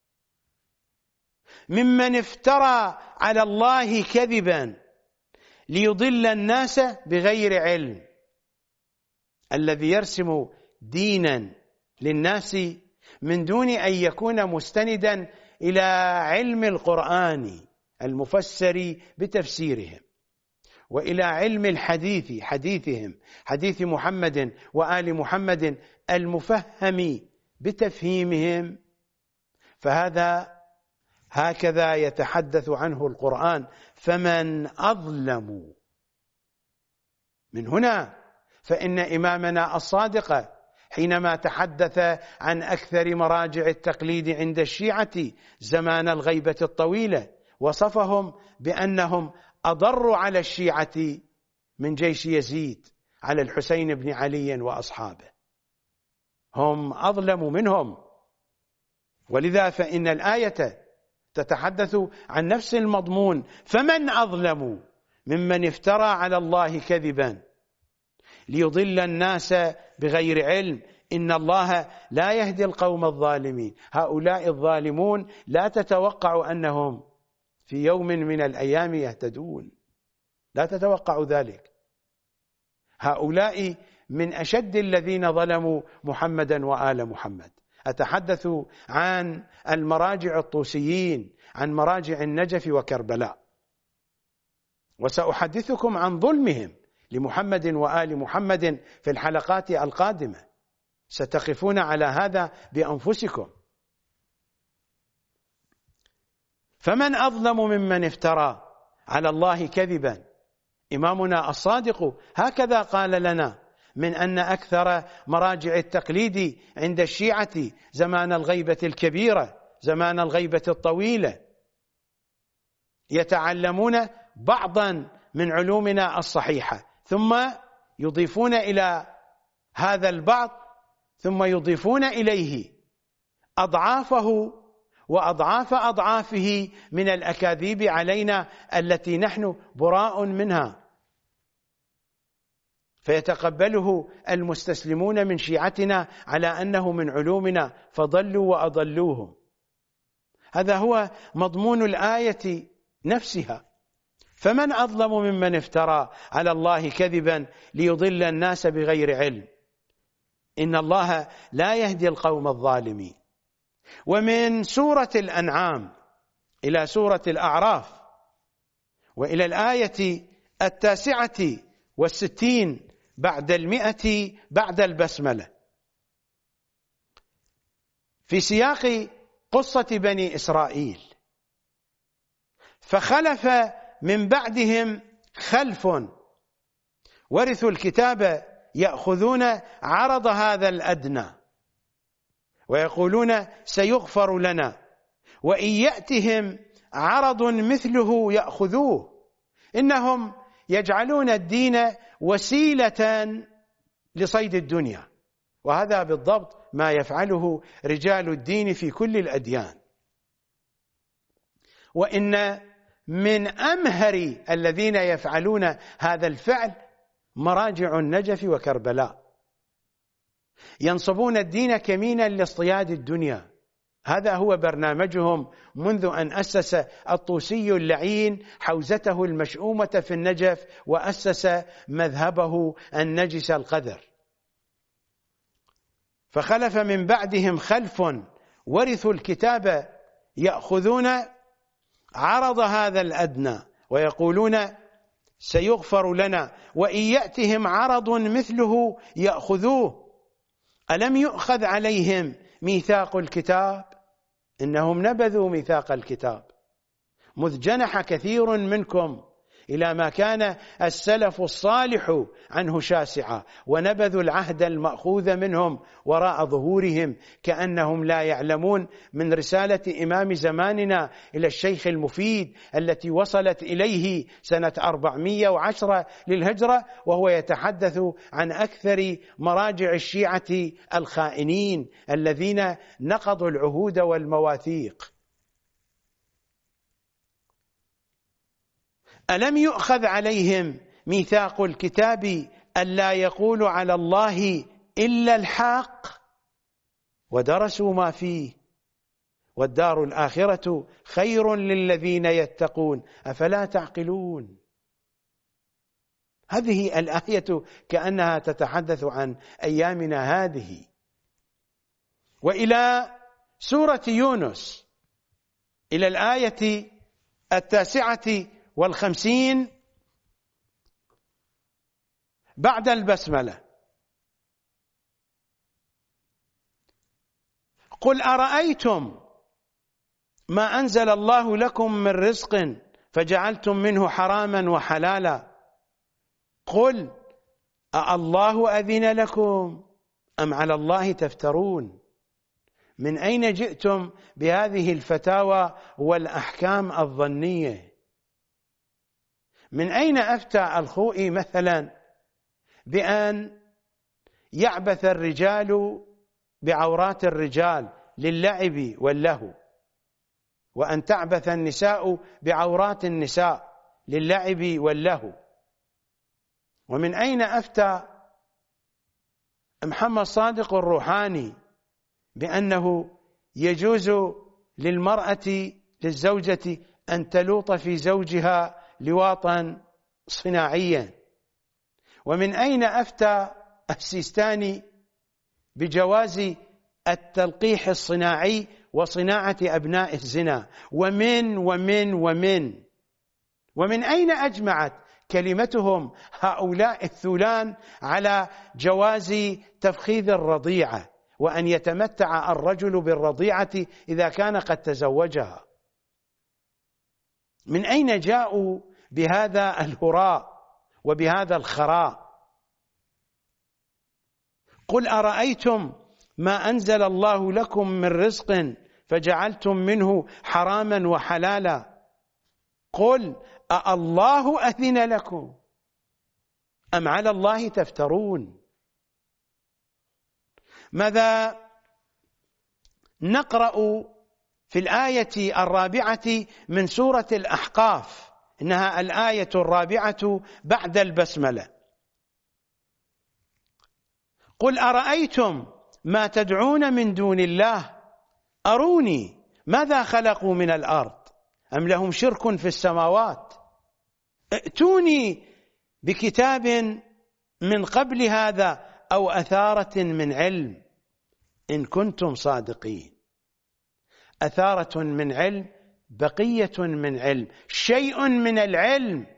ممن افترى على الله كذبا ليضل الناس بغير علم، الذي يرسم دينا للناس من دون أن يكون مستندا إلى علم القرآن المفسر بتفسيرهم، وإلى علم الحديث حديثهم حديث محمد وآل محمد المفهم بتفهيمهم. فهذا هكذا يتحدث عنه القرآن، فمن أظلم. من هنا فإن إمامنا الصادق حينما تحدث عن أكثر مراجع التقليد عند الشيعة زمان الغيبة الطويلة، وصفهم بأنهم أضروا على الشيعة من جيش يزيد على الحسين بن علي وأصحابه، هم أظلم منهم. ولذا فإن الآية تتحدث عن نفس المضمون، فمن أظلم ممن افترى على الله كذبا ليضل الناس بغير علم، إن الله لا يهدي القوم الظالمين. هؤلاء الظالمون لا تتوقع أنهم في يوم من الأيام يهتدون، لا تتوقع ذلك. هؤلاء من أشد الذين ظلموا محمدا وآل محمد. أتحدث عن المراجع الطوسيين، عن مراجع النجف وكربلاء، وسأحدثكم عن ظلمهم لمحمد وآل محمد في الحلقات القادمة، ستقفون على هذا بأنفسكم. فمن أظلم ممن افترى على الله كذبا. إمامنا الصادق هكذا قال لنا، من أن أكثر مراجع التقليد عند الشيعة زمان الغيبة الكبيرة، زمان الغيبة الطويلة، يتعلمون بعضا من علومنا الصحيحة ثم يضيفون إلى هذا البعض ثم يضيفون إليه أضعافه وأضعاف أضعافه من الأكاذيب علينا التي نحن براء منها، فيتقبله المستسلمون من شيعتنا على أنه من علومنا فضلوا وأضلوهم. هذا هو مضمون الآية نفسها. فمن أظلم ممن افترى على الله كذبا ليضل الناس بغير علم، إن الله لا يهدي القوم الظالمين. ومن سورة الأنعام إلى سورة الأعراف وإلى الآية التاسعة والستين بعد المئة بعد البسملة، في سياق قصة بني إسرائيل: فخلف من بعدهم خلف ورثوا الكتاب يأخذون عرض هذا الأدنى ويقولون سيغفر لنا، وإن يأتهم عرض مثله يأخذوه. إنهم يجعلون الدين وسيلة لصيد الدنيا، وهذا بالضبط ما يفعله رجال الدين في كل الأديان. وإن من أمهر الذين يفعلون هذا الفعل مراجع النجف وكربلاء، ينصبون الدين كمينا لاصطياد الدنيا. هذا هو برنامجهم منذ أن أسس الطوسي اللعين حوزته المشؤومة في النجف وأسس مذهبه النجس القذر. فخلف من بعدهم خلف ورثوا الكتاب يأخذون عرض هذا الأدنى ويقولون سيغفر لنا وإن يأتهم عرض مثله يأخذوه. ألم يؤخذ عليهم ميثاق الكتاب؟ إنهم نبذوا ميثاق الكتاب مذ جنح كثير منكم إلى ما كان السلف الصالح عنه شاسعا، ونبذوا العهد المأخوذ منهم وراء ظهورهم كأنهم لا يعلمون من رسالة إمام زماننا إلى الشيخ المفيد التي وصلت إليه سنة أربعمائة وعشرة للهجرة، وهو يتحدث عن أكثر مراجع الشيعة الخائنين الذين نقضوا العهود والمواثيق. ألم يؤخذ عليهم ميثاق الكتاب ألا يقولوا على الله إلا الحق ودرسوا ما فيه والدار الآخرة خير للذين يتقون أفلا تعقلون. هذه الآية كأنها تتحدث عن أيامنا هذه. وإلى سورة يونس إلى الآية التاسعة والخمسين بعد البسملة: قل أرأيتم ما أنزل الله لكم من رزق فجعلتم منه حراما وحلالا قل أالله أذن لكم أم على الله تفترون. من أين جئتم بهذه الفتاوى والأحكام الظنية؟ من أين أفتى الخوئي مثلا بأن يعبث الرجال بعورات الرجال للعب واللهو، وأن تعبث النساء بعورات النساء للعب واللهو؟ ومن أين أفتى محمد صادق الروحاني بأنه يجوز للمرأة للزوجة أن تلوط في زوجها لواطا صناعيا؟ ومن أين أفتى السيستاني بجواز التلقيح الصناعي وصناعة أبناء الزنا؟ ومن ومن ومن ومن أين أجمعت كلمتهم هؤلاء الثولان على جواز تفخيذ الرضيعة وأن يتمتع الرجل بالرضيعة إذا كان قد تزوجها؟ من أين جاءوا بهذا الهراء وبهذا الخراء؟ قل أرأيتم ما أنزل الله لكم من رزق فجعلتم منه حراما وحلالا قل أالله أذن لكم أم على الله تفترون. ماذا نقرأ في الآية الرابعة من سورة الأحقاف؟ إنها الآية الرابعة بعد البسملة: قل أرأيتم ما تدعون من دون الله أروني ماذا خلقوا من الأرض أم لهم شرك في السماوات ائتوني بكتاب من قبل هذا أو أثارة من علم إن كنتم صادقين. أثارة من علم، بقية من علم، شيء من العلم،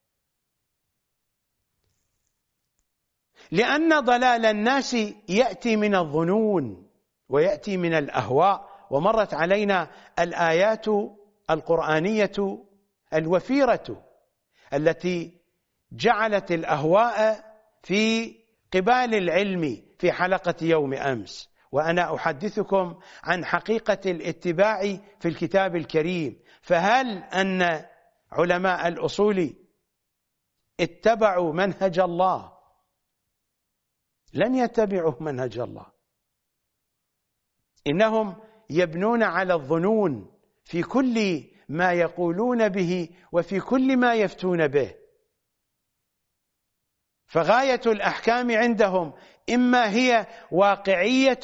لأن ضلال الناس يأتي من الظنون ويأتي من الأهواء. ومرت علينا الآيات القرآنية الوفيرة التي جعلت الأهواء في قبال العلم في حلقة يوم أمس، وأنا أحدثكم عن حقيقة الاتباع في الكتاب الكريم. فهل أن علماء الأصول اتبعوا منهج الله؟ لن يتبعوا منهج الله، إنهم يبنون على الظنون في كل ما يقولون به وفي كل ما يفتون به. فغاية الأحكام عندهم إما هي واقعية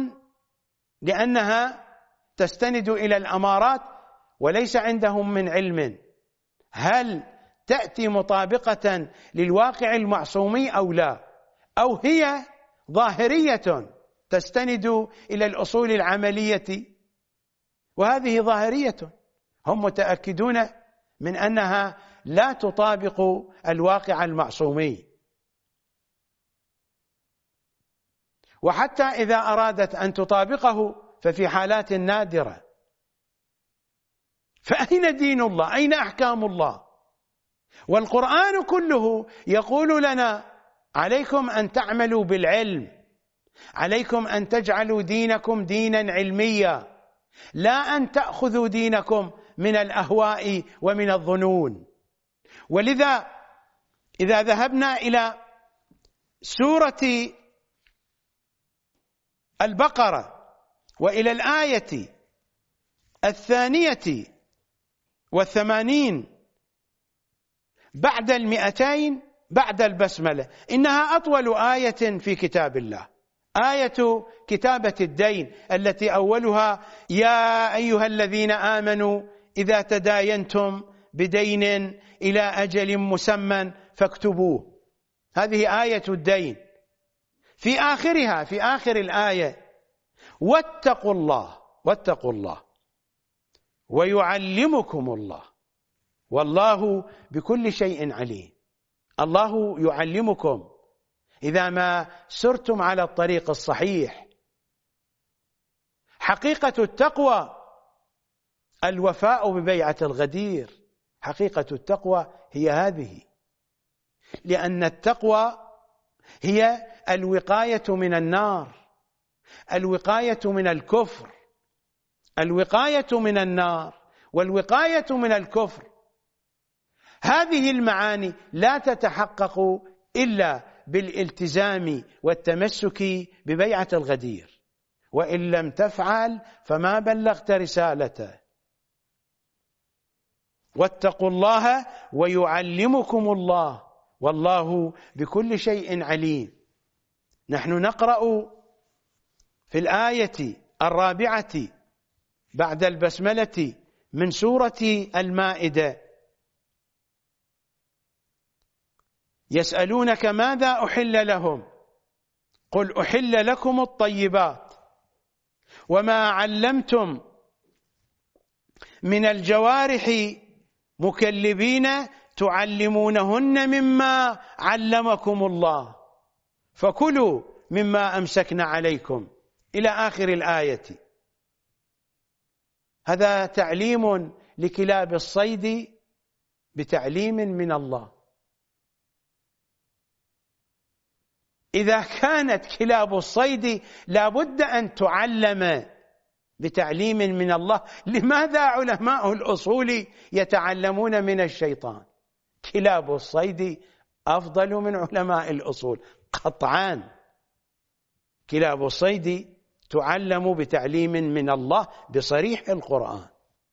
لأنها تستند إلى الأمارات وليس عندهم من علم هل تأتي مطابقة للواقع المعصومي أو لا، أو هي ظاهرية تستند إلى الأصول العملية وهذه ظاهرية هم متأكدون من أنها لا تطابق الواقع المعصومي. وحتى إذا أرادت أن تطابقه ففي حالات نادرة. فأين دين الله؟ أين أحكام الله؟ والقرآن كله يقول لنا عليكم أن تعملوا بالعلم، عليكم أن تجعلوا دينكم دينا علميا، لا أن تأخذوا دينكم من الأهواء ومن الظنون. ولذا إذا ذهبنا إلى سورة البقرة وإلى الآية الثانية والثمانين بعد المئتين بعد البسملة، إنها أطول آية في كتاب الله، آية كتابة الدين التي أولها يا أيها الذين آمنوا إذا تداينتم بدين إلى أجل مسمى فاكتبوه. هذه آية الدين. في آخرها في آخر الآية واتقوا الله واتقوا الله ويعلمكم الله والله بكل شيء عليم. الله يعلمكم إذا ما سرتم على الطريق الصحيح. حقيقة التقوى الوفاء ببيعة الغدير، حقيقة التقوى هي هذه، لأن التقوى هي الوقاية من النار، الوقاية من الكفر، الوقاية من النار والوقاية من الكفر. هذه المعاني لا تتحقق إلا بالالتزام والتمسك ببيعة الغدير، وإن لم تفعل فما بلغت رسالته. واتقوا الله ويعلمكم الله والله بكل شيء عليم. نحن نقرأ في الآية الرابعة بعد البسملة من سورة المائدة يسألونك ماذا أحل لهم قل أحل لكم الطيبات وما علمتم من الجوارح مكلبين تعلمونهن مما علمكم الله فكلوا مما أمسكن عليكم إلى آخر الآية. هذا تعليم لكلاب الصيد بتعليم من الله. إذا كانت كلاب الصيد لابد أن تعلم بتعليم من الله، لماذا علماء الأصول يتعلمون من الشيطان؟ كلاب الصيد أفضل من علماء الأصول قطعا. كلاب الصيد تعلم بتعليم من الله بصريح القرآن.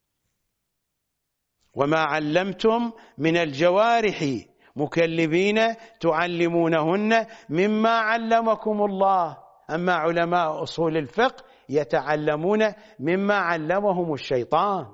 وما علمتم من الجوارح مكلبين تعلمونهن مما علمكم الله. أما علماء أصول الفقه يتعلمون مما علمهم الشيطان.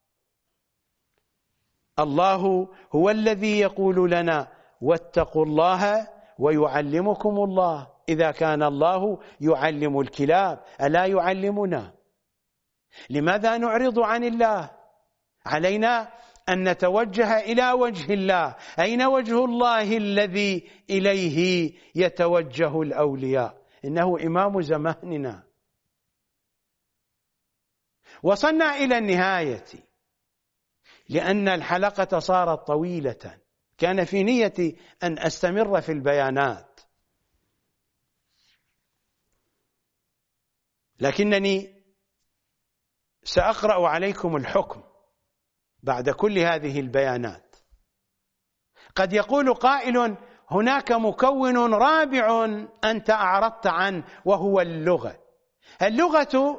الله هو الذي يقول لنا واتقوا الله ويعلمكم الله. إذا كان الله يعلم الكلاب ألا يعلمنا؟ لماذا نعرض عن الله؟ علينا أن نتوجه إلى وجه الله. أين وجه الله الذي إليه يتوجه الأولياء؟ إنه إمام زماننا. وصلنا إلى النهاية لأن الحلقة صارت طويلة. كان في نيتي أن أستمر في البيانات، لكنني سأقرأ عليكم الحكم بعد كل هذه البيانات. قد يقول قائل هناك مكون رابع أنت أعرضت عنه وهو اللغة. اللغة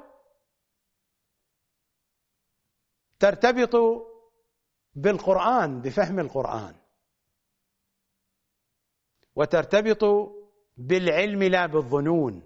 ترتبط بالقرآن، بفهم القرآن، وترتبط بالعلم لا بالظنون،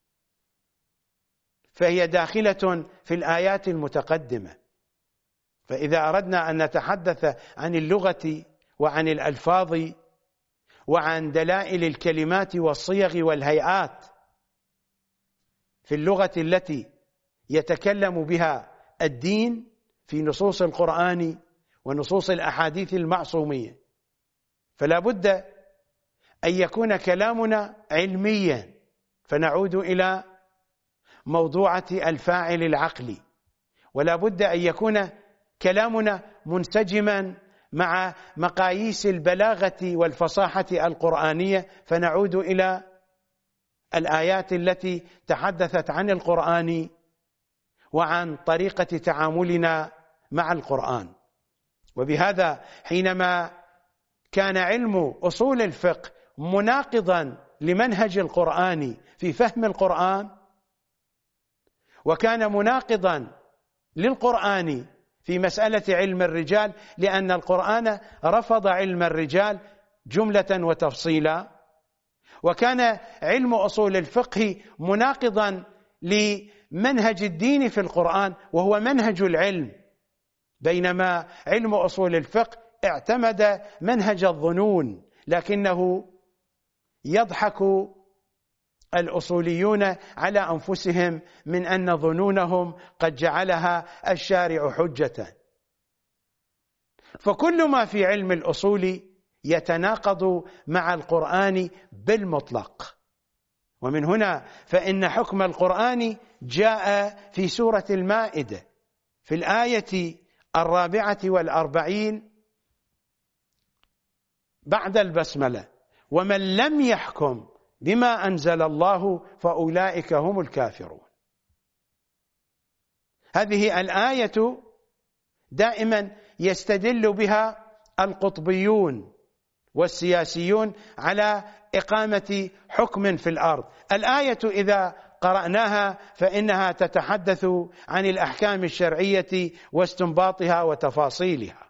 فهي داخلة في الآيات المتقدمة. فإذا أردنا أن نتحدث عن اللغة وعن الألفاظ وعن دلائل الكلمات والصيغ والهيئات في اللغة التي يتكلم بها الدين في نصوص القرآن ونصوص الأحاديث المعصومية، فلا بد أن يكون كلامنا علميا، فنعود إلى موضوعة الفاعل العقلي، ولا بد أن يكون كلامنا منسجما مع مقاييس البلاغة والفصاحة القرآنية، فنعود إلى الآيات التي تحدثت عن القرآن وعن طريقة تعاملنا مع القرآن. وبهذا حينما كان علم أصول الفقه مناقضا لمنهج القرآن في فهم القرآن، وكان مناقضا للقرآن في مسألة علم الرجال، لأن القرآن رفض علم الرجال جملة وتفصيلا، وكان علم أصول الفقه مناقضا لمنهج الدين في القرآن وهو منهج العلم، بينما علم أصول الفقه اعتمد منهج الظنون، لكنه يضحك الأصوليون على أنفسهم من أن ظنونهم قد جعلها الشارع حجة. فكل ما في علم الأصول يتناقض مع القرآن بالمطلق، ومن هنا فإن حكم القرآن جاء في سورة المائدة في الآية الرابعة والأربعين بعد البسملة: ومن لم يحكم بما أنزل الله فأولئك هم الكافرون. هذه الآية دائما يستدل بها القطبيون والسياسيون على إقامة حكم في الأرض. الآية إذا قرأناها فإنها تتحدث عن الأحكام الشرعية واستنباطها وتفاصيلها.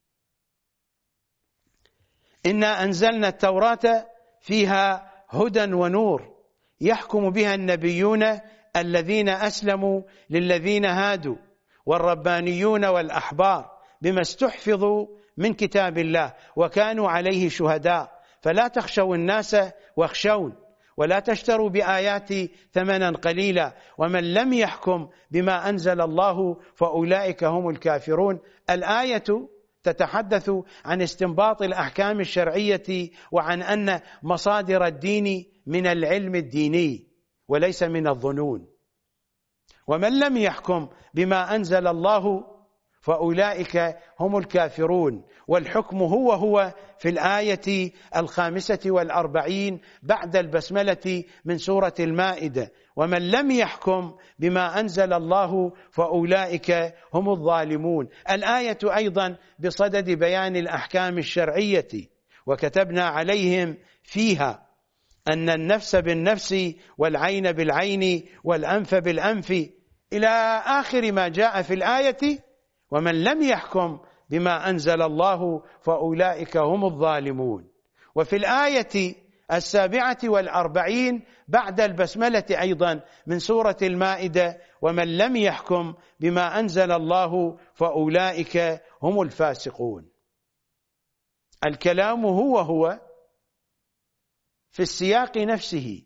إنا أنزلنا التوراة فيها هدى ونور يحكم بها النبيون الذين أسلموا للذين هادوا والربانيون والأحبار بما استحفظوا من كتاب الله وكانوا عليه شهداء فلا تخشوا الناس واخشون ولا تشتروا بآياتي ثمنا قليلا ومن لم يحكم بما أنزل الله فأولئك هم الكافرون. الآية تتحدث عن استنباط الأحكام الشرعية وعن أن مصادر الدين من العلم الديني وليس من الظنون. ومن لم يحكم بما أنزل الله فأولئك هم الكافرون، والحكم هو هو في الآية الخامسة والأربعين بعد البسملة من سورة المائدة: ومن لم يحكم بما أنزل الله فأولئك هم الظالمون. الآية أيضا بصدد بيان الأحكام الشرعية: وكتبنا عليهم فيها أن النفس بالنفس والعين بالعين والأنف بالأنف إلى آخر ما جاء في الآية: ومن لم يحكم بما أنزل الله فأولئك هم الظالمون. وفي الآية السابعة والأربعين بعد البسملة أيضا من سورة المائدة: ومن لم يحكم بما أنزل الله فأولئك هم الفاسقون. الكلام هو هو في السياق نفسه،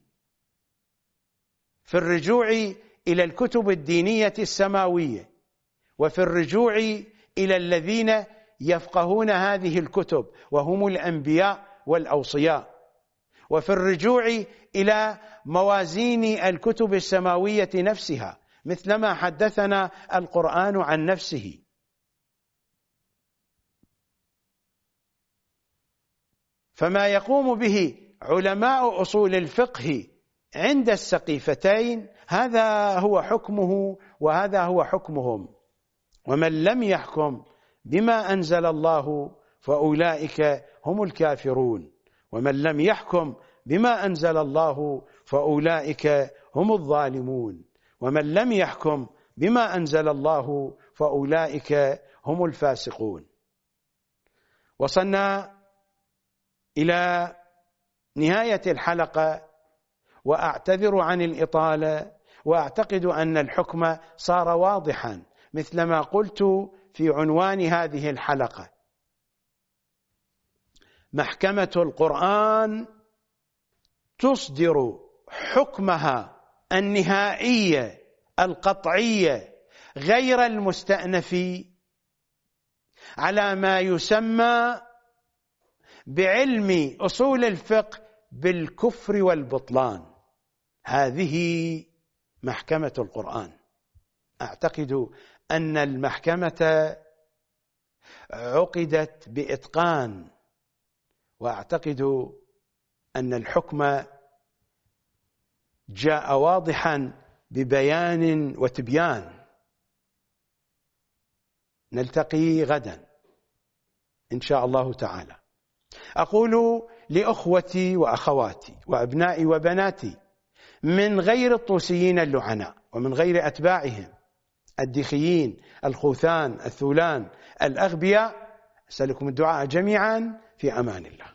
في الرجوع إلى الكتب الدينية السماوية، وفي الرجوع إلى الذين يفقهون هذه الكتب وهم الأنبياء والأوصياء، وفي الرجوع إلى موازين الكتب السماوية نفسها مثلما حدثنا القرآن عن نفسه. فما يقوم به علماء أصول الفقه عند السقيفتين هذا هو حكمه وهذا هو حكمهم: ومن لم يحكم بما أنزل الله فأولئك هم الكافرون، ومن لم يحكم بما أنزل الله فأولئك هم الظالمون، ومن لم يحكم بما أنزل الله فأولئك هم الفاسقون. وصلنا إلى نهاية الحلقة، وأعتذر عن الإطالة، وأعتقد أن الحكم صار واضحا مثلما قلت في عنوان هذه الحلقة: محكمة القرآن تصدر حكمها النهائي القطعي غير المستأنف على ما يسمى بعلم أصول الفقه بالكفر والبطلان. هذه محكمة القرآن. أعتقد أن المحكمة عقدت بإتقان، وأعتقد أن الحكم جاء واضحا ببيان وتبيان. نلتقي غدا إن شاء الله تعالى. أقول لأخوتي وأخواتي وأبنائي وبناتي من غير الطوسيين اللعناء ومن غير أتباعهم الدخيين الخوثان الثولان الأغبياء، أسألكم الدعاء جميعا في أمان الله.